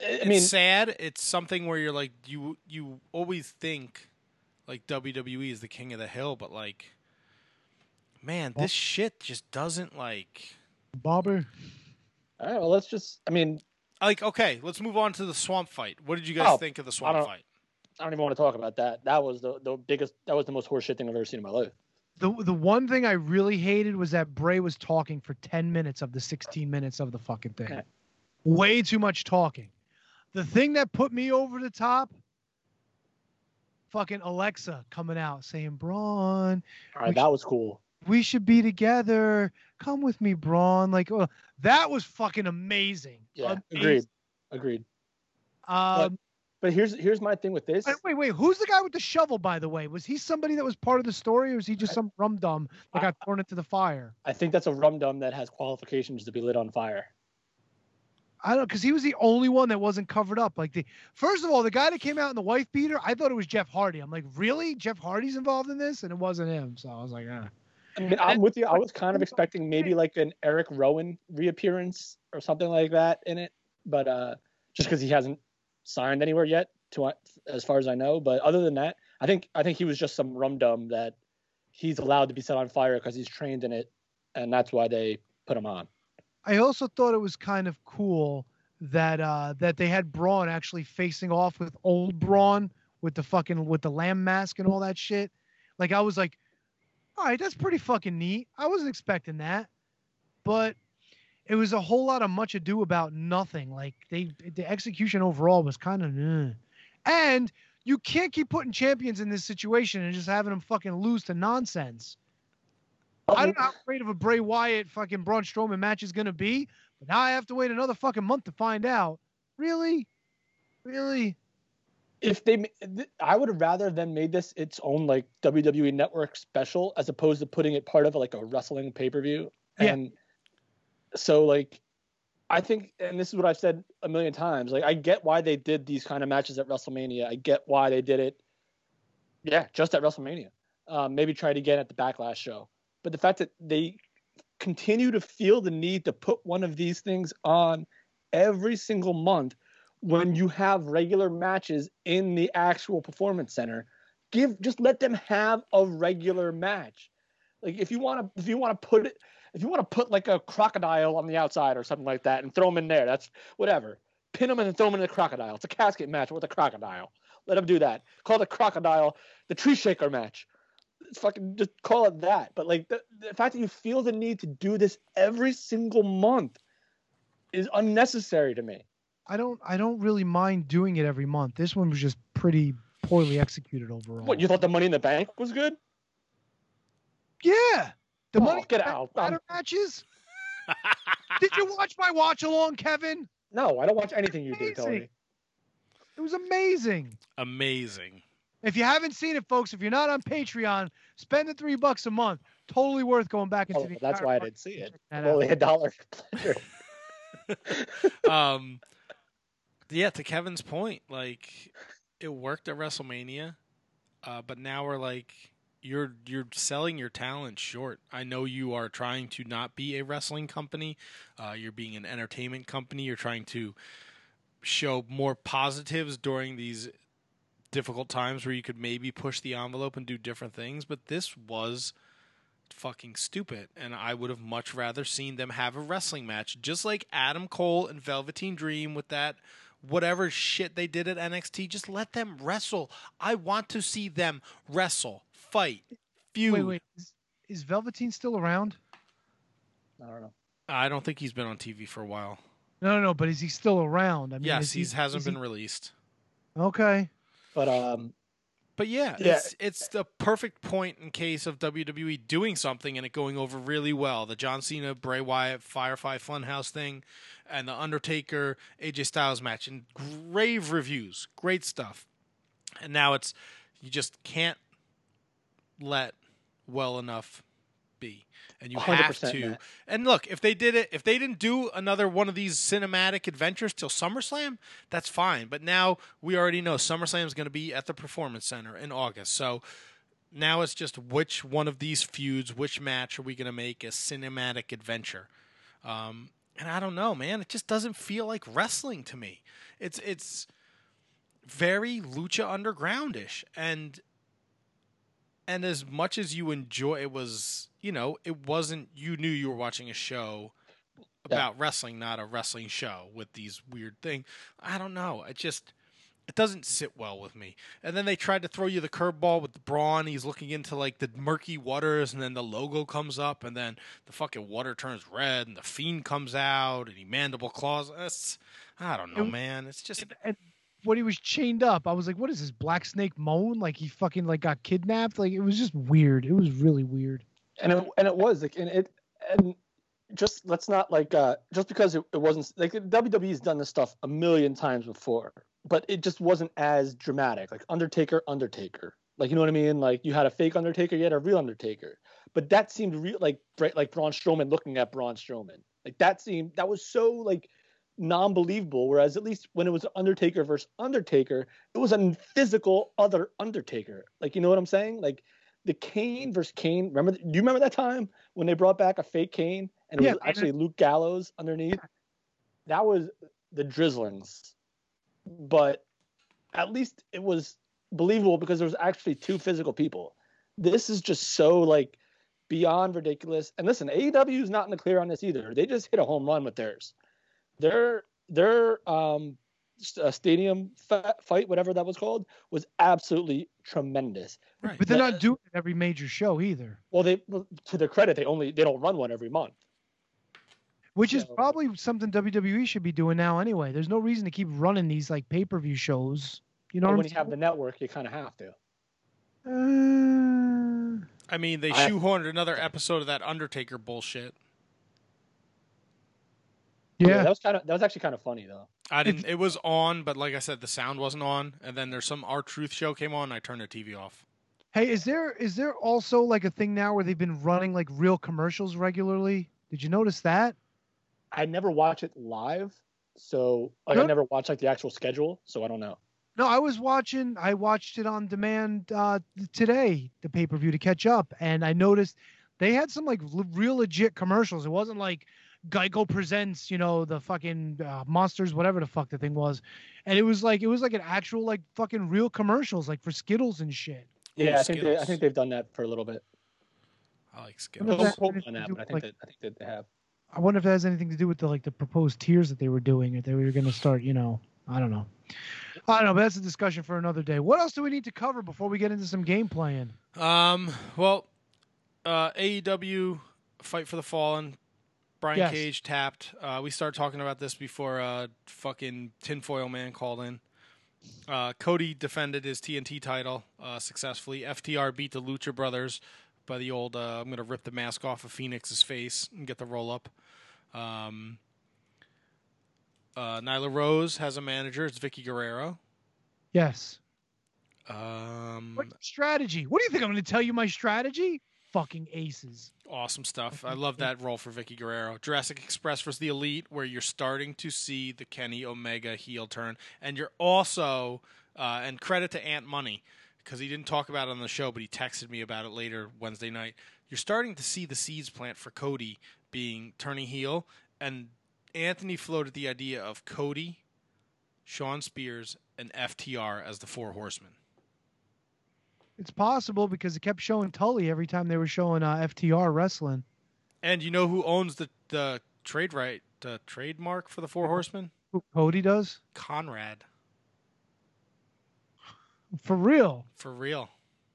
I it's mean, sad. It's something where you're like, you you always think like W W E is the king of the hill, but like, man, this shit just doesn't like. Bobber. all right, well, let's just. I mean, Like, okay, let's move on to the swamp fight. What did you guys Oh, think of the I swamp don't- fight? I don't even want to talk about that. That was the the biggest. That was the most horseshit thing I've ever seen in my life. The the one thing I really hated was that Bray was talking for ten minutes of the sixteen minutes of the fucking thing. Okay. Way too much talking. The thing that put me over the top, fucking Alexa coming out saying, Braun, All right, that was cool. we should be together. Come with me, Braun. Like, oh, that was fucking amazing. Yeah, Amazing. agreed, agreed. Um, But here's here's my thing with this. wait, wait, wait, who's the guy with the shovel, by the way? Was he somebody that was part of the story, or was he just some rum dum that got thrown into the fire? I think that's a rum dum that has qualifications to be lit on fire. I don't know, because he was the only one that wasn't covered up. Like the first of all, the guy that came out in the wife beater, I thought it was Jeff Hardy. I'm like, really? Jeff Hardy's involved in this? And it wasn't him. So I was like, ah. I mean, I'm with you. I was kind of expecting maybe like an Eric Rowan reappearance or something like that in it, but uh, just because he hasn't signed anywhere yet, to as far as I know. But other than that, I think I think he was just some rum dum that he's allowed to be set on fire because he's trained in it, and that's why they put him on. I also thought it was kind of cool that uh, that they had Braun actually facing off with old Braun with the fucking with the lamb mask and all that shit. Like I was like, all right, that's pretty fucking neat. I wasn't expecting that, but it was a whole lot of much ado about nothing. Like they the execution overall was kind of, eh. And you can't keep putting champions in this situation and just having them fucking lose to nonsense. I don't know how great of a Bray Wyatt fucking Braun Strowman match is going to be, but now I have to wait another fucking month to find out. Really? Really? If they, I would have rather them made this its own like W W E Network special as opposed to putting it part of like a wrestling pay per view. Yeah. And so like, I think, and this is what I've said a million times. Like, I get why they did these kind of matches at WrestleMania. I get why they did it. Yeah, just at WrestleMania. Um, maybe try it again at the Backlash show. But the fact that they continue to feel the need to put one of these things on every single month when you have regular matches in the actual performance center, give just let them have a regular match. Like if you want to, if you want to put it, if you want to put like a crocodile on the outside or something like that and throw them in there, that's whatever. Pin them and then throw them in the crocodile. It's a casket match with a crocodile. Let them do that. Call the crocodile the tree shaker match. It's fucking just call it that. But like the, the fact that you feel the need to do this every single month is unnecessary to me. I don't I don't really mind doing it every month. This one was just pretty poorly executed overall. What, you thought the Money in the Bank was good? Yeah. The Oh, money get back out. ladder matches. Did you watch my watch along, Kevin? No, I don't watch anything you do, Amazing. Tony. It was amazing. Amazing. If you haven't seen it, folks, if you're not on Patreon, spend the three bucks a month. Totally worth going back into Oh, the. that's entire why I fucking didn't see thing. it. Check that Only out. a dollar. um, yeah, to Kevin's point, like it worked at WrestleMania, uh, but now we're like, you're you're selling your talent short. I know you are trying to not be a wrestling company. Uh, you're being an entertainment company. You're trying to show more positives during these difficult times where you could maybe push the envelope and do different things. But this was fucking stupid, and I would have much rather seen them have a wrestling match, just like Adam Cole and Velveteen Dream with that whatever shit they did at N X T. Just let them wrestle. I want to see them wrestle, fight, feud. Wait, wait. Is, is Velveteen still around? I don't know. I don't think he's been on T V for a while. No, no, no. But is he still around? I mean, yes, is he he hasn't is been he- released. Okay. But um, But yeah, Yeah. it's it's the perfect point in case of W W E doing something and it going over really well. The John Cena, Bray Wyatt, Firefly Funhouse thing, and the Undertaker, A J Styles match, and grave reviews, great stuff. And now it's you just can't let well enough be, and you one hundred have percent, to. Matt. And look, if they did it, if they didn't do another one of these cinematic adventures till SummerSlam, that's fine. But now we already know SummerSlam is going to be at the Performance Center in August. So now it's just which one of these feuds, which match are we going to make a cinematic adventure? Um, And I don't know, man. It just doesn't feel like wrestling to me. It's it's very Lucha Underground-ish. And and as much as you enjoy, it was, you know, it wasn't, you knew you were watching a show about yeah. wrestling, not a wrestling show with these weird things. I don't know. It just, it doesn't sit well with me. And then they tried to throw you the curveball with Braun. He's looking into like the murky waters, and then the logo comes up, and then the fucking water turns red, and the Fiend comes out, and he mandible claws. It's, I don't know, and, man. It's just. And, and when he was chained up, I was like, what is this, Black Snake Moan? Like he fucking like got kidnapped? Like it was just weird. It was really weird. And it, and it was like, and it, and just let's not like, uh, just because it, it wasn't like W W E's done this stuff a million times before, but it just wasn't as dramatic. Like Undertaker, Undertaker, like, you know what I mean? Like you had a fake Undertaker, you had a real Undertaker, but that seemed real, like, like Braun Strowman looking at Braun Strowman. Like that seemed, that was so like non-believable. Whereas at least when it was Undertaker versus Undertaker, it was a physical other Undertaker. Like, you know what I'm saying? Like the Kane versus Kane. Remember, do you remember that time when they brought back a fake Kane and it yeah, was actually Luke Gallows underneath? That was the Drizzlings. But at least it was believable because there was actually two physical people. This is just so like beyond ridiculous. And listen, A E W is not in the clear on this either. They just hit a home run with theirs. Their their um, stadium fa- fight, whatever that was called, was absolutely tremendous. Right. But they're but, not doing it every major show either. Well, they to their credit, they only they don't run one every month. Which is probably something W W E should be doing now anyway. There's no reason to keep running these like pay-per-view shows. You know, well, what when I'm you have the network, you kind of have to. Uh, I mean, they shoehorned another episode of that Undertaker bullshit. Yeah. yeah, that was kind of that was actually kind of funny though. I didn't. It was on, but like I said, the sound wasn't on. And then there's some R-Truth show came on, and I turned the T V off. Hey, is there is there also like a thing now where they've been running like real commercials regularly? Did you notice that? I never watch it live, so like, I never watch like the actual schedule, so I don't know. No, I was watching. I watched it on demand uh, today, the pay per view, to catch up, and I noticed they had some like l- real legit commercials. It wasn't like Geico presents, you know, the fucking uh, monsters, whatever the fuck the thing was, and it was like it was like an actual like fucking real commercials, like for Skittles and shit. Yeah, I think they, I think they've done that for a little bit. I like Skittles. Don't quote me on that, but I think like, that I think that they have. I wonder if that has anything to do with the like the proposed tiers that they were doing, if they were going to start, you know, I don't know. I don't know, but that's a discussion for another day. What else do we need to cover before we get into some game playing? Um, well, uh, A E W Fight for the Fallen, Brian yes. Cage tapped. Uh, we started talking about this before uh, fucking Tinfoil Man called in. Uh, Cody defended his T N T title uh, successfully. F T R beat the Lucha Brothers by the old, uh, I'm going to rip the mask off of Phoenix's face and get the roll-up. Um, uh, Nyla Rose has a manager. It's Vicky Guerrero. Yes. Um, What's your strategy? What do you think I'm going to tell you my strategy? Fucking aces. Awesome stuff. I love that role for Vicky Guerrero. Jurassic Express versus the Elite, where you're starting to see the Kenny Omega heel turn. And you're also, uh, and credit to Ant Money, because he didn't talk about it on the show, but he texted me about it later Wednesday night. You're starting to see the seeds plant for Cody being turning heel, and Anthony floated the idea of Cody, Shawn Spears, and F T R as the Four Horsemen. It's possible because it kept showing Tully every time they were showing uh, F T R wrestling. And you know who owns the, the trade right, the trademark for the Four Horsemen? Who, Cody does? Conrad. For real? For real.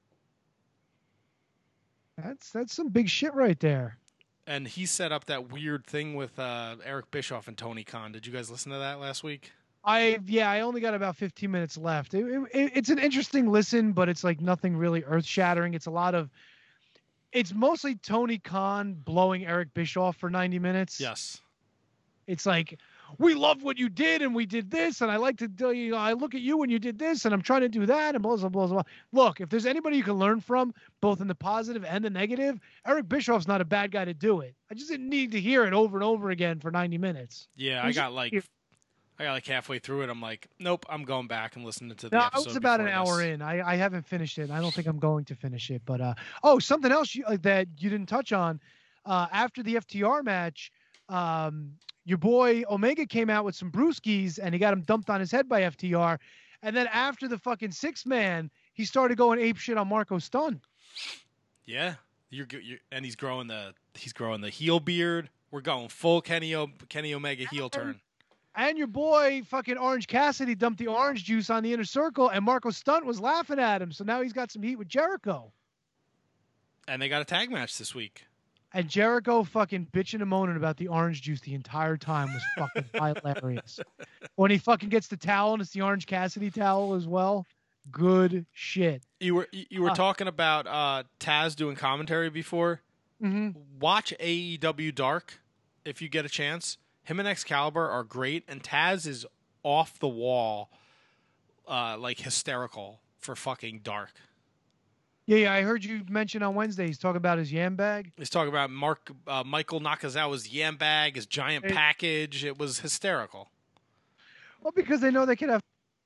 That's that's some big shit right there. And he set up that weird thing with uh, Eric Bischoff and Tony Khan. Did you guys listen to that last week? I yeah, I only got about fifteen minutes left. It, it, it's an interesting listen, but it's like nothing really earth shattering. It's a lot of, it's mostly Tony Khan blowing Eric Bischoff for ninety minutes. Yes. It's like, we love what you did, and we did this, and I like to tell you, I look at you when you did this, and I'm trying to do that, and blah, blah, blah, blah. Look, if there's anybody you can learn from, both in the positive and the negative, Eric Bischoff's not a bad guy to do it. I just didn't need to hear it over and over again for ninety minutes. Yeah, I got like, I got like halfway through it. I'm like, nope, I'm going back and listening to the no, episode. I was about an this. hour in. I, I haven't finished it. I don't think I'm going to finish it. But, uh, oh, something else you, uh, that you didn't touch on. Uh, after the F T R match, um, your boy Omega came out with some brewskis and he got him dumped on his head by F T R. And then after the fucking six man, he started going ape shit on Marco Stunt. Yeah, you're, you're and he's growing the he's growing the heel beard. We're going full Kenny o, Kenny Omega heel turn. And your boy fucking Orange Cassidy dumped the orange juice on the Inner Circle, and Marco Stunt was laughing at him. So now he's got some heat with Jericho. And they got a tag match this week. And Jericho fucking bitching and moaning about the orange juice the entire time was fucking hilarious. When he fucking gets the towel, and it's the Orange Cassidy towel as well. Good shit. You were you were Uh, talking about uh, Taz doing commentary before. Mm-hmm. Watch A E W Dark if you get a chance. Him and Excalibur are great, and Taz is off the wall, uh, like hysterical for fucking Dark. Yeah, yeah, I heard you mention on Wednesday. He's talking about his yam bag. He's talking about Mark uh, Michael Nakazawa's yam bag, his giant Hey. package. It was hysterical. Well, because they know they could have.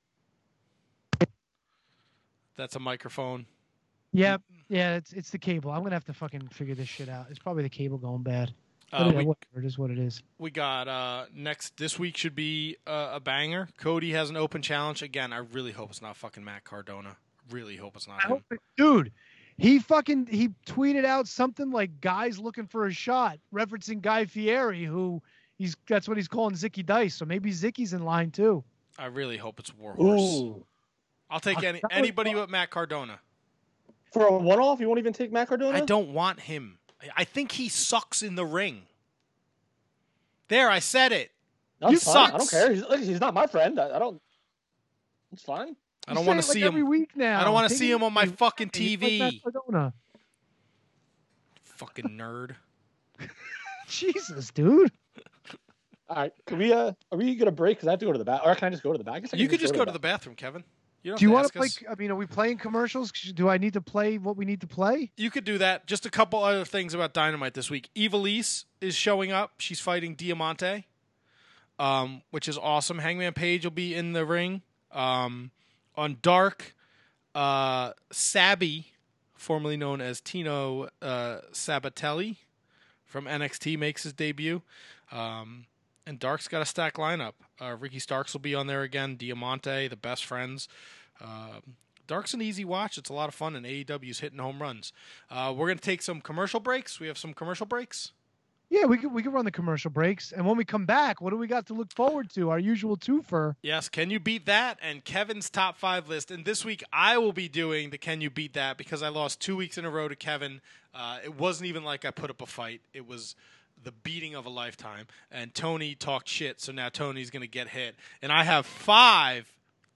That's a microphone. Yep. Yeah, it's it's the cable. I'm gonna have to fucking figure this shit out. It's probably the cable going bad. Uh, But we, whatever, it is what it is. we got uh, next this week should be uh, a banger. Cody has an open challenge again. I really hope it's not fucking Matt Cardona. Really hope it's not I him. hope it, dude. He fucking he tweeted out something like "guys looking for a shot," referencing Guy Fieri, who he's that's what he's calling Zicky Dice. So maybe Zicky's in line too. I really hope it's Warhorse. Ooh. I'll take I- any that was- anybody but Matt Cardona. For a one-off, you won't even take Matt Cardona? I don't want him. I- I think he sucks in the ring. There, I said it. That's You fine. I sucks. don't care. He's, look, he's not my friend. I, I don't. It's fine. I You don't say want it to like see every him. week now. I don't want to Take see it him on my easy. fucking He's T like V. Matt Cardona. Fucking nerd. Jesus, dude. All right. Can we? Uh, are we gonna break? Because I have to go to the back. Or can I just go to the back? I guess I You can could just go to the back. bathroom, Kevin. You don't Do you want want to to ask play? us. I mean, are we playing commercials? Do I need to play what we need to play? You could do that. Just a couple other things about Dynamite this week. Evilise is showing up. She's fighting Diamante, um, which is awesome. Hangman Page will be in the ring. Um, on Dark, uh, Sabby, formerly known as Tino uh, Sabatelli from N X T, makes his debut. Um, and Dark's got a stacked lineup. Uh, Ricky Starks will be on there again. Diamante, the best friends. Uh, Dark's an easy watch. It's a lot of fun, and A E W's hitting home runs. Uh, we're going to take some commercial breaks. We have some commercial breaks. Yeah, we could we could run the commercial breaks, and when we come back, what do we got to look forward to? Our usual twofer. Yes, Can You Beat That? And Kevin's top five list. And this week I will be doing the Can You Beat That because I lost two weeks in a row to Kevin. Uh, it wasn't even like I put up a fight. It was the beating of a lifetime. And Tony talked shit, so now Tony's going to get hit. And I have five,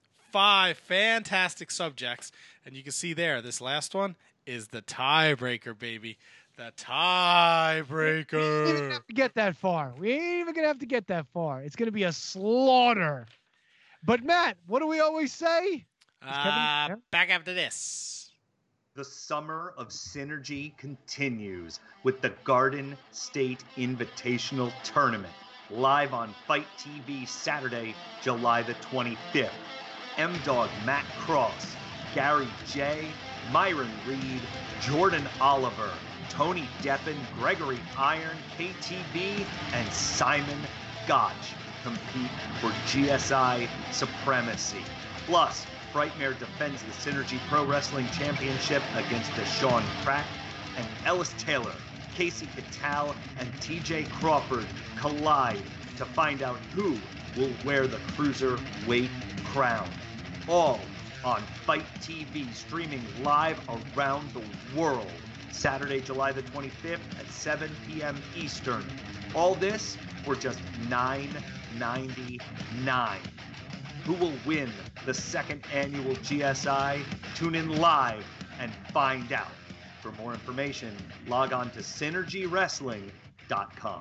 five fantastic subjects. And you can see there, this last one is the tiebreaker, baby. The We ain't even tiebreaker. have to get that far. We ain't even gonna have to get that far. It's gonna be a slaughter. But Matt, what do we always say? Uh, there? back after this. The summer of synergy continues with the Garden State Invitational Tournament, live on Fight T V Saturday, July the twenty-fifth. M-Dog Matt Cross, Gary J, Myron Reed, Jordan Oliver, Tony Deppen, Gregory Iron, K T B, and Simon Gotch compete for G S I supremacy. Plus, Frightmare defends the Synergy Pro Wrestling Championship against Deshaun Pratt, and Ellis Taylor, Casey Catal, and T J Crawford collide to find out who will wear the cruiserweight crown. All on Fight T V, streaming live around the world. Saturday, July the twenty-fifth at seven p.m. Eastern. All this for just nine ninety-nine. Who will win the second annual G S I? Tune in live and find out. For more information, log on to synergy wrestling dot com.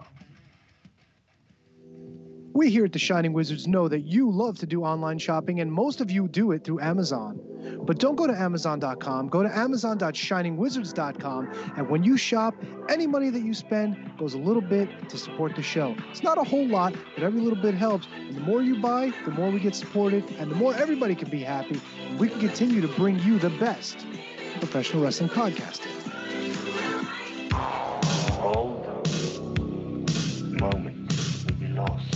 We here at the Shining Wizards know that you love to do online shopping, and most of you do it through Amazon. But don't go to amazon dot com. Go to amazon dot shining wizards dot com, and when you shop, any money that you spend goes a little bit to support the show. It's not a whole lot, but every little bit helps. And the more you buy, the more we get supported, and the more everybody can be happy. And we can continue to bring you the best professional wrestling podcasting. All those moments will be lost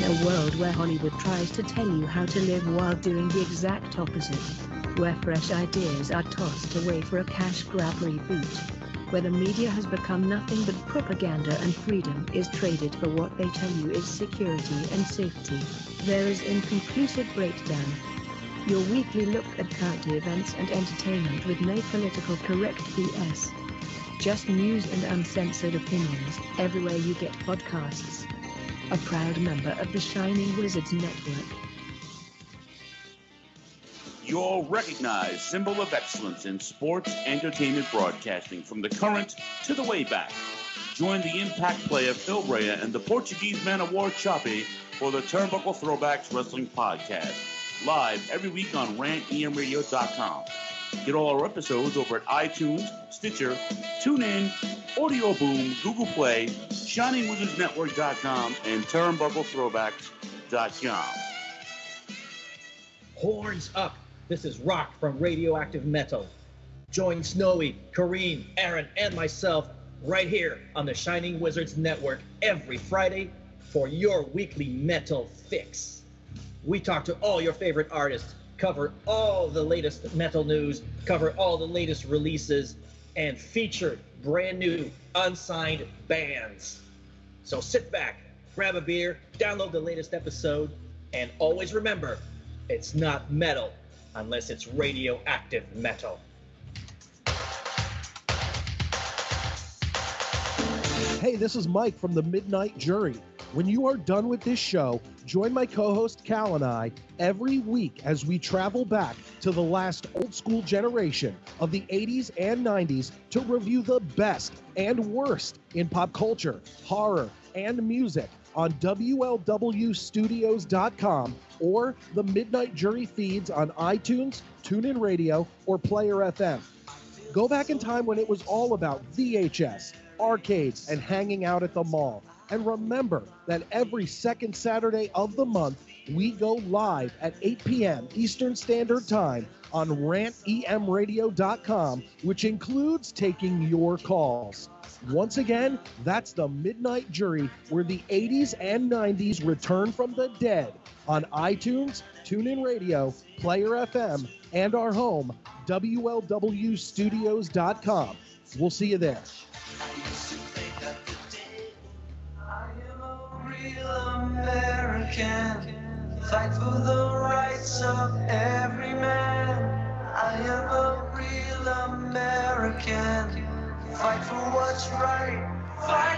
a world where Hollywood tries to tell you how to live while doing the exact opposite. Where fresh ideas are tossed away for a cash grab reboot. Where the media has become nothing but propaganda and freedom is traded for what they tell you is security and safety. There is Inconclusive Breakdown. Your weekly look at current events and entertainment with no political correct B S. Just news and uncensored opinions, everywhere you get podcasts. A proud member of the Shining Wizards Network. Your recognized symbol of excellence in sports entertainment broadcasting from the current to the way back. Join the impact player Phil Brea and the Portuguese man of war Choppy for the Turnbuckle Throwbacks Wrestling Podcast. Live every week on rant e m radio dot com. Get all our episodes over at iTunes, Stitcher, TuneIn, Audio Boom, Google Play, shining wizards network dot com, and turnbuckle throwbacks dot com. Horns up! This is Rock from Radioactive Metal. Join Snowy, Kareem, Aaron, and myself right here on the Shining Wizards Network every Friday for your weekly metal fix. We talk to all your favorite artists, cover all the latest metal news, cover all the latest releases, and feature brand new unsigned bands. So sit back, grab a beer, download the latest episode, and always remember, it's not metal unless it's radioactive metal. Hey, this is Mike from the Midnight Jury. When you are done with this show, join my co-host Cal and I every week as we travel back to the last old school generation of the eighties and nineties to review the best and worst in pop culture, horror, and music on W L W studios dot com or the Midnight Jury feeds on iTunes, TuneIn Radio, or Player F M. Go back in time when it was all about V H S, arcades, and hanging out at the mall. And remember that every second Saturday of the month, we go live at eight p.m. Eastern Standard Time on rant e m radio dot com, which includes taking your calls. Once again, that's the Midnight Jury, where the eighties and nineties return from the dead on iTunes, TuneIn Radio, Player F M, and our home, W L W studios dot com. We'll see you there. American, fight for the rights of every man. I am a real American, fight for what's right, fight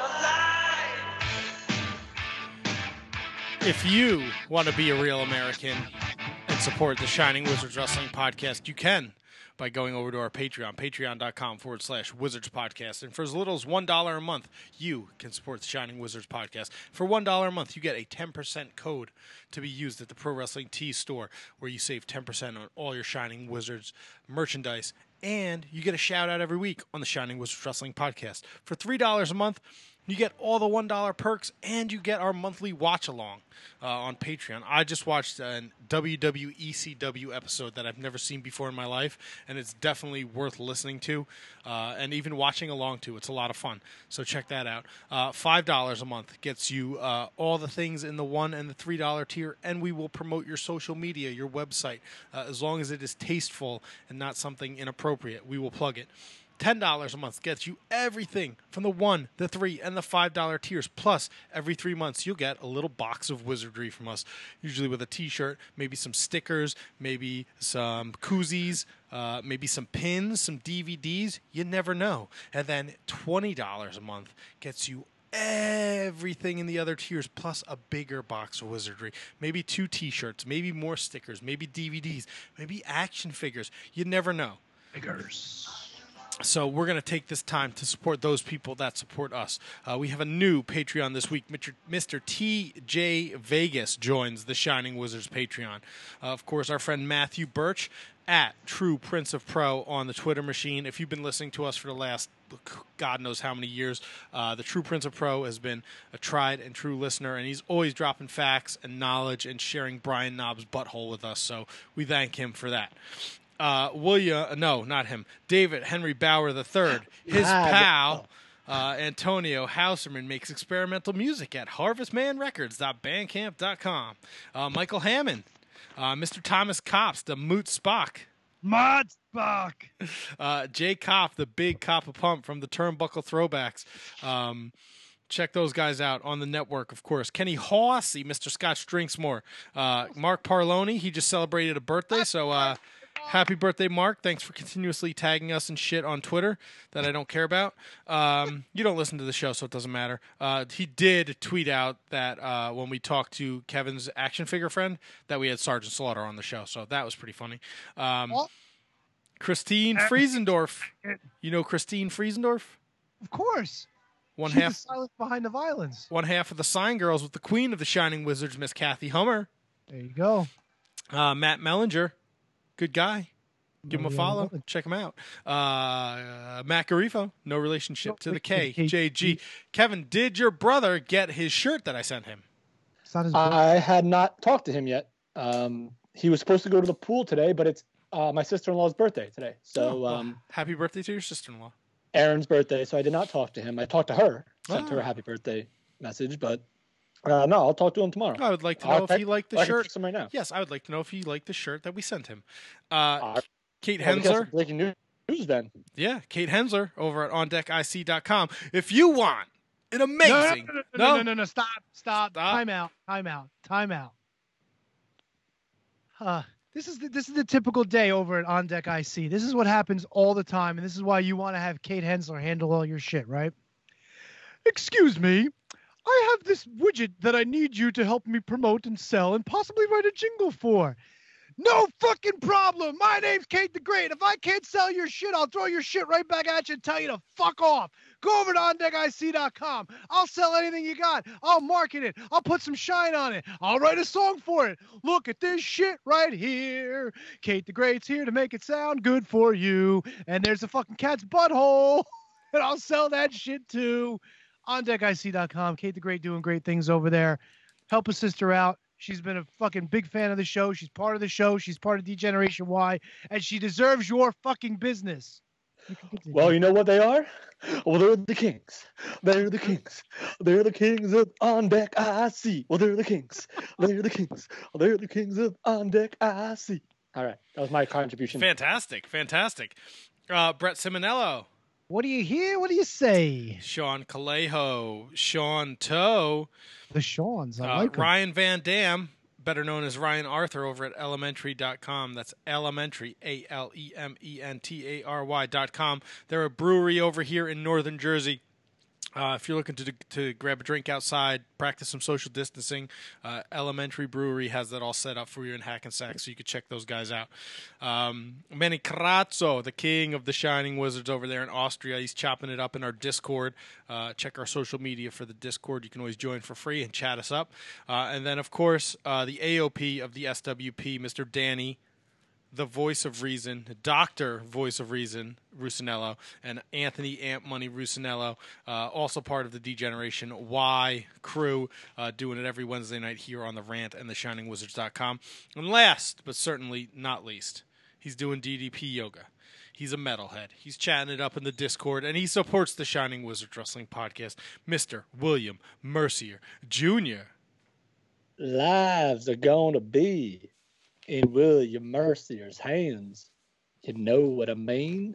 for your life. If you want to be a real American and support the Shining Wizards Wrestling Podcast, you can by going over to our Patreon, patreon.com forward slash Wizards Podcast. And for as little as one dollar a month, you can support the Shining Wizards Podcast. For one dollar a month, you get a ten percent code to be used at the Pro Wrestling Tees store, where you save ten percent on all your Shining Wizards merchandise. And you get a shout-out every week on the Shining Wizards Wrestling Podcast. For three dollars a month, you get all the one dollar perks, and you get our monthly watch-along uh, on Patreon. I just watched a W W E C W episode that I've never seen before in my life, and it's definitely worth listening to uh, and even watching along to. It's a lot of fun, so check that out. Uh, five dollars a month gets you uh, all the things in the one and the three dollar tier, and we will promote your social media, your website, uh, as long as it is tasteful and not something inappropriate. We will plug it. ten dollars a month gets you everything from the one, the three, and the five dollar tiers. Plus, every three months, you'll get a little box of wizardry from us, usually with a T-shirt, maybe some stickers, maybe some koozies, uh, maybe some pins, some D V Ds. You never know. And then twenty dollars a month gets you everything in the other tiers, plus a bigger box of wizardry. Maybe two T-shirts, maybe more stickers, maybe D V Ds, maybe action figures. You never know. Figures. So we're going to take this time to support those people that support us. Uh, we have a new Patreon this week. Mister T J Vegas joins the Shining Wizards Patreon. Uh, of course, our friend Matthew Birch at True Prince of Pro on the Twitter machine. If you've been listening to us for the last God knows how many years, uh, the True Prince of Pro has been a tried and true listener, and he's always dropping facts and knowledge and sharing Brian Knobb's butthole with us. So we thank him for that. Uh, William, no, not him. David Henry Bauer the third, his Ah, pal, Uh, Antonio Hauserman makes experimental music at harvest man records dot bandcamp dot com. Uh, Michael Hammond, uh, Mister Thomas Kops, the Moot Spock. Mod Spock. Uh, Jay Kopp, the big Coppa Pump from the Turnbuckle Throwbacks. Um, check those guys out on the network, of course. Kenny Hawsey, Mister Scotch Drinks More. Uh, Mark Parloni, he just celebrated a birthday, so uh, happy birthday, Mark. Thanks for continuously tagging us and shit on Twitter that I don't care about. Um, you don't listen to the show, so it doesn't matter. Uh, he did tweet out that uh, when we talked to Kevin's action figure friend that we had Sergeant Slaughter on the show, so that was pretty funny. Um, Christine Friesendorf. You know Christine Friesendorf? Of course. One She's half the silence behind the violence. One half of the Sign Girls with the queen of the Shining Wizards, Miss Kathy Hummer. There you go. Uh, Matt Mellinger. Good guy. Give him a yeah, follow. yeah. Check him out. Uh, uh, Matt Garifo. No relationship No, to the wait, K. K- J G. Kevin, did your brother get his shirt that I sent him? It's not his I had not talked to him yet. Um, he was supposed to go to the pool today, but it's uh, my sister-in-law's birthday today. So Oh, um, happy birthday to your sister-in-law. Aaron's birthday, so I did not talk to him. I talked to her, sent Oh. her a happy birthday message, but uh, no, I'll talk to him tomorrow. I would like to I'll know if text- he liked the I can shirt. text him right now. Yes, I would like to know if he liked the shirt that we sent him. Uh, Uh, Kate well, we got some Hensler. breaking news then. Yeah, Kate Hensler over at on deck I C dot com. If you want an No, amazing... no, no, no, no, no, no, no, stop, stop, Stop. time out, time out, time out. Uh, this is the, this is the typical day over at On Deck I C. This is what happens all the time, and this is why you want to have Kate Hensler handle all your shit, right? Excuse me, I have this widget that I need you to help me promote and sell and possibly write a jingle for. No fucking problem. My name's Kate the Great. If I can't sell your shit, I'll throw your shit right back at you and tell you to fuck off. Go over to on deck I C dot com. I'll sell anything you got. I'll market it. I'll put some shine on it. I'll write a song for it. Look at this shit right here. Kate the Great's here to make it sound good for you. And there's a fucking cat's butthole. And I'll sell that shit too. on deck I C dot com. Kate the Great doing great things over there. Help a sister out. She's been a fucking big fan of the show. She's part of the show. She's part of D-Generation Y. And she deserves your fucking business. You can continue. Well, you know what they are? Well, they're the kings. They're the kings. They're the kings of On Deck I C. Well, they're the kings. They're the kings. Well, they're the kings of On Deck I C. All right, that was my contribution. Fantastic, fantastic. Uh, Brett Simonello. What do you hear? What do you say? Sean Calejo. Sean Toe. The Seans. I Uh, like 'em. Ryan Van Dam, better known as Ryan Arthur over at elementary dot com. That's elementary, A L E M E N T A R Y dot com. They're a brewery over here in northern Jersey. Uh, if you're looking to to grab a drink outside, practice some social distancing, uh, Elementary Brewery has that all set up for you in Hackensack, so you could check those guys out. Um, Manny Carazzo, the king of the Shining Wizards over there in Austria, he's chopping it up in our Discord. Uh, check our social media for the Discord. You can always join for free and chat us up. Uh, and then, of course, uh, the A O P of the S W P, Mister Danny, the voice of reason, Doctor Voice of Reason, Rusinello, and Anthony Amp Money Rusinello, uh, also part of the D-Generation Y crew, uh, doing it every Wednesday night here on The Rant and the shining wizards dot com. And last, but certainly not least, he's doing D D P yoga. He's a metalhead. He's chatting it up in the Discord, and he supports the Shining Wizards Wrestling Podcast, Mister William Mercier Junior Lives are going to be in William Mercier's hands. You know what I mean?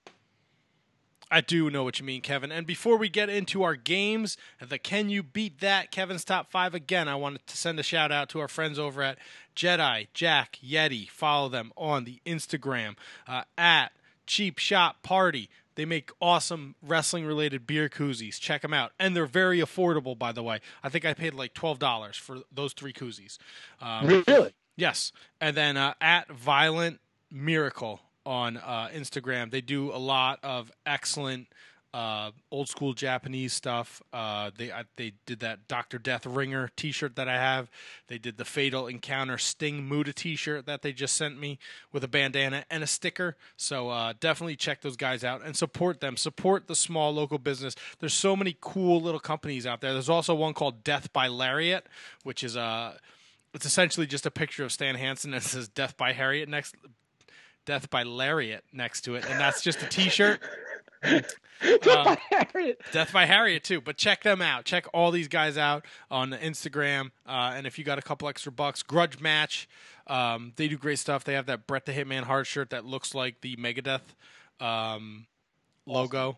I do know what you mean, Kevin. And before we get into our games, the Can You Beat That, Kevin's Top five again, I wanted to send a shout out to our friends over at Jedi Jack Yeti. Follow them on the Instagram uh, at Cheap Shop Party. They make awesome wrestling-related beer koozies. Check them out. And they're very affordable, by the way. I think I paid like twelve dollars for those three koozies. Um, Really? Yes. And then uh, at Violent Miracle on uh, Instagram, they do a lot of excellent uh, old school Japanese stuff. Uh, they I, they did that Doctor Death Ringer T-shirt that I have. They did the Fatal Encounter Sting Muda T-shirt that they just sent me with a bandana and a sticker. So uh, definitely check those guys out and support them. Support the small local business. There's so many cool little companies out there. There's also one called Death by Lariat, which is a uh, it's essentially just a picture of Stan Hansen that says "Death by Harriet" next, "Death by Lariat" next to it, and that's just a T-shirt. Uh, Death by Harriet too, but check them out. Check all these guys out on Instagram. Uh, and if you got a couple extra bucks, Grudge Match, um, they do great stuff. They have that Bret the Hitman Hart shirt that looks like the Megadeth um, logo.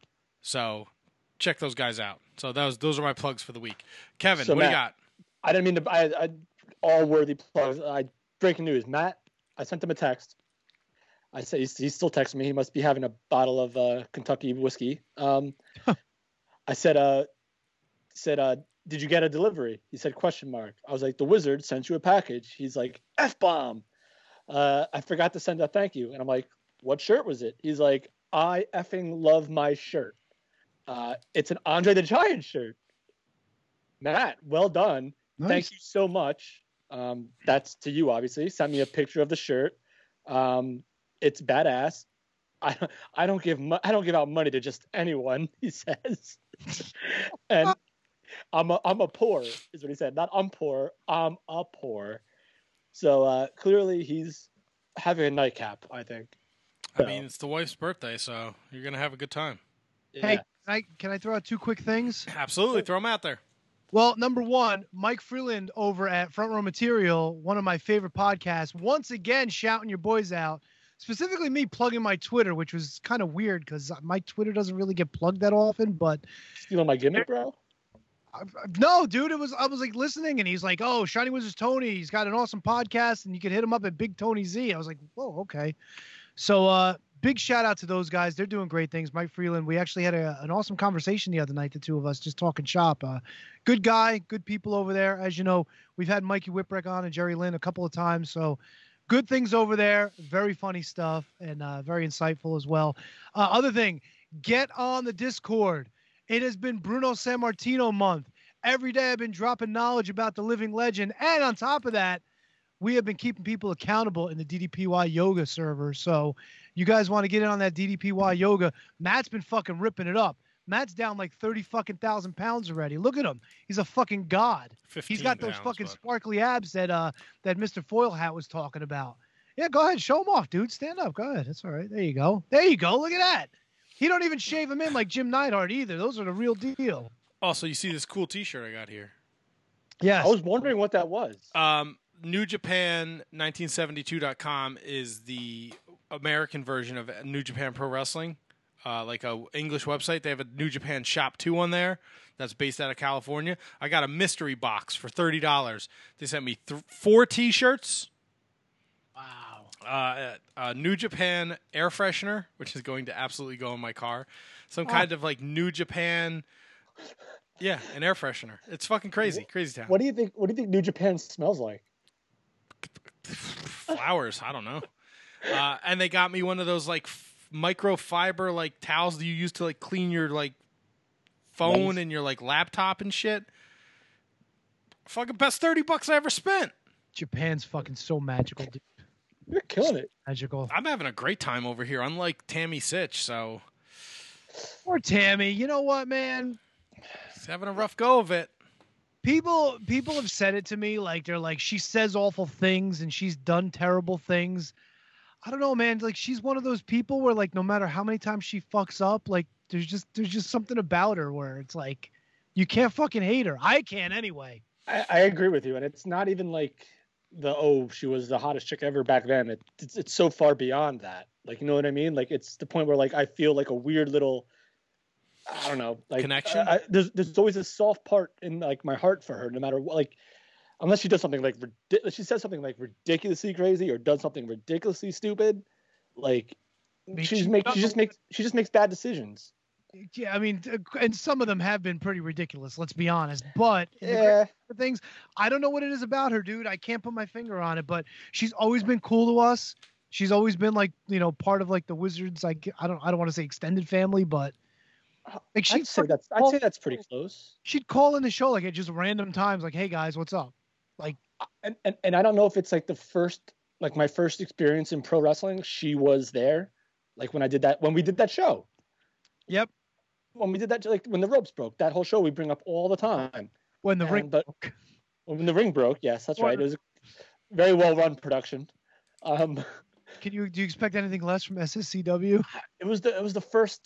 So check those guys out. So those those are my plugs for the week. Kevin, So, what do Matt, you got? I didn't mean to. I, I all worthy plugs. I breaking news. Matt, I sent him a text. I said he's, he's still texting me. He must be having a bottle of uh, Kentucky whiskey. Um, I said, uh, said, uh, did you get a delivery? He said, question mark. I was like, the Wizard sent you a package. He's like, F bomb. Uh, I forgot to send a thank you. And I'm like, what shirt was it? He's like, I effing love my shirt. Uh, it's an Andre the Giant shirt. Matt, well done. Nice. Thank you so much. Um, that's to you, obviously. Send me a picture of the shirt. Um, it's badass. I don't, I don't give mo- I don't give out money to just anyone, he says. And I'm a I'm a poor is what he said. Not I'm poor. I'm a poor. So uh, clearly he's having a nightcap, I think. I mean, it's the wife's birthday, so you're gonna have a good time. Hey, can I, can I throw out two quick things? Absolutely, throw them out there. Well, number one, Mike Freeland over at Front Row Material, one of my favorite podcasts, once again shouting your boys out. Specifically me plugging my Twitter, which was kind of weird because my Twitter doesn't really get plugged that often. But stealing my gimmick, bro? I, I, no, dude. It was I was like listening, and he's like, "Oh, Shining Wizards Tony, he's got an awesome podcast, and you can hit him up at Big Tony Z." I was like, "Whoa, okay." So, uh, big shout out to those guys. They're doing great things. Mike Freeland. We actually had a, an awesome conversation the other night, the two of us, just talking shop. Uh, good guy, good people over there. As you know, we've had Mikey Whipwreck on and Jerry Lynn a couple of times, so. Good things over there. Very funny stuff and uh, very insightful as well. Uh, other thing, get on the Discord. It has been Bruno Sammartino month. Every day I've been dropping knowledge about the living legend. And on top of that, we have been keeping people accountable in the D D P Y yoga server. So you guys want to get in on that D D P Y yoga. Matt's been fucking ripping it up. Matt's down like thirty fucking thousand pounds already. Look at him. He's a fucking god. He's got those pounds, fucking but... sparkly abs that uh that Mister Foil Hat was talking about. Yeah, go ahead. Show him off, dude. Stand up. Go ahead. That's all right. There you go. There you go. Look at that. He don't even shave him in like Jim Neidhart either. Those are the real deal. Also, you see this cool T-shirt I got here. Yeah. I was wondering what that was. Um, New Japan nineteen seventy-two dot com is the American version of New Japan Pro Wrestling. Uh, like a English website. They have a New Japan Shop two on there that's based out of California. I got a mystery box for thirty dollars. They sent me th- four T-shirts. Wow. Uh, a New Japan air freshener, which is going to absolutely go in my car. Some Oh. kind of like New Japan, yeah, an air freshener. It's fucking crazy, crazy town. What do you think? What do you think New Japan smells like? Flowers, I don't know. Uh, and they got me one of those like f- microfiber like towels that you use to like clean your like phone Nice. and your like laptop and shit. Fucking best thirty bucks I ever spent. Japan's fucking so magical, dude. You're killing it. Magical. I'm having a great time over here, unlike Tammy Sitch. So Poor Tammy. You know what, man? he's having a rough go of it. People people have said it to me, like they're like, she says awful things and she's done terrible things. I don't know, man. Like she's one of those people where like no matter how many times she fucks up, like there's just there's just something about her where it's like you can't fucking hate her. I can anyway. I, I agree with you, and it's not even like the oh she was the hottest chick ever back then. It, it's it's so far beyond that. Like you know what I mean? Like it's the point where like I feel like a weird little I don't know like connection. I, I, there's there's always a soft part in like my heart for her, no matter what. Like unless she does something like ridiculous, she says something like ridiculously crazy or does something ridiculously stupid. Like she's make she just makes she just makes bad decisions. Yeah, I mean, and some of them have been pretty ridiculous. Let's be honest. But yeah, the things I don't know what it is about her, dude. I can't put my finger on it. But she's always been cool to us. She's always been like you know part of like the Wizards. Like I don't I don't want to say extended family, but like I'd say that's I'd say that's pretty close. She'd call in the show like at just random times, like, "Hey guys, what's up?" Like, and and, and I don't know if it's like the first like my first experience in pro wrestling. She was there, like when I did that when we did that show. Yep. When we did that, like when the ropes broke, that whole show we bring up all the time. When the and, ring but, broke. When the ring broke, yes, that's Or- right. It was a very well run production. Um, Can you do you expect anything less from S S C W? it was the it was the first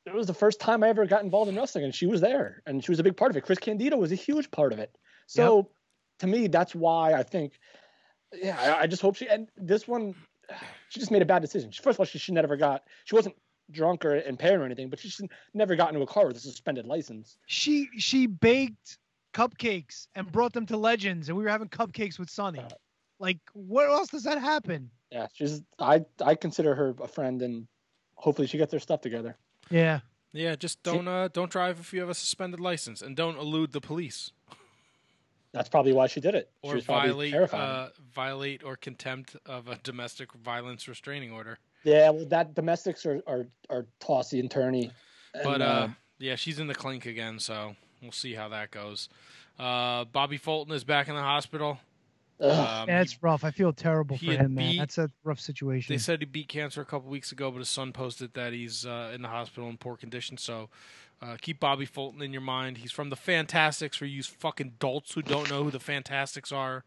it was the first time I ever got involved in wrestling, and she was there, and she was a big part of it. Chris Candido was a huge part of it. So yep. to me, that's why I think, yeah, I, I just hope she, and this one, she just made a bad decision. First of all, she should never got, she wasn't drunk or impaired or anything, but she should never got into a car with a suspended license. She, she baked cupcakes and brought them to Legends, and we were having cupcakes with Sonny. Uh, like, what else does that happen? Yeah, she's, I, I consider her a friend, and hopefully she gets their stuff together. Yeah. Yeah, just don't uh, don't drive if you have a suspended license, and don't elude the police. That's probably why she did it. Or she was violate uh, violate or contempt of a domestic violence restraining order. Yeah, well, that domestics are are, are tossy and turny. And, but uh, uh, yeah, she's in the clink again, so we'll see how that goes. Uh, Bobby Fulton is back in the hospital. Um, yeah, it's rough. I feel terrible for him, beat, man. That's a rough situation. They said he beat cancer a couple weeks ago, but his son posted that he's uh, in the hospital in poor condition. So uh, keep Bobby Fulton in your mind. He's from the Fantastics, for you fucking dolts who don't know who the Fantastics are.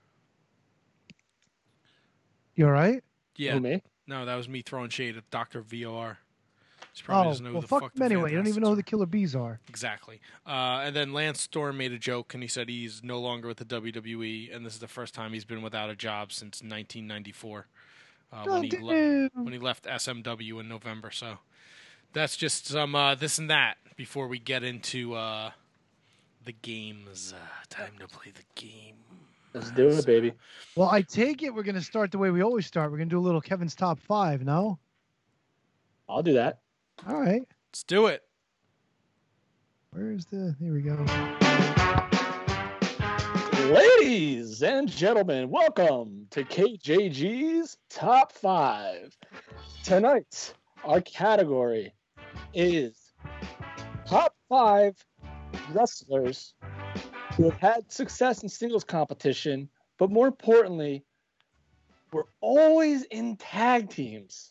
You all right? Yeah. Who, me? No, that was me throwing shade at Doctor V O R. Oh, well, fuck, fuck them anyway. You don't even know who the Killer Bees are. Exactly. Uh, and then Lance Storm made a joke, and he said he's no longer with the W W E, and this is the first time he's been without a job since nineteen ninety-four, uh, oh, when, he le- when he left S M W in November. So that's just some uh, this and that before we get into uh, the games. Uh, time to play the game. Let's do it, baby. Well, I take it we're going to start the way we always start. We're going to do a little Kevin's Top five, no? I'll do that. All right. Let's do it. Where's the... Here we go. Ladies and gentlemen, welcome to K J G's Top five. Tonight, our category is Top five Wrestlers who have had success in singles competition, but more importantly, were always in tag teams.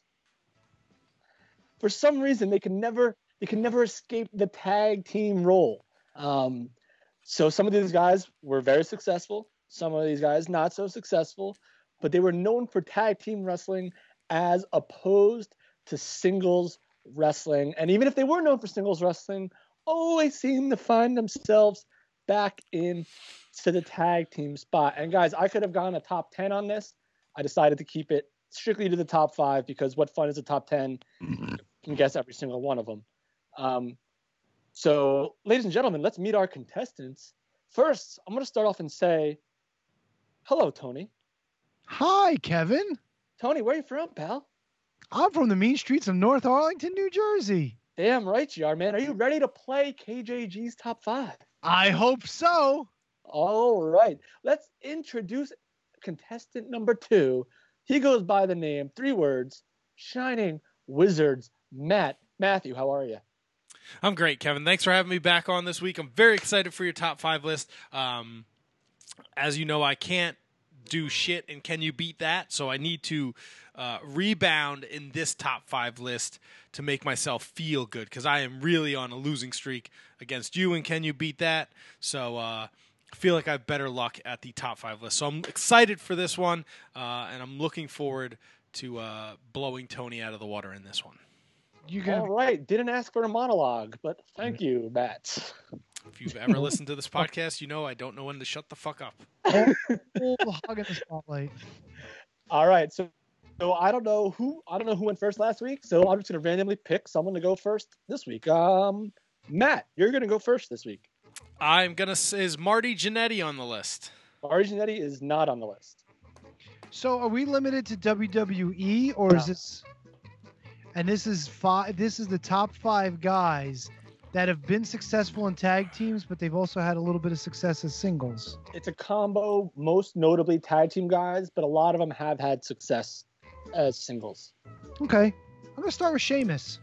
For some reason, they can never they can never escape the tag team role. Um, so some of these guys were very successful. Some of these guys not so successful, but they were known for tag team wrestling as opposed to singles wrestling. And even if they were known for singles wrestling, always seemed to find themselves back in to the tag team spot. And guys, I could have gone a top ten on this. I decided to keep it strictly to the top five because what fun is a top ten? You can guess every single one of them. Um, so, ladies and gentlemen, let's meet our contestants. First, I'm going to start off and say, hello, Tony. Hi, Kevin. Tony, where are you from, pal? I'm from the mean streets of North Arlington, New Jersey. Damn right you are, man. Are you ready to play K J G's Top five? I hope so. All right. Let's introduce contestant number two. He goes by the name, three words, Shining Wizards Matt. Matthew, how are you? I'm great, Kevin. Thanks for having me back on this week. I'm very excited for your top five list. Um, as you know, I can't do shit, and can you beat that? So I need to uh, rebound in this top five list to make myself feel good, because I am really on a losing streak against you, and can you beat that? So uh, I feel like I have better luck at the top five list. So I'm excited for this one, uh, and I'm looking forward to uh, blowing Tony out of the water in this one. You got All right. Didn't ask for a monologue, but thank you, Matt. If you've ever listened to this podcast, you know I don't know when to shut the fuck up. Oh, hug in the spotlight. All right. So, so I don't know who I don't know who went first last week. So I'm just gonna randomly pick someone to go first this week. Um, Matt, you're gonna go first this week. I'm gonna say, is Marty Jannetty on the list? Marty Jannetty is not on the list. So are we limited to W W E, or No. is this? And this is five. This is the top five guys that have been successful in tag teams, but they've also had a little bit of success as singles. It's a combo, most notably tag team guys, but a lot of them have had success as singles. Okay, I'm gonna start with Sheamus.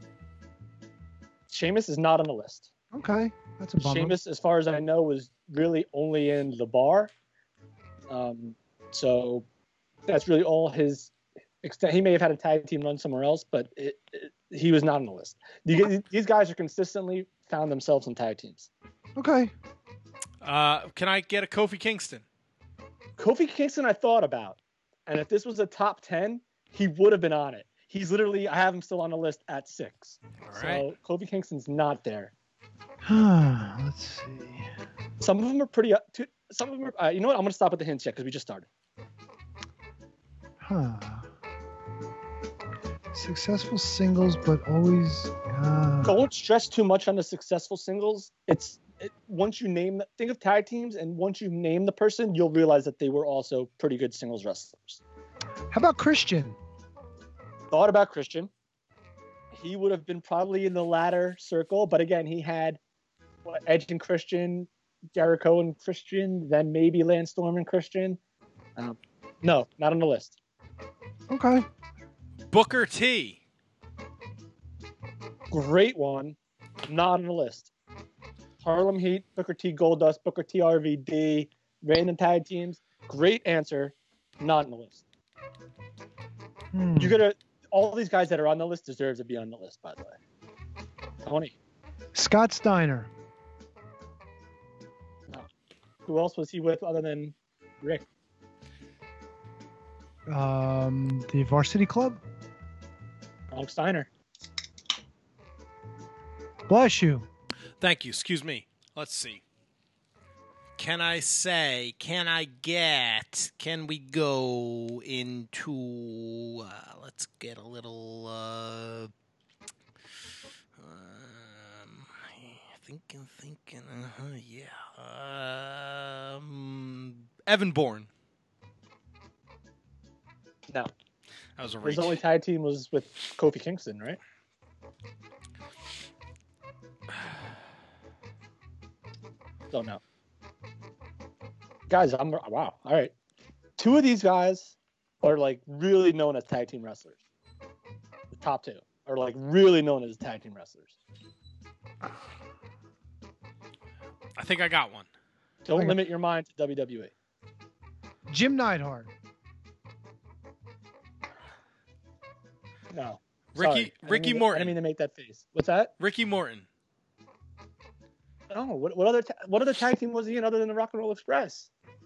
Sheamus is not on the list. Okay, that's a bummer. Sheamus, as far as I know, was really only in the bar. Um, so that's really all his extent. He may have had a tag team run somewhere else, but it, it, he was not on the list. You, these guys are consistently found themselves in tag teams. Okay. Uh, can I get a Kofi Kingston? Kofi Kingston I thought about, and if this was a top ten, he would have been on it. He's literally, I have him still on the list at six. All so right. Kofi Kingston's not there. Let's see. Some of them are pretty. Up to, some of them are. Uh, you know what? I'm gonna stop at the hints yet because we just started. Huh. Successful singles, but always. Uh... Don't stress too much on the successful singles. It's it, once you name, think of tag teams, and once you name the person, you'll realize that they were also pretty good singles wrestlers. How about Christian? Thought about Christian. He would have been probably in the latter circle, but again, he had what, Edge and Christian, Jericho and Christian, then maybe Lance Storm and Christian. Um, no, not on the list. Okay. Booker T. Great one, not on the list. Harlem Heat, Booker T Goldust, Booker T R V D, random tag teams. Great answer, not on the list. Hmm. You gotta. All these guys that are on the list deserve to be on the list, by the way. Tony. Scott Steiner. No. Who else was he with other than Rick? Um, the Varsity Club. Alex Steiner. Bless you. Thank you. Excuse me. Let's see. Can I say, can I get, can we go into, uh, let's get a little, uh, um, thinking, thinking, uh-huh, yeah. Um, Evan Bourne. No. That was a reach. His only tag team was with Kofi Kingston, right? Don't know. Guys, I'm wow. All right. Two of these guys are like really known as tag team wrestlers. The top two are like really known as tag team wrestlers. I think I got one. Don't limit your mind to W W E. Jim Neidhart. No. Ricky Sorry. Ricky I mean, Morton. I didn't mean to make that face. What's that? Ricky Morton. No. What, what other ta- what other tag team was he in other than the Rock and Roll Express?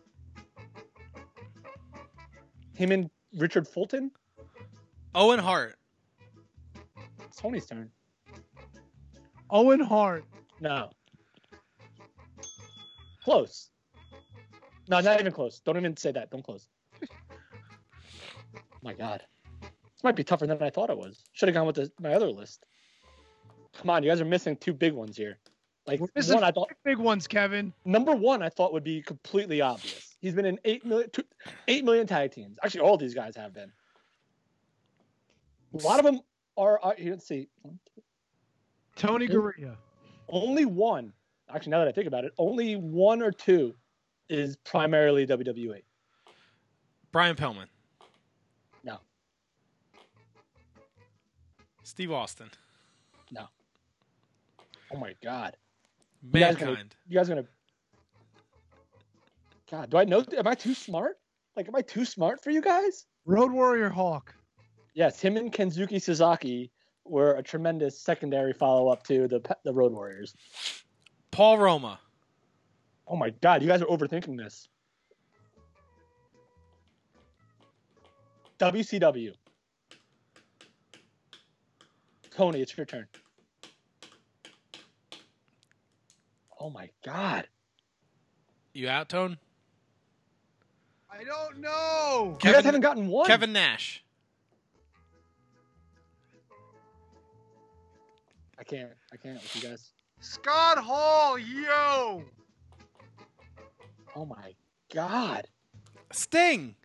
Him and Richard Fulton? Owen Hart. It's Tony's turn. Owen Hart. No. Close. No, not even close. Don't even say that. Don't close. My God. This might be tougher than I thought it was. Should have gone with the, my other list. Come on, you guys are missing two big ones here. Like We're missing one, I thought big ones, Kevin. number one, I thought would be completely obvious. He's been in eight million, two, eight million tag teams. Actually, all these guys have been. A lot of them are. are here, let's see. Tony Garea. Only one. Actually, now that I think about it, only one or two is primarily W W E. Brian Pillman. No. Steve Austin. No. Oh my God. You guys gonna- Mankind. You guys gonna? God, do I know? Am I too smart? Like, am I too smart for you guys? Road Warrior Hawk. Yes, him and Kenzuki Sasaki were a tremendous secondary follow-up to the the Road Warriors. Paul Roma. Oh my God, you guys are overthinking this. W C W. Tony, it's your turn. Oh my God. You out, Tone? I don't know. You guys haven't gotten one. Kevin Nash. I can't. I can't with you guys. Scott Hall, yo. Oh my God. Sting.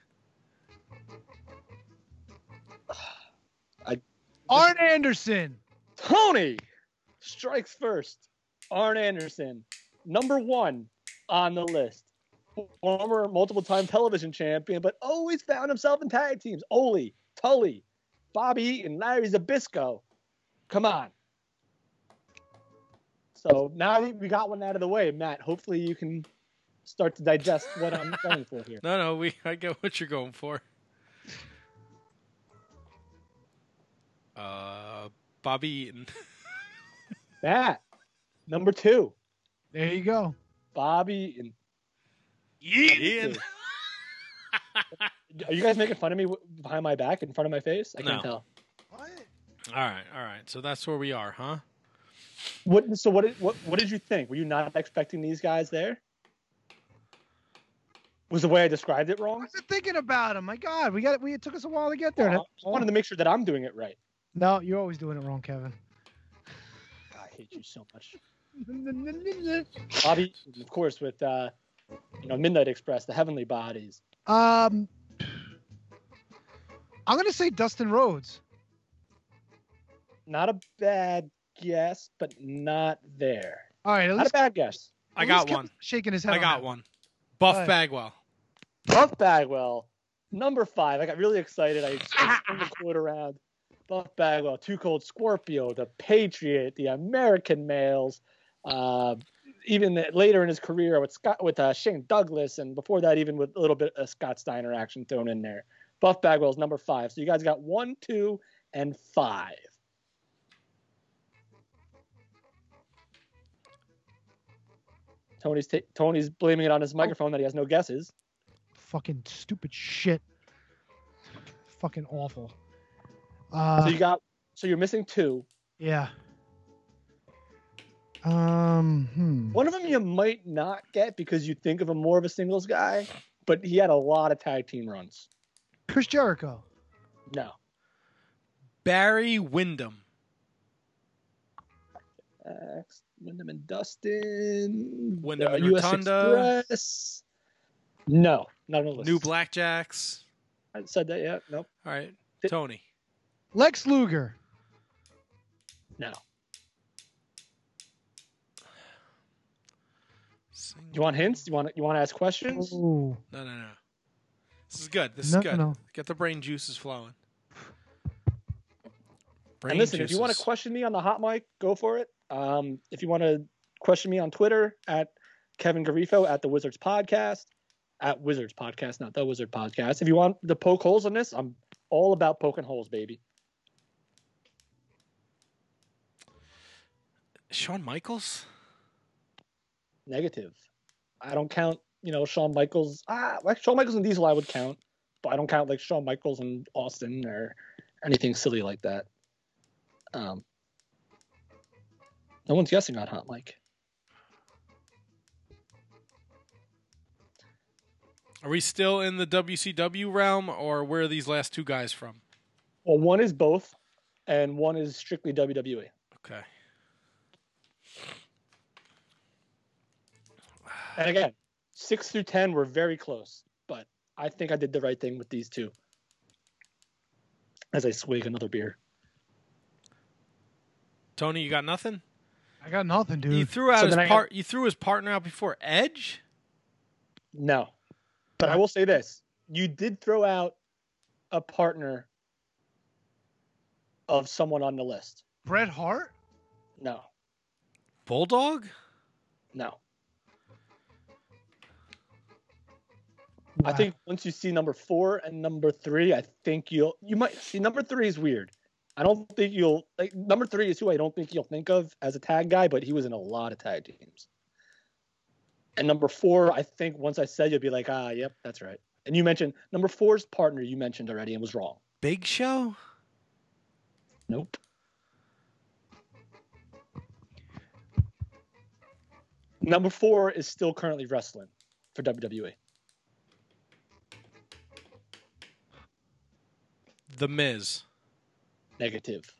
I. Arn Anderson. Tony strikes first. Arn Anderson, number one on the list. Former multiple-time television champion, but always found himself in tag teams. Ole, Tully, Bobby Eaton, Larry Zbyszko. Come on. So now we got one out of the way, Matt. Hopefully you can start to digest what I'm going for here. No, no, we. I get what you're going for. Uh, Bobby Eaton. Matt, number two. There you go. Bobby Eaton. Eaton. Are you guys making fun of me behind my back, in front of my face? I can't No. tell. All right, all right. So that's where we are, huh? What? So what? Did, what? What did you think? Were you not expecting these guys there? Was the way I described it wrong? I was thinking about him. My God, we got we it took us a while to get there. Oh, I wanted to make sure that I'm doing it right. No, you're always doing it wrong, Kevin. I hate you so much. Bobby, of course, with uh, you know, Midnight Express, the Heavenly Bodies. Um, I'm gonna say Dustin Rhodes. Not a bad guess, but not there. All right, at not least, a bad guess. I at got least one. Kevin's shaking his head. I on got that. one. Buff All right. Bagwell. Buff Bagwell, number five. I got really excited. I turned the quote around. Buff Bagwell, Too Cold Scorpio, The Patriot, The American Males. Uh, even the, later in his career with Scott, with uh, Shane Douglas, and before that, even with a little bit of Scott Steiner action thrown in there. Buff Bagwell's number five. So you guys got one, two, and five. Tony's ta- Tony's blaming it on his microphone that he has no guesses. Fucking stupid shit. Fucking awful. Uh, so you got, so you're missing two. Yeah. Um. Hmm. One of them you might not get because you think of him more of a singles guy, but he had a lot of tag team runs. Chris Jericho. No. Barry Windham. Uh, Wyndham and Dustin. Wyndham uh, and U S Rotunda. Express. No, not on the list. New Blackjacks. I said that yet. Nope. All right. Tony. Lex Luger. No. You want hints? You want you want to ask questions? Ooh. No, no, no. This is good. This No, is good. no. Get the brain juices flowing. Brain And listen, juices. if you want to question me on the hot mic, go for it. Um, if you want to question me on Twitter at Kevin Garifo at the Wizards Podcast, at Wizards Podcast, not the Wizard Podcast. If you want to poke holes in this, I'm all about poking holes, baby. Shawn Michaels? Negative. I don't count, you know, Shawn Michaels. Ah, like Shawn Michaels and Diesel I would count, but I don't count like Shawn Michaels and Austin or anything silly like that. Um, no one's guessing on Hot Mic. Are we still in the W C W realm, or where are these last two guys from? Well, one is both, and one is strictly W W E. Okay. And again, six through ten were very close, but I think I did the right thing with these two. As I swig another beer. Tony, you got nothing? I got nothing, dude. You threw out So his then I part. You threw his partner out before Edge. No. But I will say this. You did throw out a partner of someone on the list. Bret Hart? No. Bulldog? No. I think once you see number four and number three, I think you'll you might see number three is weird. I don't think you'll like number three is who I don't think you'll think of as a tag guy, but he was in a lot of tag teams. And number four, I think once I said, you'll be like, ah, yep, that's right. And you mentioned number four's partner you mentioned already and was wrong. Big Show? Nope. Number four is still currently wrestling for W W E. The Miz. Negative.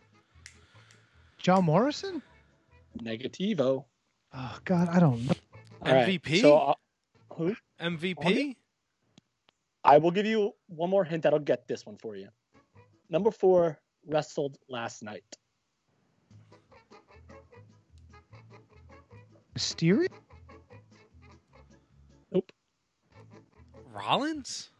John Morrison? Negativo. Oh, God, I don't know. All M V P? Right, so, uh, who? M V P? I will give you one more hint that'll get this one for you. Number four wrestled last night. Mysterio? Nope. Rollins?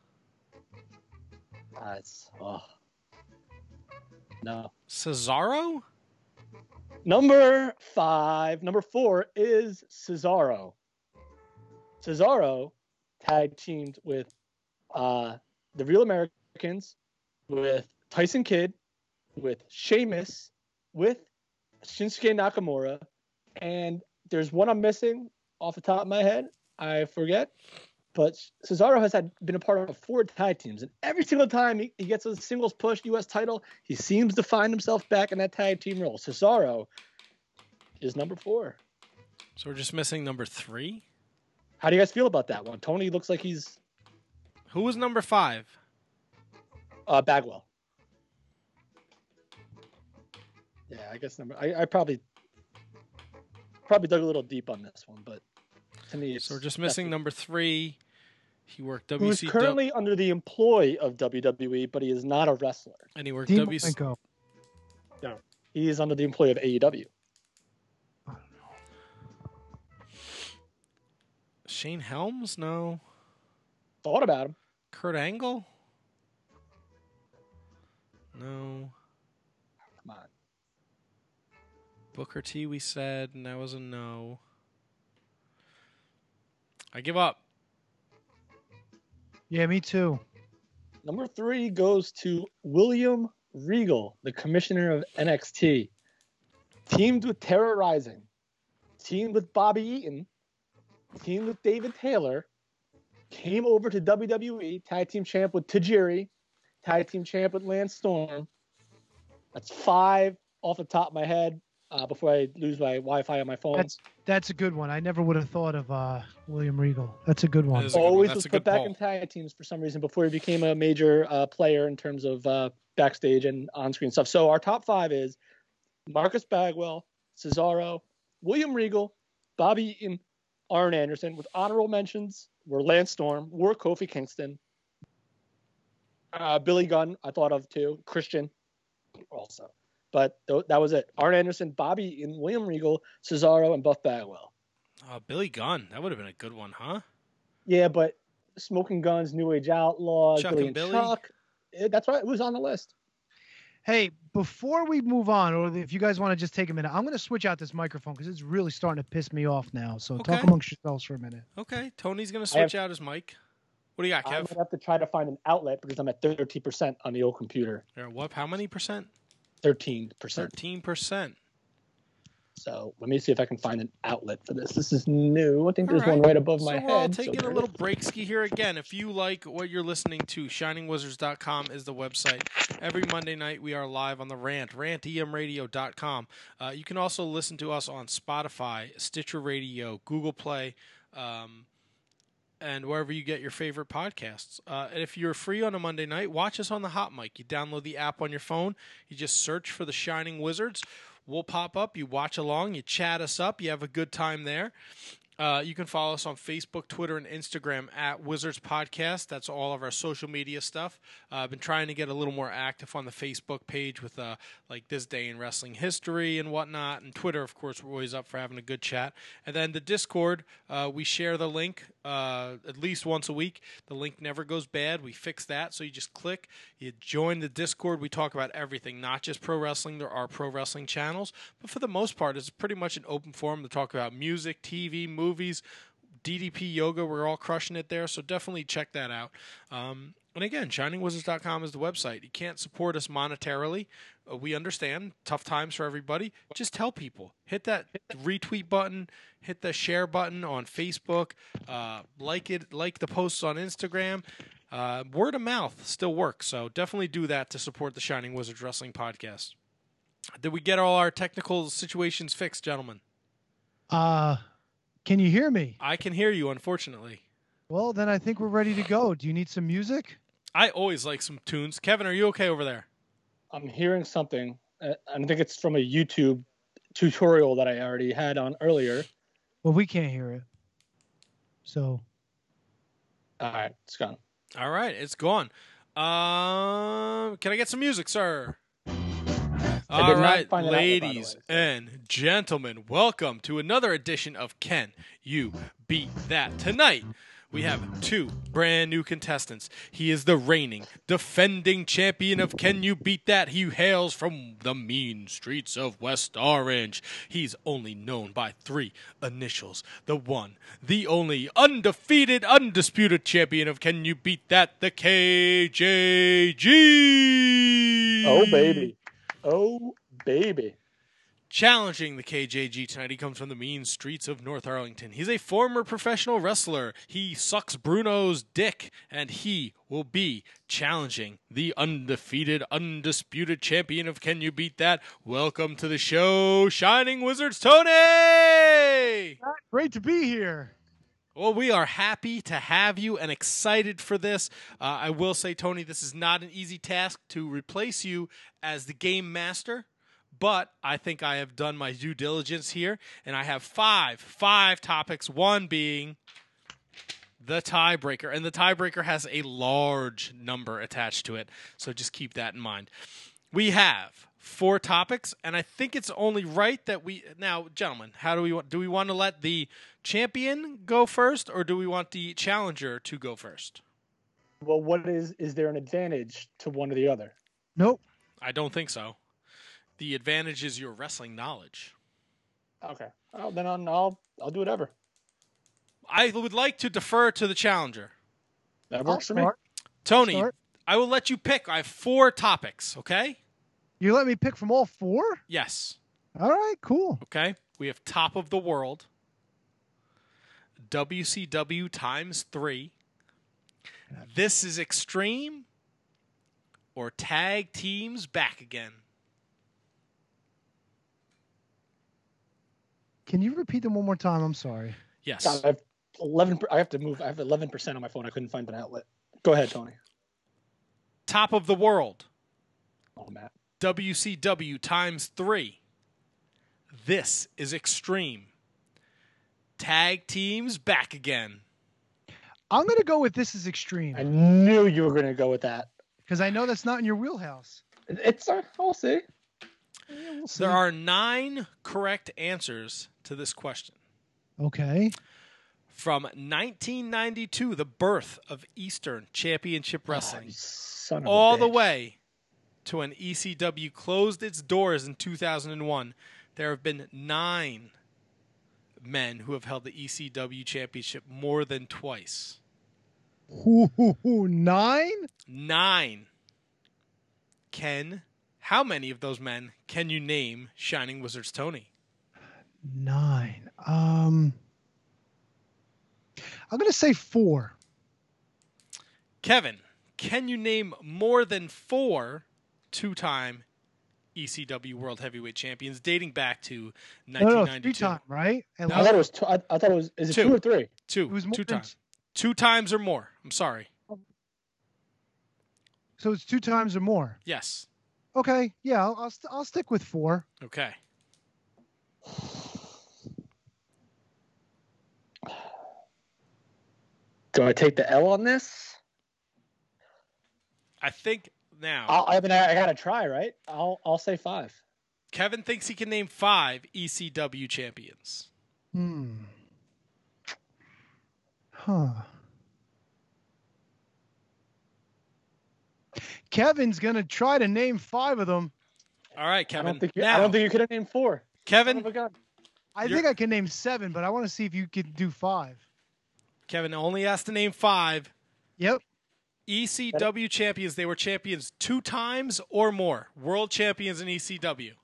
That's oh. No. Cesaro? Number five, number four is Cesaro. Cesaro tag teamed with uh, the Real Americans, with Tyson Kidd, with Sheamus, with Shinsuke Nakamura, and there's one I'm missing off the top of my head. I forget. But Cesaro has had been a part of four tag teams, and every single time he, he gets a singles push U S title, he seems to find himself back in that tag team role. Cesaro is number four. So we're just missing number three? How do you guys feel about that one? Tony looks like he's... Who was number five? Uh, Bagwell. Yeah, I guess number... I, I probably... Probably dug a little deep on this one, but to me it's... So we're just missing number three. He worked Who W is C currently w- under the employ of W W E, but he is not a wrestler. And he worked Dean W C... Malenko. No, he is under the employ of A E W. Shane Helms? No. Thought about him. Kurt Angle? No. Come on. Booker T, we said, and that was a no. I give up. Yeah, me too. Number three goes to William Regal, the commissioner of N X T. Teamed with Terra Rising. Teamed with Bobby Eaton. Teamed with David Taylor. Came over to W W E. Tag team champ with Tajiri. Tag team champ with Lance Storm. That's five off the top of my head. Uh, before I lose my Wi-Fi on my phone. That's that's a good one. I never would have thought of uh, William Regal. That's a good one. That Always one. was put back poll. in tag teams for some reason before he became a major uh, player in terms of uh, backstage and on-screen stuff. So our top five is Marcus Bagwell, Cesaro, William Regal, Bobby Eaton, Arn Anderson. With honorable mentions were Lance Storm, were Kofi Kingston, uh, Billy Gunn, I thought of too, Christian also. But th- that was it. Arn Anderson, Bobby Eaton, William Regal, Cesaro, and Buff Bagwell. Uh, Billy Gunn. That would have been a good one, huh? Yeah, but Smoking Guns, New Age Outlaws, Chuck Billy and and Billy? Chuck. eh, That's right. It was on the list. Hey, before we move on, or if you guys want to just take a minute, I'm going to switch out this microphone because it's really starting to piss me off now. So Okay. talk amongst yourselves for a minute. Okay, Tony's going to I have- switch out his mic. What do you got, I'm Kev? going to have to try to find an outlet because I'm at thirty percent on the old computer. Or what? How many percent? thirteen percent. thirteen percent. So let me see if I can find an outlet for this. This is new. I think All there's one right. right above so my we're all head. taking so a little break ski here again. If you like what you're listening to, shining wizards dot com is the website. Every Monday night we are live on the Rant, rant e m radio dot com. Uh, you can also listen to us on Spotify, Stitcher Radio, Google Play, um, and wherever you get your favorite podcasts. Uh, and if you're free on a Monday night, watch us on the Hot Mic. You download the app on your phone. You just search for the Shining Wizards. We'll pop up. You watch along. You chat us up. You have a good time there. Uh, you can follow us on Facebook, Twitter, and Instagram at Wizards Podcast. That's all of our social media stuff. Uh, I've been trying to get a little more active on the Facebook page with uh, like This Day in Wrestling History and whatnot. And Twitter, of course, we're always up for having a good chat. And then the Discord, uh, we share the link uh, at least once a week. The link never goes bad. We fix that. So you just click, you join the Discord. We talk about everything, not just pro wrestling. There are pro wrestling channels. But for the most part, it's pretty much an open forum to talk about music, T V, movies. Movies, D D P yoga, we're all crushing it there, so definitely check that out. Um, and again, shining wizards dot com is the website. You can't support us monetarily. Uh, we understand, tough times for everybody. Just tell people. Hit that retweet button, hit the share button on Facebook, uh, like it, like the posts on Instagram. Uh, word of mouth still works, so definitely do that to support the Shining Wizards Wrestling Podcast. Did we get all our technical situations fixed, gentlemen? Uh, can you hear me? I can hear you, unfortunately. Well, then I think we're ready to go. Do you need some music? I always like some tunes. Kevin, are you okay over there? I'm hearing something. Uh, I think it's from a YouTube tutorial that I already had on earlier. Well, we can't hear it. So. All right, it's gone. All right, it's gone. Um, can I get some music, sir? All right, ladies out, and gentlemen, welcome to another edition of Can You Beat That? Tonight, we have two brand new contestants. He is the reigning, defending champion of Can You Beat That? He hails from the mean streets of West Orange. He's only known by three initials. The one, the only, undefeated, undisputed champion of Can You Beat That? The K J G! Oh, baby. Oh, baby. Challenging the K J G tonight, he comes from the mean streets of North Arlington. He's a former professional wrestler. He sucks Bruno's dick, and he will be challenging the undefeated, undisputed champion of Can You Beat That? Welcome to the show, Shining Wizards Tony! Great to be here. Well, we are happy to have you and excited for this. Uh, I will say, Tony, this is not an easy task to replace you as the game master. But I think I have done my due diligence here, and I have five, five topics, one being the tiebreaker. And the tiebreaker has a large number attached to it, so just keep that in mind. We have four topics, and I think it's only right that we... Now, gentlemen, how do we want... Do we want to let the champion go first, or do we want the challenger to go first? Well, what is... Is there an advantage to one or the other? Nope. I don't think so. The advantage is your wrestling knowledge. Okay. Well, then I'll, I'll I'll do whatever. I would like to defer to the challenger. That works for me. Tony, Start. I will let you pick. I have four topics, okay? You let me pick from all four? Yes. All right, cool. Okay. We have Top of the World, W C W times three, This is Extreme, or Tag Teams Back Again. Can you repeat them one more time? I'm sorry. Yes. I have eleven. I have to move. I have eleven percent on my phone. I couldn't find an outlet. Go ahead, Tony. Top of the World. Oh, Matt. W C W times three. This is Extreme. Tag Teams Back Again. I'm going to go with This is Extreme. I knew you were going to go with that. Because I know that's not in your wheelhouse. It's, uh, we'll see. Yeah, we'll see. There are nine correct answers to this question. Okay. From nineteen ninety-two, the birth of Eastern Championship Wrestling, Oh, son of a all the bitch. way to when E C W closed its doors in two thousand one, there have been nine men who have held the E C W Championship more than twice. Ooh, ooh, ooh, nine? Nine. Ken, how many of those men can you name, Shining Wizards Tony? Nine. Um, I'm going to say four. Kevin, can you name more than four two-time E C W World Heavyweight Champions dating back to No, nineteen no, ninety-two? three time, right? At No. I thought it was. Two, I, I thought it was. Is it Two. two, or three? Two. It was more two than- times. Two times or more. I'm sorry. So it's two times or more. Yes. Okay, yeah, I'll I'll, st- I'll stick with four. Okay. Do I take the L on this? I think now I'll, I mean, I, I gotta try, right? I'll I'll say five. Kevin thinks he can name five E C W champions. Hmm. Huh. Kevin's gonna try to name five of them. All right, I Kevin. don't think you, now, I don't think you could have named four. Kevin, Son of a gun. I You're- think I can name seven, but I want to see if you can do five. Kevin only has to name five Yep. E C W champions. They were champions two times or more. World champions in E C W.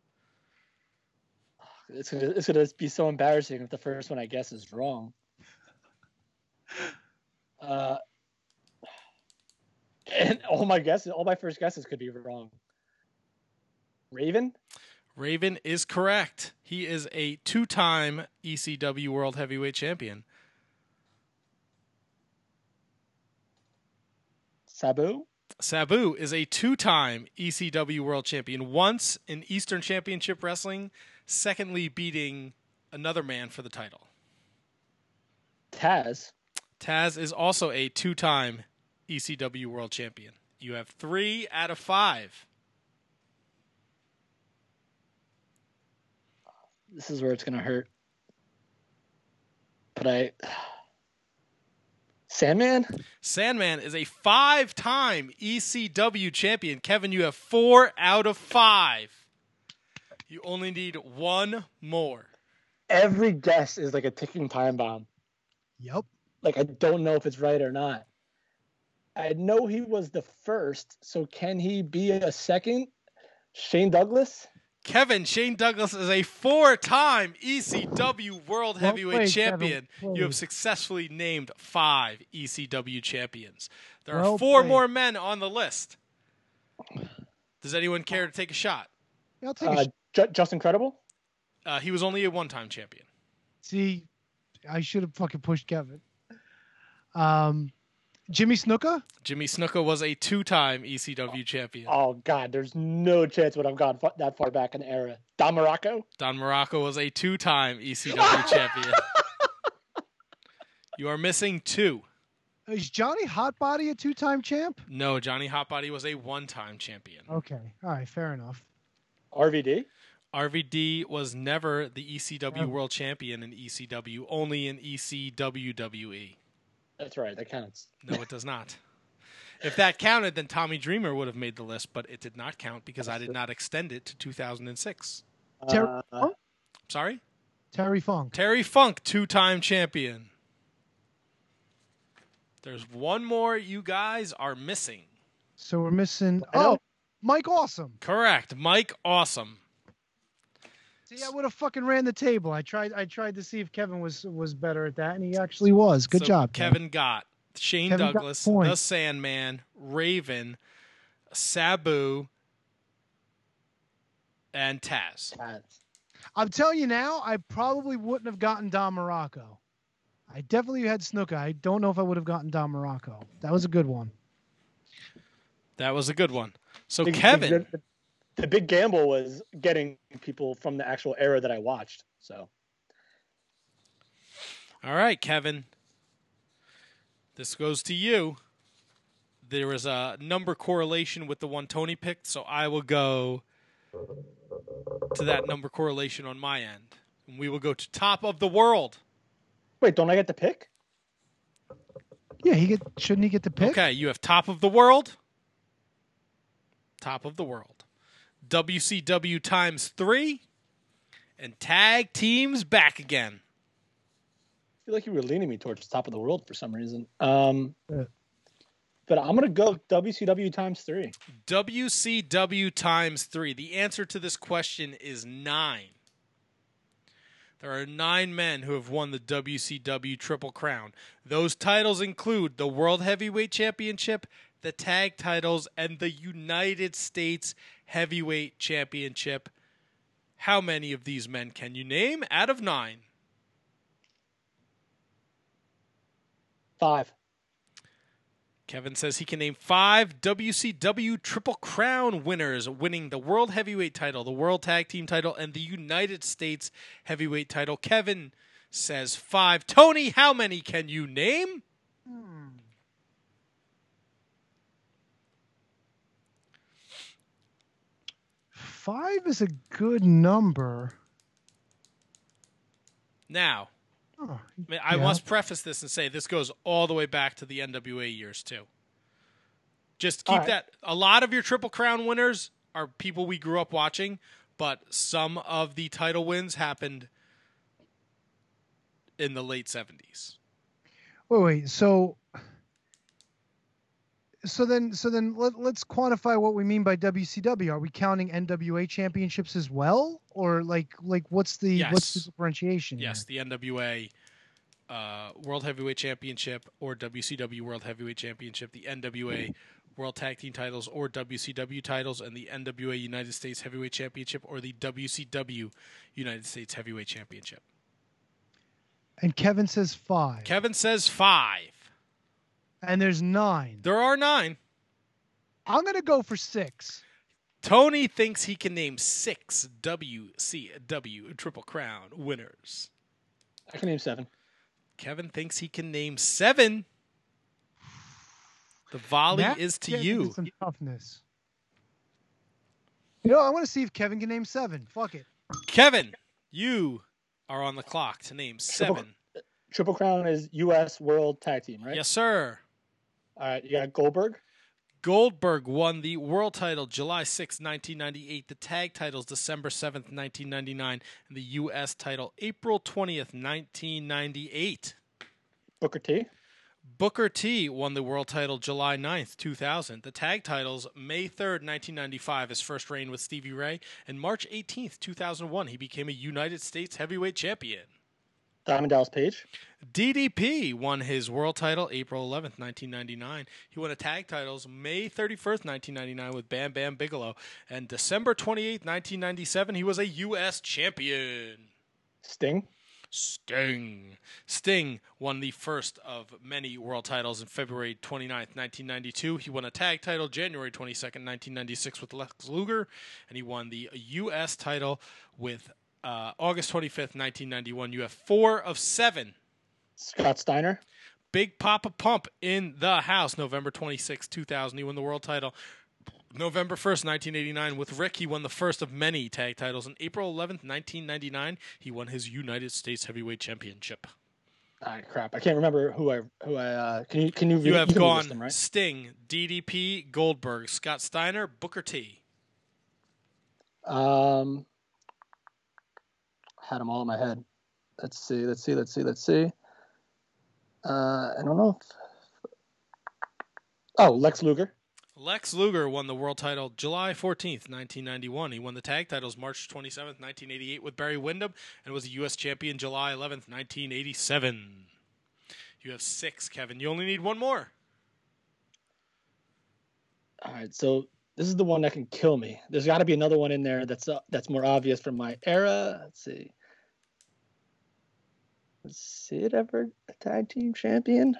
It's gonna, it's gonna be so embarrassing if the first one I guess is wrong. Uh, and all my guesses, all my first guesses could be wrong. Raven? Raven is correct. He is a two-time E C W World Heavyweight Champion. Sabu? Sabu is a two-time E C W World Champion, once in Eastern Championship Wrestling, secondly beating another man for the title. Taz? Taz is also a two-time E C W World Champion. You have three out of five. This is where it's gonna hurt. But I... Sandman? Sandman is a five-time E C W champion. Kevin, you have four out of five. You only need one more. Every guess is like a ticking time bomb. Yep. Like, I don't know if it's right or not. I know he was the first, so can he be a second? Shane Douglas? Kevin, Shane Douglas is a four-time E C W World Well Heavyweight played, Champion. Kevin. You have successfully named five E C W champions. There are Well four played. more men on the list. Does anyone care to take a shot? Yeah, I'll take a Uh, sh- Ju- Just Incredible? Uh, he was only a one-time champion. See, I should have fucking pushed Kevin. Um, Jimmy Snuka? Jimmy Snuka was a two-time E C W champion. Oh, God, there's no chance would have gone fa- that far back in the era. Don Morocco? Don Morocco was a two-time E C W champion. You are missing two. Is Johnny Hotbody a two-time champ? No, Johnny Hotbody was a one-time champion. Okay. All right. Fair enough. R V D? R V D was never the E C W Never. World Champion in E C W, only in E C W W E. That's right. That counts. No, it does not. If that counted, then Tommy Dreamer would have made the list, but it did not count because I did not extend it to two thousand six. Terry Uh, Funk? Sorry? Terry Funk. Terry Funk, two-time champion. There's one more you guys are missing. So we're missing. I know. Oh, Mike Awesome. Correct. Mike Awesome. See, I would have fucking ran the table. I tried. I tried to see if Kevin was was better at that, and he actually was. Good So job, Kevin got Shane Kevin got Douglas, points. The Sandman, Raven, Sabu, and Taz. I'm telling you now, I probably wouldn't have gotten Don Morocco. I definitely had Snuka. I don't know if I would have gotten Don Morocco. That was a good one. That was a good one. So the- Kevin, The, the, the big gamble was getting people from the actual era that I watched. So all right, Kevin. This goes to you. There is a number correlation with the one Tony picked, so I will go to that number correlation on my end. And we will go to top of the world. wait, don't I get to pick? Yeah, he get. Shouldn't he get the pick? Okay, you have top of the world. Top of the world. W C W times three. And tag teams back again. I feel like you were leaning me towards top of the world for some reason. Um, Yeah. But I'm going to go W C W times three. W C W times three. The answer to this question is nine. There are nine men who have won the W C W Triple Crown. Those titles include the World Heavyweight Championship, the Tag titles, and the United States Heavyweight Championship. How many of these men can you name out of nine? Five. Kevin says he can name five W C W Triple Crown winners winning the World Heavyweight title, the World Tag Team title, and the United States Heavyweight title. Kevin says five. Tony, how many can you name? Five is a good number. Now, Oh, I mean, I yeah. must preface this and say this goes all the way back to the N W A years, too. Just keep All right. that. A lot of your Triple Crown winners are people we grew up watching, but some of the title wins happened in the late seventies. Wait, wait. So, so then, so then, let, let's quantify what we mean by W C W. Are we counting N W A championships as well, or like, like what's the what's the Yes. differentiation? here? Yes, the N W A uh, World Heavyweight Championship or W C W World Heavyweight Championship, the N W A World Tag Team titles or W C W titles, and the N W A United States Heavyweight Championship or the W C W United States Heavyweight Championship. And Kevin says five. Kevin says five. And there's nine. There are nine. I'm gonna go for six. Tony thinks he can name six W C W Triple Crown winners. I can name seven. Kevin thinks he can name seven. The volley Matt is to getting you. into Some toughness. You know, I want to see if Kevin can name seven. Fuck it. Kevin, you are on the clock to name Triple- seven. Triple Crown is U S World Tag Team, right? Yes, sir. All right, you got Goldberg. Goldberg won the world title July sixth, nineteen ninety-eight, the tag titles December seventh, nineteen ninety-nine, and the U S title April twentieth, nineteen ninety-eight. Booker T. Booker T won the world title July ninth, two thousand. The tag titles May third, nineteen ninety-five, his first reign with Stevie Ray, and March eighteenth, two thousand one, he became a United States heavyweight champion. Diamond Dallas Page. D D P won his world title April eleventh, nineteen ninety-nine. He won the tag titles May thirty-first, nineteen ninety-nine with Bam Bam Bigelow, and December twenty-eighth, nineteen ninety-seven, he was a U S champion. Sting. Sting. Sting won the first of many world titles in February twenty-ninth, nineteen ninety-two. He won a tag title January twenty-second, nineteen ninety-six with Lex Luger, and he won the U S title with uh, August twenty-fifth, nineteen ninety-one. You have four of seven. Scott Steiner. Big Papa Pump in the house, November twenty-sixth, two thousand. He won the world title November first, nineteen eighty-nine. With Rick, he won the first of many tag titles. On April eleventh, nineteen ninety-nine, he won his United States Heavyweight Championship. Ah, crap! I can't remember who I who I uh, can you can you You read, have you can gone list them, right? Sting, D D P, Goldberg, Scott Steiner, Booker T. Um, had them all in my head. Let's see. Let's see. Let's see. Let's see. Uh, I don't know. If... Oh, Lex Luger. Lex Luger won the world title July fourteenth, nineteen ninety-one. He won the tag titles March twenty-seventh, nineteen eighty-eight with Barry Windham, and was a U S champion July eleventh, nineteen eighty-seven. You have six, Kevin. You only need one more. All right, so this is the one that can kill me. There's got to be another one in there that's uh, that's more obvious from my era. Let's see. Was Sid ever a tag team champion?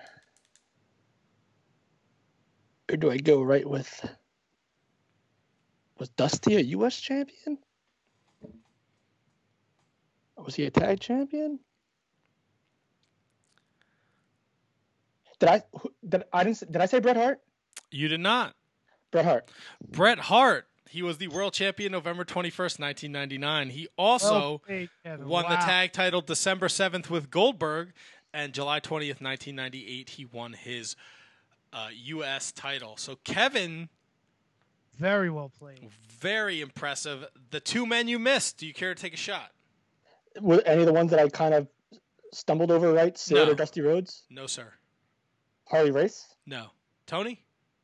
Or do I go right with... Was Dusty a U S champion? Was he a tag champion? Did I did I didn't did I say Bret Hart? You did not. Bret Hart. Bret Hart. He was the world champion November twenty-first, nineteen ninety-nine. He also Oh, hey, Kevin, won the wow. tag title December seventh with Goldberg, and July twentieth, nineteen ninety-eight, he won his uh, U S title. So Kevin, Very well played. very impressive. The two men you missed. Do you care to take a shot? Were any of the ones that I kind of stumbled over right? Sid No. or Dusty Rhodes? No, sir. Harley Race? No. Tony?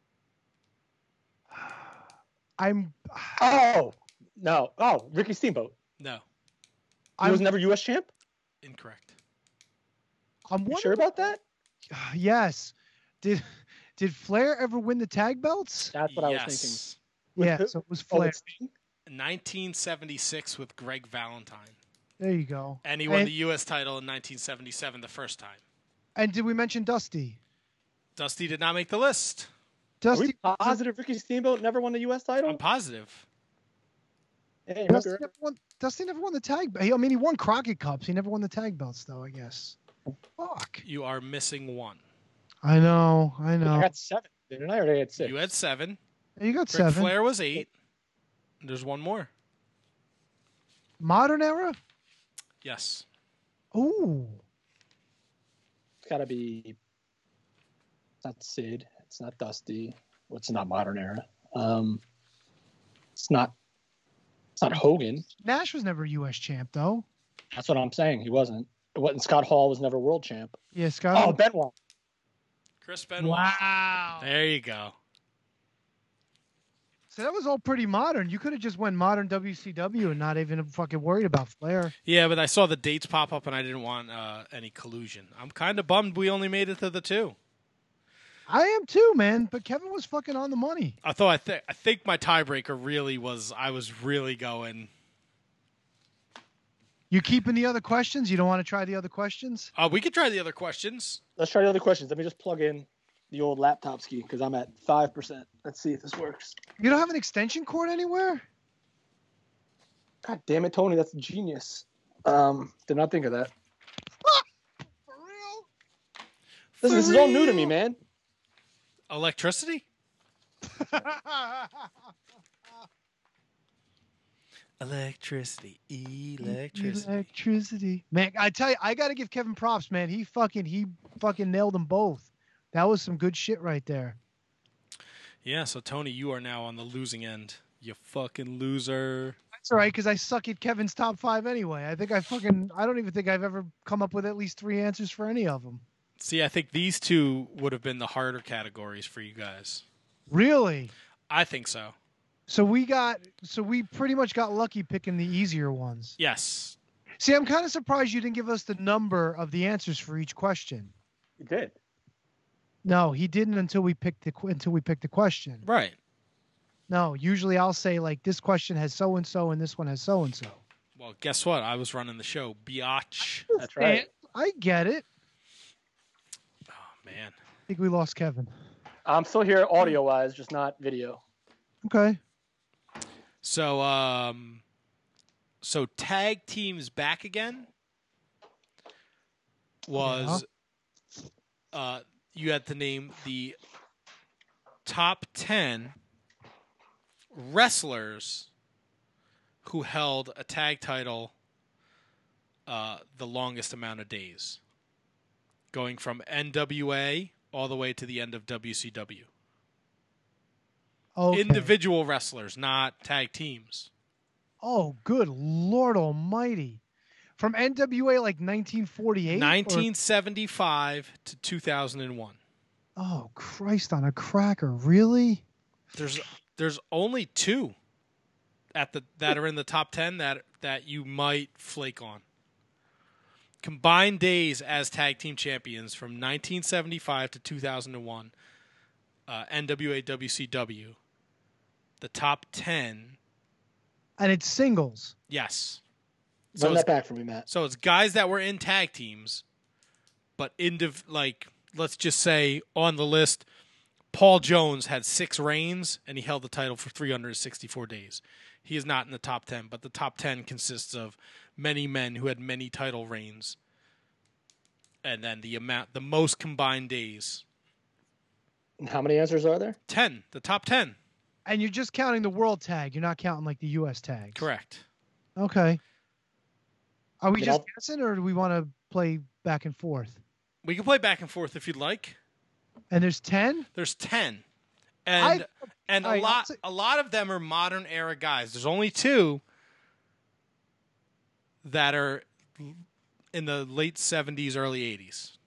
I'm. Oh no! Oh, Ricky Steamboat. No. He I'm, was never U S champ. Incorrect. I'm You wondering, sure about that? Yes. Did Did Flair ever win the tag belts? That's what yes. I was thinking. Yeah, With- so it was oh, Flair. with Sting? nineteen seventy-six with Greg Valentine. There you go. And he won And- the U S title in nineteen seventy-seven the first time. And did we mention Dusty? Dusty did not make the list. Are Dusty. we positive Ricky Steamboat never won the U S title? I'm positive. Hey, Dusty remember- never, won, Dusty never won the tag. be- I mean, he won Crockett Cups. He never won the tag belts, though. I guess. Fuck. You are missing one. I know. I I know. got seven, didn't I? Or I had six? You had seven. You got Ric seven. Flair was eight. There's one more. Modern era. Yes. Ooh. It's got to be. It's not Sid. It's not Dusty. Well, it's not modern era. Um, it's not. It's not Hogan. Nash was never U S champ, though. That's what I'm saying. He wasn't. It wasn't Scott Hall was never world champ. Yeah, Scott. Oh, Benoit. Chris Benoit. Wow. There you go. So that was all pretty modern. You could have just went modern W C W and not even fucking worried about Flair. Yeah, but I saw the dates pop up and I didn't want uh, any collusion. I'm kind of bummed we only made it to the two. I am too, man. But Kevin was fucking on the money. I thought I, th- I think my tiebreaker really was I was really going. You keeping the other questions? You don't want to try the other questions? Uh, we could try the other questions. Let's try the other questions. Let me just plug in the old laptop ski because I'm at five percent. Let's see if this works. You don't have an extension cord anywhere? God damn it, Tony. That's genius. Um, did not think of that. For real? This, this is all new to me, man. Electricity? Electricity, electricity. Electricity. Man, I tell you, I got to give Kevin props, man. He fucking, he fucking nailed them both. That was some good shit right there. Yeah, so Tony, you are now on the losing end. You fucking loser. That's all right, because I suck at Kevin's top five anyway. I think I fucking, I don't even think I've ever come up with at least three answers for any of them. See, I think these two would have been the harder categories for you guys. Really? I think so. So we got, so we pretty much got lucky picking the easier ones. Yes. See, I'm kind of surprised you didn't give us the number of the answers for each question. You did. No, he didn't until we picked the qu- until we picked the question. Right. No, usually I'll say like this question has so and so and this one has so and so. Well, guess what? I was running the show, biatch. That's right. I get it. Oh man. I think we lost Kevin. I'm still here audio wise, just not video. Okay. So, um, so tag teams back again was uh, you had to name the top ten wrestlers who held a tag title uh, the longest amount of days, going from N W A all the way to the end of W C W. Okay. Individual wrestlers, not tag teams. Oh, good Lord Almighty! From N W A like nineteen forty-eight, nineteen seventy-five to two thousand one. Oh Christ on a cracker! Really? There's there's only two at the that are in the top ten that that you might flake on. Combined days as tag team champions from nineteen seventy-five to two thousand one. Uh, N W A W C W. The top ten. And it's singles. Yes. Run it's- that back for me, Matt. So it's guys that were in tag teams, but indiv- like let's just say on the list, Paul Jones had six reigns and he held the title for three hundred sixty-four days. He is not in the top ten, but the top ten consists of many men who had many title reigns, and then the amount, the most combined days. And how many answers are there? Ten. The top ten. And you're just counting the world tag. You're not counting like the U S tags. Correct. Okay. Are we You just know- guessing, or do we want to play back and forth? We can play back and forth if you'd like. And there's ten. There's ten, and I- and a all right, I'll lot say- a lot of them are modern era guys. There's only two that are in the late seventies, early eighties.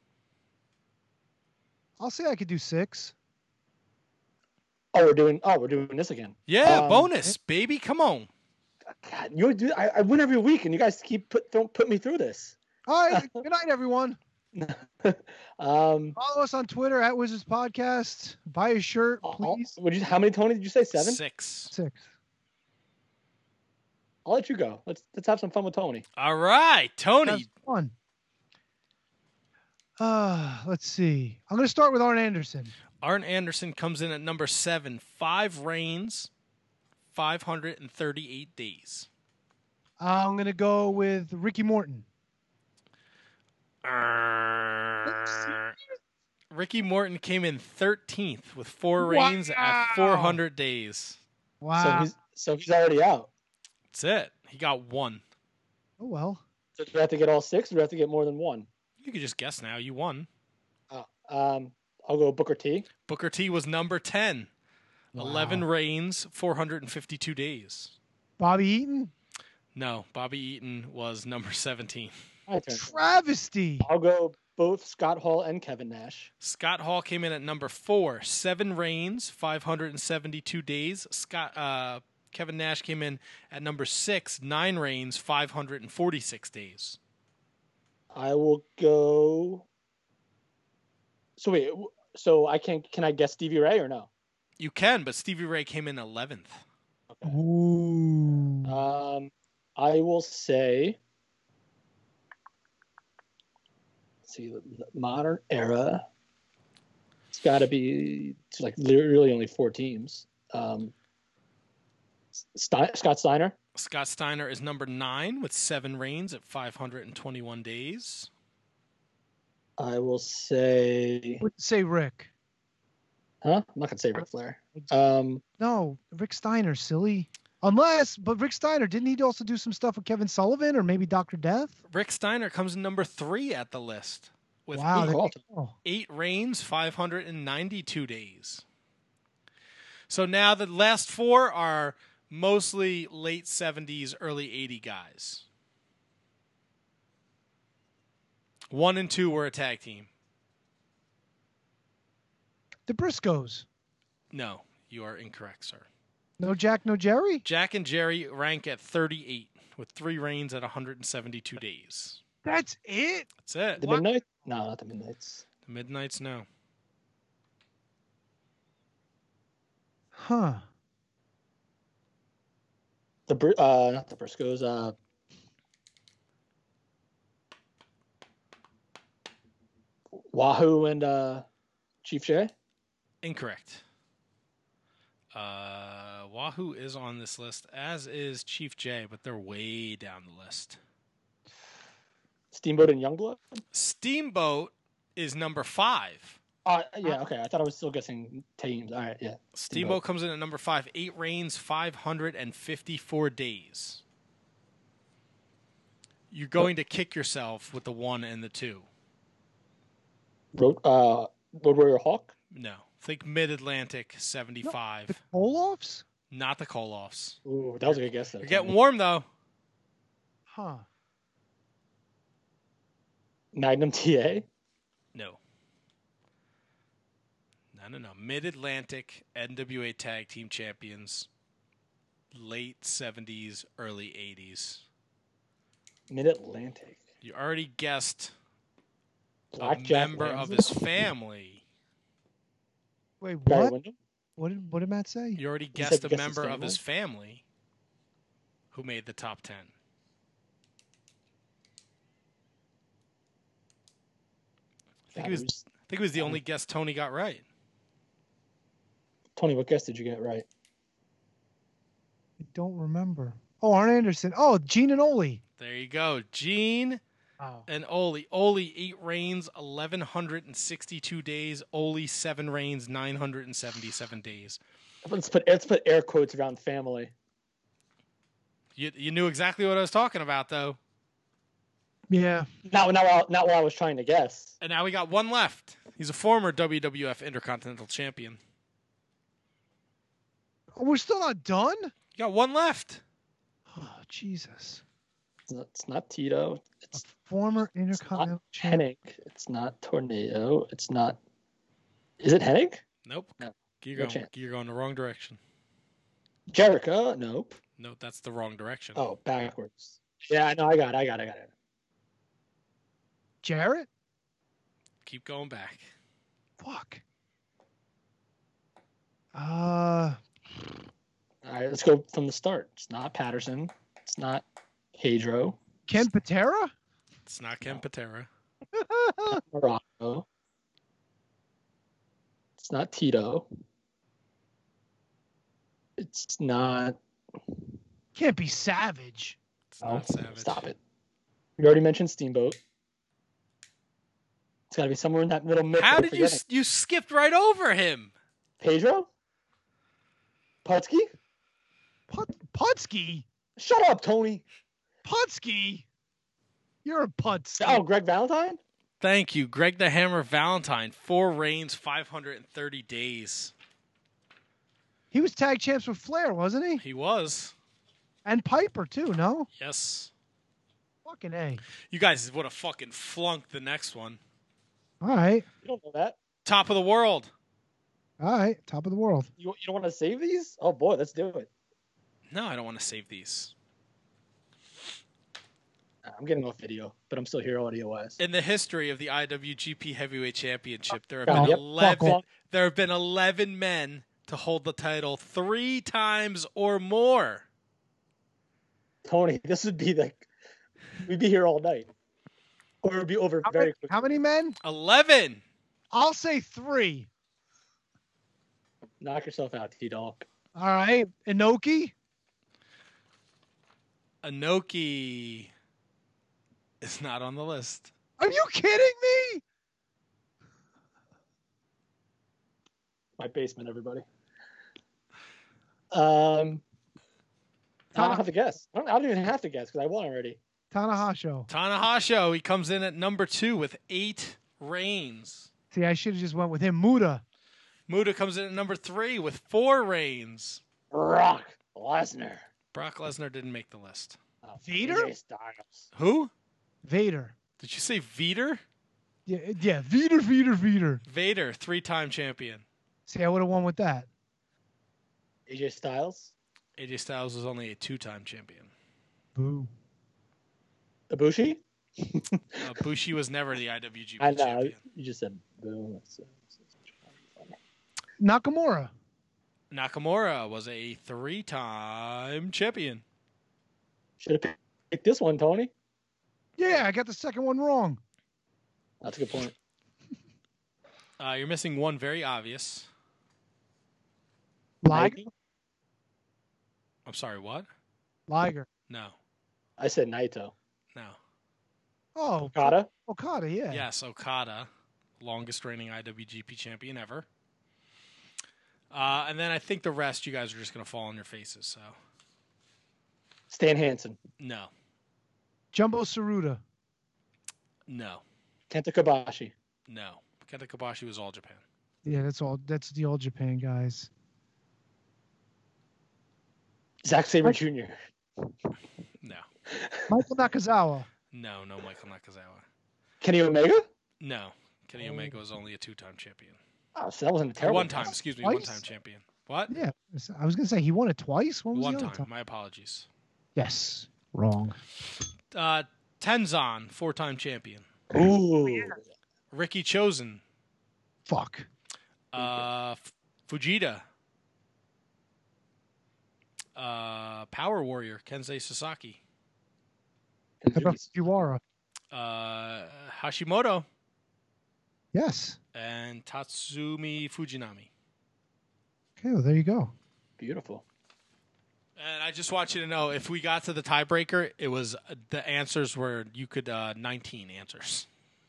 I'll say I could do six. Oh, we're doing. Oh, we're doing this again. Yeah, Um, bonus, baby. Come on. God, you do. I, I win every week, and you guys keep put don't put me through this. All right. Good night, everyone. Um, Follow us on Twitter at Wizards Podcast. Buy a shirt, please. Would you? How many, Tony? Did you say seven? Six. Six. I'll let you go. Let's let's have some fun with Tony. All right, Tony. Have fun. Uh, let's see. I'm going to start with Arn Anderson. Arn Anderson comes in at number seven. Five reigns, five hundred thirty-eight days. I'm going to go with Ricky Morton. Ricky Morton came in thirteenth with four reigns at four hundred days. Wow. So he's so he's already out. That's it. He got one. Oh, well. So do we have to get all six? Or do we have to get more than one? You could just guess now. You won. Oh, um, I'll go Booker T. Booker T was number ten. Wow. eleven reigns, four hundred fifty-two days. Bobby Eaton? No, Bobby Eaton was number seventeen. My turn. Travesty. I'll go both Scott Hall and Kevin Nash. Scott Hall came in at number four. Seven reigns, five hundred seventy-two days. Scott uh, Kevin Nash came in at number six. Nine reigns, five hundred forty-six days. I will go. So wait, so I can can I guess Stevie Ray or no? You can, but Stevie Ray came in eleventh. Ooh. Um, I will say. Let's see, the modern era. It's got to be it's like literally only four teams. Um, Stein, Scott Steiner. Scott Steiner is number nine with seven reigns at five hundred twenty-one days. I will say. Would say Rick. Huh? I'm not gonna say Ric Flair. Um, No, Rick Steiner, silly. Unless, but Rick Steiner, didn't he also do some stuff with Kevin Sullivan or maybe Doctor Death? Rick Steiner comes in number three at the list with Wow. eight, there you go. eight reigns, five hundred ninety-two days. So now the last four are mostly late seventies, early eighties guys. One and two were a tag team. The Briscoes. No, you are incorrect, sir. No Jack, no Jerry? Jack and Jerry rank at thirty-eight with three reigns at one hundred seventy-two days. That's it? That's it. The What? Midnight? No, not the Midnights. The Midnights, no. Huh. The Br- uh, not the Briscoes. Uh, Wahoo and uh, Chief Jay. Incorrect. Uh, Wahoo is on this list, as is Chief J, but they're way down the list. Steamboat and Youngblood. Steamboat is number five. Uh, yeah, okay. I thought I was still guessing teams. All right, yeah. Steamboat comes in at number five. Eight reigns, five hundred fifty-four days. You're going to kick yourself with the one and the two. Road, uh, Road Warrior Hawk. No. Think Mid-Atlantic, seventy-five. The Koloffs? Not the Koloffs. Ooh, that was a good guess. Though. You're getting warm, though. Huh. Magnum T A. No. No, no, no. Mid-Atlantic N W A Tag Team Champions. Late seventies, early eighties. Mid-Atlantic. You already guessed Black a Jack member Lanza? of his family. Wait, Barry what? Windham? What did, what did Matt say? You already said guessed a guess his member of family? his family who made the top ten. I think, he was, Who's- I think he was the only guess Tony got right. Tony, what guess did you get right? I don't remember. Oh, Arn Anderson. Oh, Gene and Ole. There you go. Gene Wow. and Ole. Ole, eight reigns, eleven sixty-two days. Ole, seven reigns, nine hundred seventy-seven days. Let's put let's put air quotes around family. You, you knew exactly what I was talking about, though. Yeah. Not not while, not while I was trying to guess. And now we got one left. He's a former W W F Intercontinental Champion. Oh, we're still not done? You got one left. Oh, Jesus. It's not, it's not Tito. It's Former not Intercontinental Champion. Hennig. It's not Tornado. It's not. Is it Hennig? Nope. No. You're No going, chance. you're going the wrong direction. Jericho? Nope. No, that's the wrong direction. Oh, backwards. Yeah, no, I got it. I got it. I got it. Jarrett? Keep going back. Fuck. Uh, All right, let's go from the start. It's not Patterson. It's not Pedro. Ken Patera? It's not Ken Patera. Morocco. It's not Tito. It's not. Can't be Savage. It's not Oh, Savage. Stop it. We already mentioned Steamboat. It's got to be somewhere in that middle mix. How I'm did you forgetting. you skipped right over him? Pedro? Putski? Put, Putsky? Shut up, Tony. Putsky? You're a Putsky. Oh, Greg Valentine? Thank you, Greg the Hammer Valentine. Four reigns, five hundred thirty days. He was tag champs with Flair, wasn't he? He was. And Piper, too, no? Yes. Fucking A. You guys would have fucking flunked the next one. All right. You don't know that. Top of the world. All right. Top of the world. You, you don't want to save these? Oh, boy, let's do it. No, I don't want to save these. I'm getting off video, but I'm still here audio-wise. In the history of the I W G P Heavyweight Championship, there have Oh, been yep. eleven. There have been eleven men to hold the title three times or more. Tony, this would be like, we'd be here all night. Or it would be over How very many, quickly. how many men? Eleven. I'll say three. Knock yourself out, T-Dog. All right. Inoki? Inoki is not on the list. Are you kidding me? My basement, everybody. Um, I don't have to guess. I don't, I don't even have to guess because I won already. Tanahashi. Tanahashi, he comes in at number two with eight reigns. See, I should have just went with him. Muda. Muda comes in at number three with four reigns. Brock Lesnar. Brock Lesnar didn't make the list. Oh, Vader? A J Styles. Who? Vader. Did you say Vader? Yeah, yeah. Vader, Vader, Vader. Vader, three-time champion. See, I would have won with that. A J Styles. A J Styles was only a two-time champion. Boo. Ibushi. uh, Bushi was never the I W G P I know. champion. You just said boo. That's, uh, that's Nakamura. Nakamura was a three-time champion. Should have picked this one, Tony. Yeah, I got the second one wrong. That's a good point. Uh, you're missing one very obvious. Liger. I'm sorry, what? Liger. No. I said Naito. No. Oh, Okada. Okada, yeah. Yes, Okada, longest reigning I W G P champion ever. Uh, and then I think the rest, you guys are just going to fall on your faces. So. Stan Hansen. No. Jumbo Tsuruta. No. Kenta Kobashi. No. Kenta Kobashi was All Japan. Yeah, that's all. That's the All Japan guys. Zack Sabre Junior No. Michael Nakazawa. No, no Michael Nakazawa. Kenny Omega? No. Kenny Omega was only a two-time champion. Oh, so that wasn't a terrible. One time, excuse me, Twice? one-time champion. What? Yeah, I was gonna say he won it twice. When was One the time. other time? My apologies. Yes, wrong. Uh, Tenzan, four-time champion. Ooh. Ricky Chosen. Fuck. Uh, F- Fujita. Uh, Power Warrior, Kensei Sasaki. How about Fujiwara? Uh, Hashimoto. Yes. And Tatsumi Fujinami. Okay, well there you go. Beautiful. And I just want you to know, if we got to the tiebreaker, it was the answers were you could uh, nineteen answers.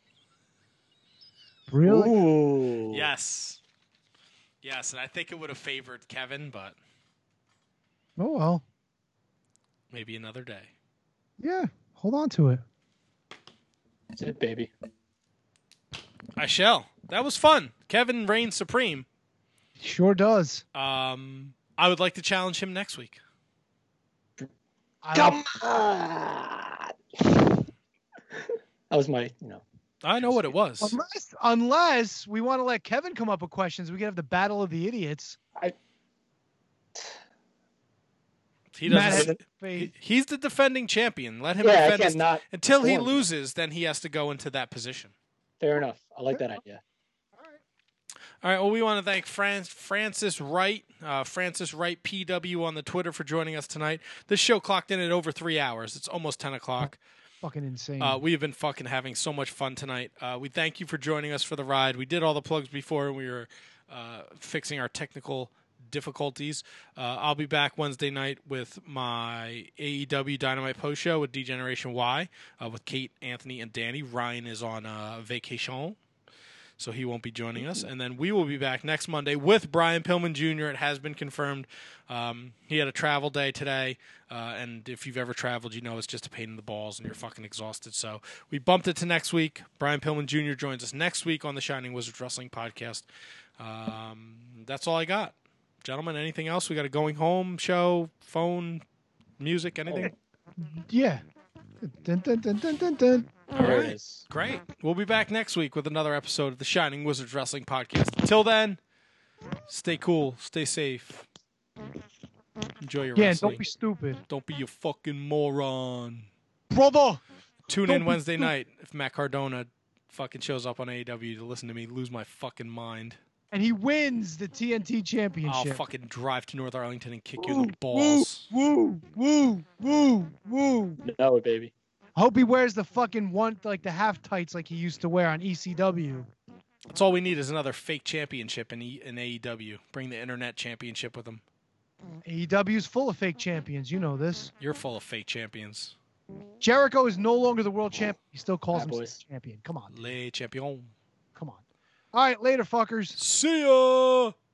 Really? Ooh. Yes. Yes, and I think it would have favored Kevin, but Oh well. maybe another day. Yeah, hold on to it. That's it, baby. I shall. That was fun. Kevin reigns supreme. Sure does. Um, I would like to challenge him next week. Come on. That was my, you know. I know what it was. Unless, unless we want to let Kevin come up with questions, we can have the battle of the idiots. I. He Matt doesn't. has He, faith. he's the defending champion. Let him Yeah, I defend his, cannot until he perform. loses. Then he has to go into that position. Fair enough. I like that idea. All right. Well, we want to thank Fran- Francis Wright, uh, Francis Wright P W on the Twitter for joining us tonight. This show clocked in at over three hours. It's almost ten o'clock. Fucking insane. Uh, we have been fucking having so much fun tonight. Uh, we thank you for joining us for the ride. We did all the plugs before, and we were uh, fixing our technical difficulties. Uh, I'll be back Wednesday night with my A E W Dynamite post show with D-Generation Y uh, with Kate, Anthony, and Danny. Ryan is on uh, vacation, so he won't be joining us. And then we will be back next Monday with Brian Pillman Junior It has been confirmed. Um, he had a travel day today, uh, and if you've ever traveled, you know it's just a pain in the balls and you're fucking exhausted. So we bumped it to next week. Brian Pillman Junior joins us next week on the Shining Wizards Wrestling Podcast. Um, that's all I got. Gentlemen, anything else? We got a going home show, phone, music, anything? Yeah. Dun, dun, dun, dun, dun, dun. All right. Great. We'll be back next week with another episode of the Shining Wizards Wrestling Podcast. Until then, stay cool, stay safe. Enjoy your Yeah, wrestling. don't be stupid. Don't be a fucking moron. Brother! Tune Don't in be Wednesday stupid. night if Matt Cardona fucking shows up on A E W to listen to me lose my fucking mind. And he wins the T N T I'll championship. fucking drive to North Arlington and kick you in the balls. Woo, woo, woo, woo. No, baby. I hope he wears the fucking one, like the half tights like he used to wear on E C W. That's all we need is another fake championship in, e- in A E W. Bring the internet championship with them. A E W's full of fake champions. You know this. You're full of fake champions. Jericho is no longer the world champion. He still calls Bad himself boys. champion. Come on. Le champion. Come on. All right, later, fuckers. See ya!